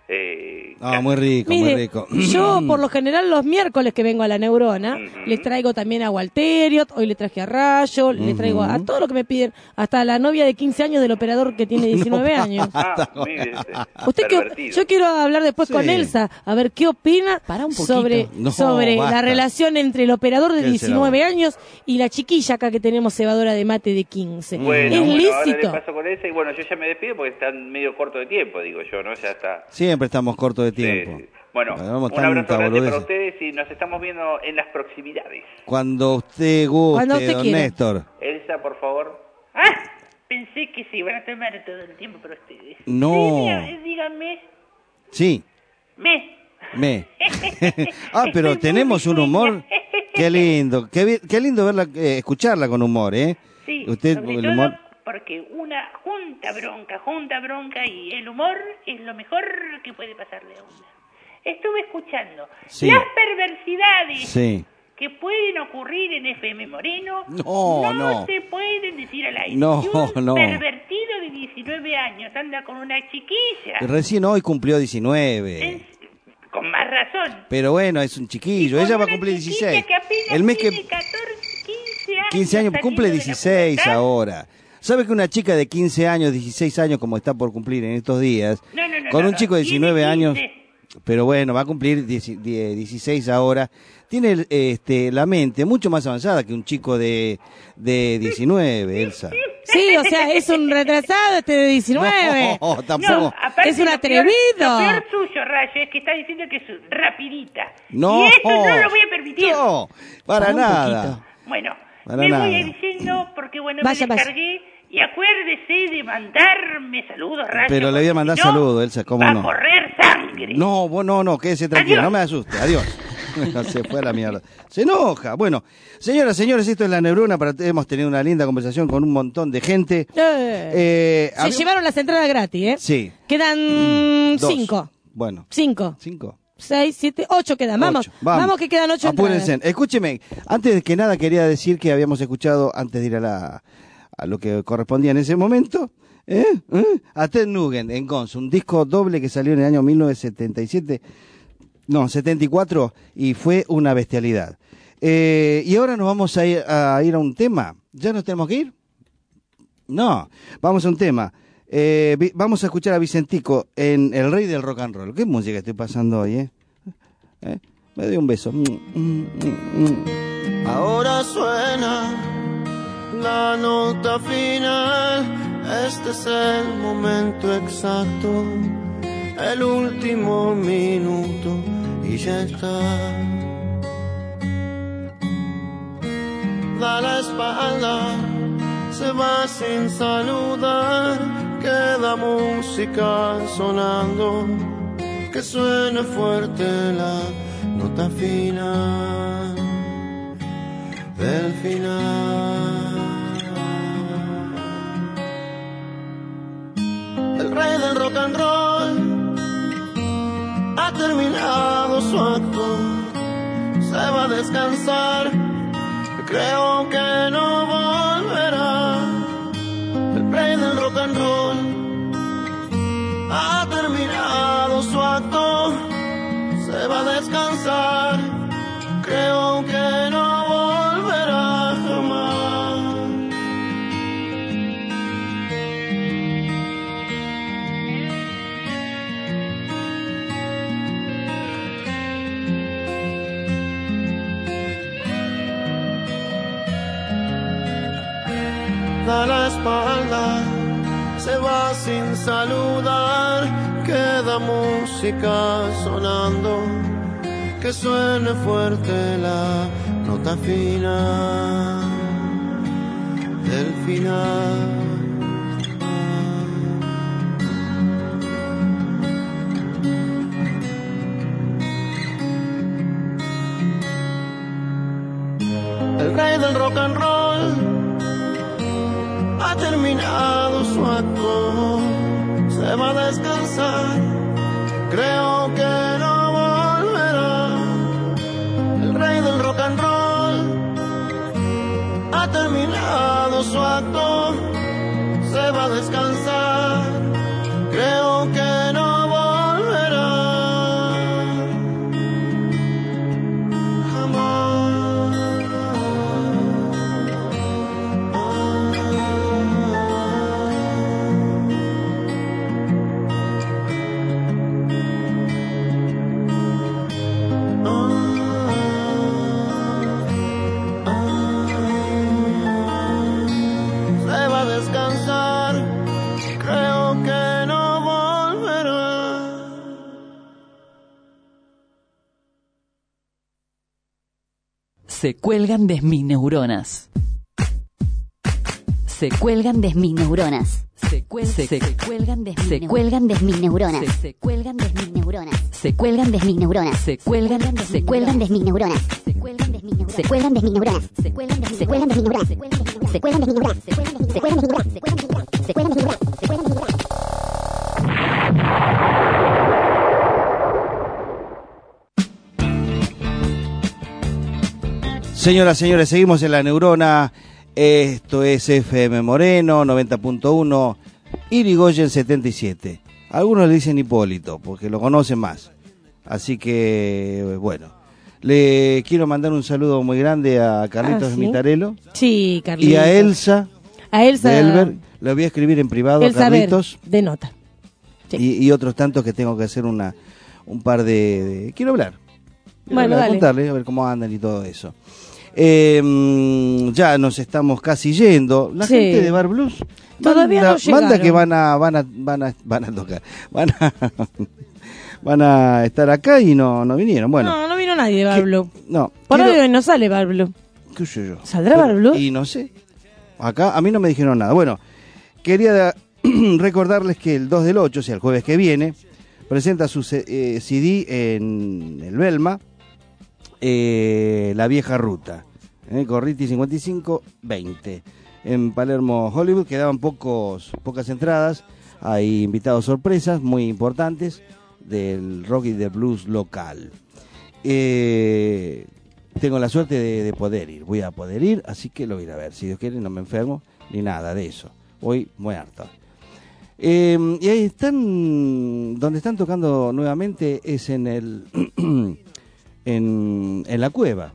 Eh, ah, muy rico, Mire, muy rico. Yo, por lo general, los miércoles que vengo a la Neurona, uh-huh. les traigo también a Walteriot, hoy le traje a Rayo, uh-huh. le traigo a, a todo lo que me piden, hasta la novia de quince años del operador que tiene diecinueve no, años. Ah, mírese, Usted que, yo quiero hablar después sí. con Elsa, a ver qué opina sobre, no, sobre la relación entre el operador de diecinueve años y la chiquilla acá que tenemos, cebadora de mate de quince. Bueno, es bueno, lícito. Ahora le paso con esa y bueno, yo ya me despido porque están medio corto de tiempo, digo yo, ¿no? Ya está. Siempre estamos cortos de tiempo. Sí, sí. Bueno, un abrazo grande para ustedes y nos estamos viendo en las proximidades. Cuando usted guste, Cuando usted don quiera. Néstor. Elsa, por favor. Ah, pensé que se iban a tomar todo el tiempo para ustedes. No. Sí, dígame, dígame. Sí. Me. Me. Ah, pero tenemos un humor. Qué lindo, qué, qué lindo verla, eh, escucharla con humor, ¿eh? Sí, usted, sobre el todo humor... porque una junta bronca, junta bronca y el humor es lo mejor que puede pasarle a una. Estuve escuchando sí. las perversidades sí. que pueden ocurrir en F M Moreno. No, no, no. se pueden decir al aire. No, si un no. pervertido de diecinueve años anda con una chiquilla. Recién hoy cumplió diecinueve. Es, con más razón. Pero bueno, es un chiquillo. Ella va a cumplir dieciséis. Que apenas el mes que tiene catorce, quince años. quince años cumple dieciséis ahora. ¿Sabe que una chica de quince años, dieciséis años, como está por cumplir en estos días, no, no, no, con no, un chico de diecinueve años, pero bueno, va a cumplir dieciséis ahora, tiene este, la mente mucho más avanzada que un chico de, de diecinueve, Elsa. Sí, o sea, es un retrasado este de diecinueve. No, tampoco. No, aparte, es un lo atrevido. Peor, lo peor suyo, Rayo, es que está diciendo que es rapidita. No. Y eso no lo voy a permitir. No, para, para nada. Bueno, para me nada. voy a ir diciendo porque, bueno, vaya, me descargué. Vaya. Y acuérdese de mandarme saludos, Rayo. Pero le voy a mandar no, saludos, Elsa, ¿cómo va no? a correr sangre. No, vos no, no, quédese tranquilo, Adiós. no me asuste, adiós. Se fue a la mierda. Se enoja. Bueno, señoras, señores, esto es La Neurona. Para, hemos tenido una linda conversación con un montón de gente. Eh, eh, se había... llevaron las entradas gratis, ¿eh? Sí. Quedan Dos. cinco. Bueno. Cinco. Cinco. Seis, siete, ocho quedan. Vamos, ocho. Vamos. Vamos que quedan ocho Apúrense. entradas. Escúcheme, antes de que nada quería decir que habíamos escuchado, antes de ir a la a lo que correspondía en ese momento, ¿eh? ¿Eh? a Ted Nugent en Guns, un disco doble que salió en el año mil novecientos setenta y siete, no, setenta y cuatro, y fue una bestialidad. Eh, y ahora nos vamos a ir, a ir a un tema. ¿Ya nos tenemos que ir? No, vamos a un tema. Eh, vi, vamos a escuchar a Vicentico en El Rey del Rock and Roll. ¿Qué música estoy pasando hoy, eh? ¿Eh? Me doy un beso. Mm, mm, mm, mm. Ahora suena la nota final, este es el momento exacto, el último minuto y ya está. Da la espalda, se va sin saludar, queda música sonando, que suene fuerte la nota final del final. El rey del rock and roll ha terminado su acto, se va a descansar, creo que no volverá. El rey del rock and roll ha terminado su acto, se va a descansar, creo que no volverá jamás. Da la espalda, se va sin saludar, queda música sonando, que suene fuerte la nota final del final. El rey del rock and roll ha terminado su acto, se va a descansar, creo que no volverá. El rey del rock and roll ha terminado su acto, se se va a descansar, creo que no volverá jamás. Se va a descansar, creo que no volverá. Se cuelgan de mis neuronas. Se cuelgan de mis neuronas. Se, cuel- se, Se cuelgan de se cuelgan de mis neuronas. Se- Se cuelgan de mis neuronas. Se cuelgan de mis neuronas. se cuelgan Se cuelgan de mis neuronas. Se cuelgan de mis neuronas. Se cuelgan de mis neuronas. Se cuelgan de mis neuronas. Se cuelgan de mis neuronas. Se cuelgan de mis neuronas. Se cuelgan de mis neuronas. Se cuelgan de mis neuronas. Se cuelgan de mis neuronas. Se cuelgan de mis neuronas. Se cuelgan de mis neuronas. Señoras, señores, seguimos en La Neurona. Esto es F M Moreno, noventa punto uno, Irigoyen setenta y siete. Algunos le dicen Hipólito, porque lo conocen más. Así que, bueno, le quiero mandar un saludo muy grande a Carlitos Ah, ¿sí? Mitarello Sí, Carlitos. y a Elsa, A Elsa. de Elber. Le voy a escribir en privado a Elsa Ver, Carlitos. de nota. Y, y otros tantos que tengo que hacer una un par de... de- quiero hablar. Quiero Bueno, hablar, dale. contarles, a ver cómo andan y todo eso. Eh, mm, ya nos estamos casi yendo. La Sí. gente de Bar Blues Todavía manda, no llegaron. manda que van a van a van a van a tocar, van a van a estar acá y no no vinieron. Bueno, No, no vino nadie de Bar Blue. no. Por quiero- hoy no sale Bar Blue. ¿Qué sé yo? ¿Saldrá Bar Blue? Y no sé. Acá a mí no me dijeron nada. Bueno, quería recordarles que el dos del ocho, o sea, el jueves que viene, presenta su C- eh, C D en el Belma, eh, La Vieja Ruta, eh, Corriti cincuenta y cinco veinte. En Palermo, Hollywood, quedaban pocos pocas entradas. Hay invitados sorpresas muy importantes del rock y del blues local. Eh, tengo la suerte de, de poder ir, voy a poder ir, así que lo voy a ir a ver. Si Dios quiere, no me enfermo ni nada de eso. Voy muy harto. Eh, y ahí están, donde están tocando nuevamente es en el en, en la cueva.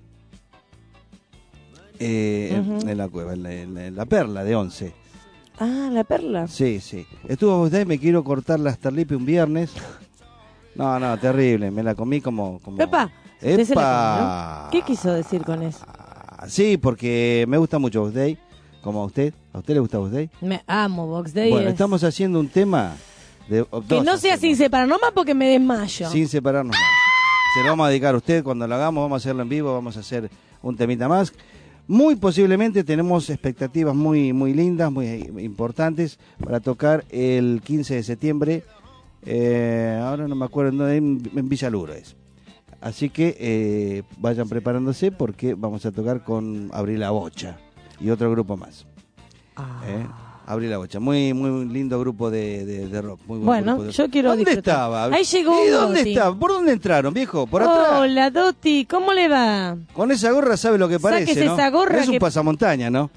Eh, Ujú. En la cueva, en la, en la- en la Perla de once. Ah, la perla. Sí, sí. Estuvo usted, me quiero cortar la starlipe un viernes. No, no, terrible. Me la comí como. como... Epa, usted se la ¡Epa! comió. ¿Qué quiso decir con eso? Sí, porque me gusta mucho Box Day, como a usted. ¿A usted le gusta Box Day? Me amo Box Day. Bueno, es- estamos haciendo un tema de Que no sea sin separar nomás porque me desmayo. sin separarnos más. Se lo vamos a dedicar a usted cuando lo hagamos, vamos a hacerlo en vivo, vamos a hacer un temita más. Muy posiblemente tenemos expectativas muy muy lindas, muy importantes para tocar el quince de septiembre. Eh, ahora no me acuerdo, en dónde, en, en Villaluro es. Así que eh, vayan preparándose porque vamos a tocar con Abril la Bocha y otro grupo más. ¿Eh? Abril la Bocha, muy muy lindo grupo de, de, de rock. Muy buen Bueno, grupo de- yo quiero ¿Dónde disfrutar. estaba? Ahí llegó ¿Y dónde Doti. estaba? ¿Por dónde entraron, viejo? ¿Por atrás? Hola, Doti, ¿cómo le va? Con esa gorra sabe lo que parece, Sáquese ¿no? esa gorra Es un que- pasamontaña, ¿no?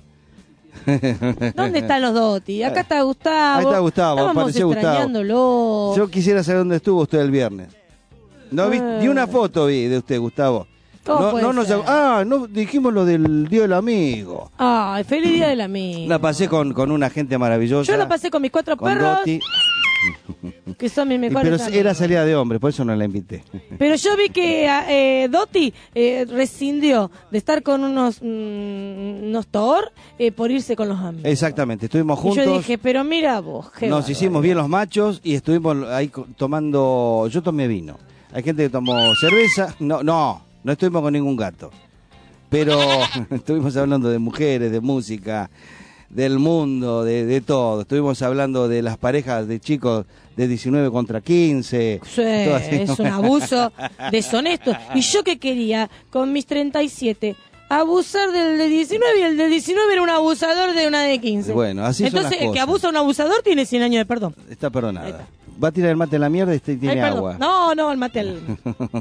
¿Dónde están los Doti? Acá está Gustavo. Ahí está Gustavo, Estábamos apareció Gustavo. extrañándolo. Yo quisiera saber dónde estuvo usted el viernes. No vi, Eh. ni una foto vi de usted, Gustavo. ¿Cómo No, puede no nos ser? ah, no dijimos lo del Día del Amigo. Ay, feliz día del amigo. La pasé con, con una gente maravillosa. Yo lo pasé con mis cuatro con perros, Doti. que son mis Y mejores pero amigos. era salida de hombre, por eso no la invité. Pero yo vi que eh, Doti eh, rescindió de estar con unos, mm, unos Thor eh, por irse con los amigos. Exactamente, estuvimos Y juntos. yo dije, pero mira vos, qué Nos bárbaro. hicimos bien los machos y estuvimos ahí co- tomando. Yo tomé vino. Hay gente que tomó cerveza. No, no, no estuvimos con ningún gato. Pero estuvimos hablando de mujeres, de música, del mundo, de, de todo. Estuvimos hablando de las parejas de chicos de diecinueve contra quince. Sí, todo así. es un abuso deshonesto. ¿Y yo qué quería con mis treinta y siete? Abusar del de diecinueve y el de diecinueve era un abusador de una de quince. Bueno, así son Entonces, las el que cosas. abusa a un abusador tiene cien años de perdón. Está perdonada. Va a tirar el mate en la mierda y este tiene Ay, perdón. agua. No, no, el mate al...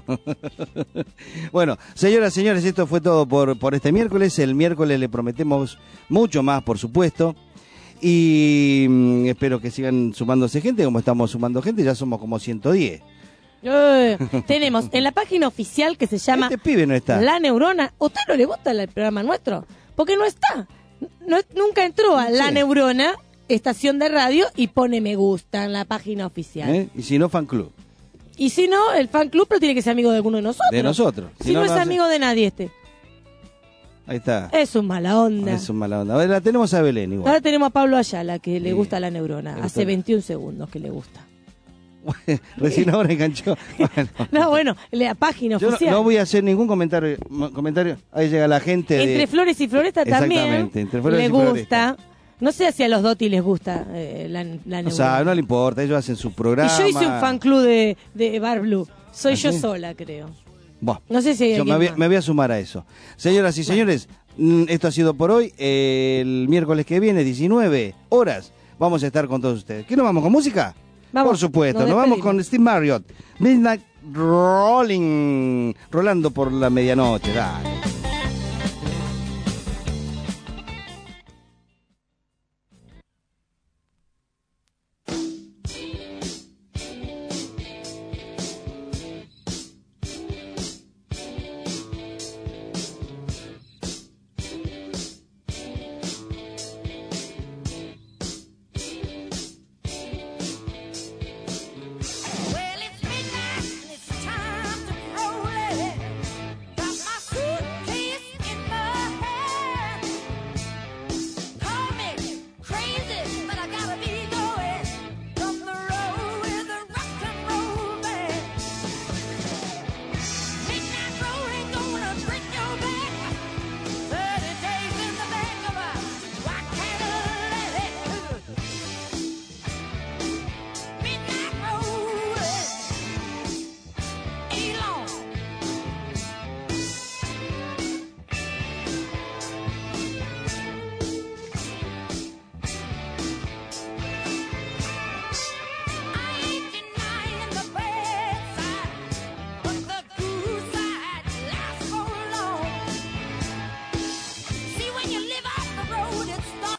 Bueno, señoras, señores, esto fue todo por, por este miércoles. El miércoles le prometemos mucho más, por supuesto. Y mm, espero que sigan sumándose gente, como estamos sumando gente, ya somos como ciento diez. Eh, tenemos en la página oficial que se llama Este pibe no está. La Neurona. ¿A usted no le gusta el programa nuestro? Porque no está. No, nunca entró a La Sí. Neurona, estación de radio, y pone me gusta en la página oficial. ¿Eh? Y si no, fan club. Y si no, el fan club, pero tiene que ser amigo de alguno de nosotros. De nosotros. Si, no, es hace- amigo de nadie este. Ahí está. Es un mala onda. Es un mala onda. A ver, la tenemos a Belén igual. Ahora tenemos a Pablo Ayala, que le Sí. gusta La Neurona. Le Hace gusta. veintiún segundos que le gusta. Recién ahora enganchó. Bueno. No, bueno, la página Yo no, oficial. no voy a hacer ningún comentario. mo- comentario. Ahí llega la gente. de- Entre Flores y Floresta también Exactamente, entre Flores le y Floresta. gusta. No sé si a los Doti les gusta eh, la, la O Neurona. sea, no le importa, ellos hacen su programa. Y yo hice un fan club de, de Bar Blue. Soy ¿Ah, yo sí? sola, creo. Buah, No sé si hay yo me alguien voy, más. me voy a sumar a eso. Señoras y señores, mm, esto ha sido por hoy. Eh, el miércoles que viene, diecinueve horas, vamos a estar con todos ustedes. ¿Qué nos vamos con música? Vamos, por supuesto, nos nos, vamos despedimos. con Steve Marriott. Midnight Rolling, rolando por la medianoche. Dale.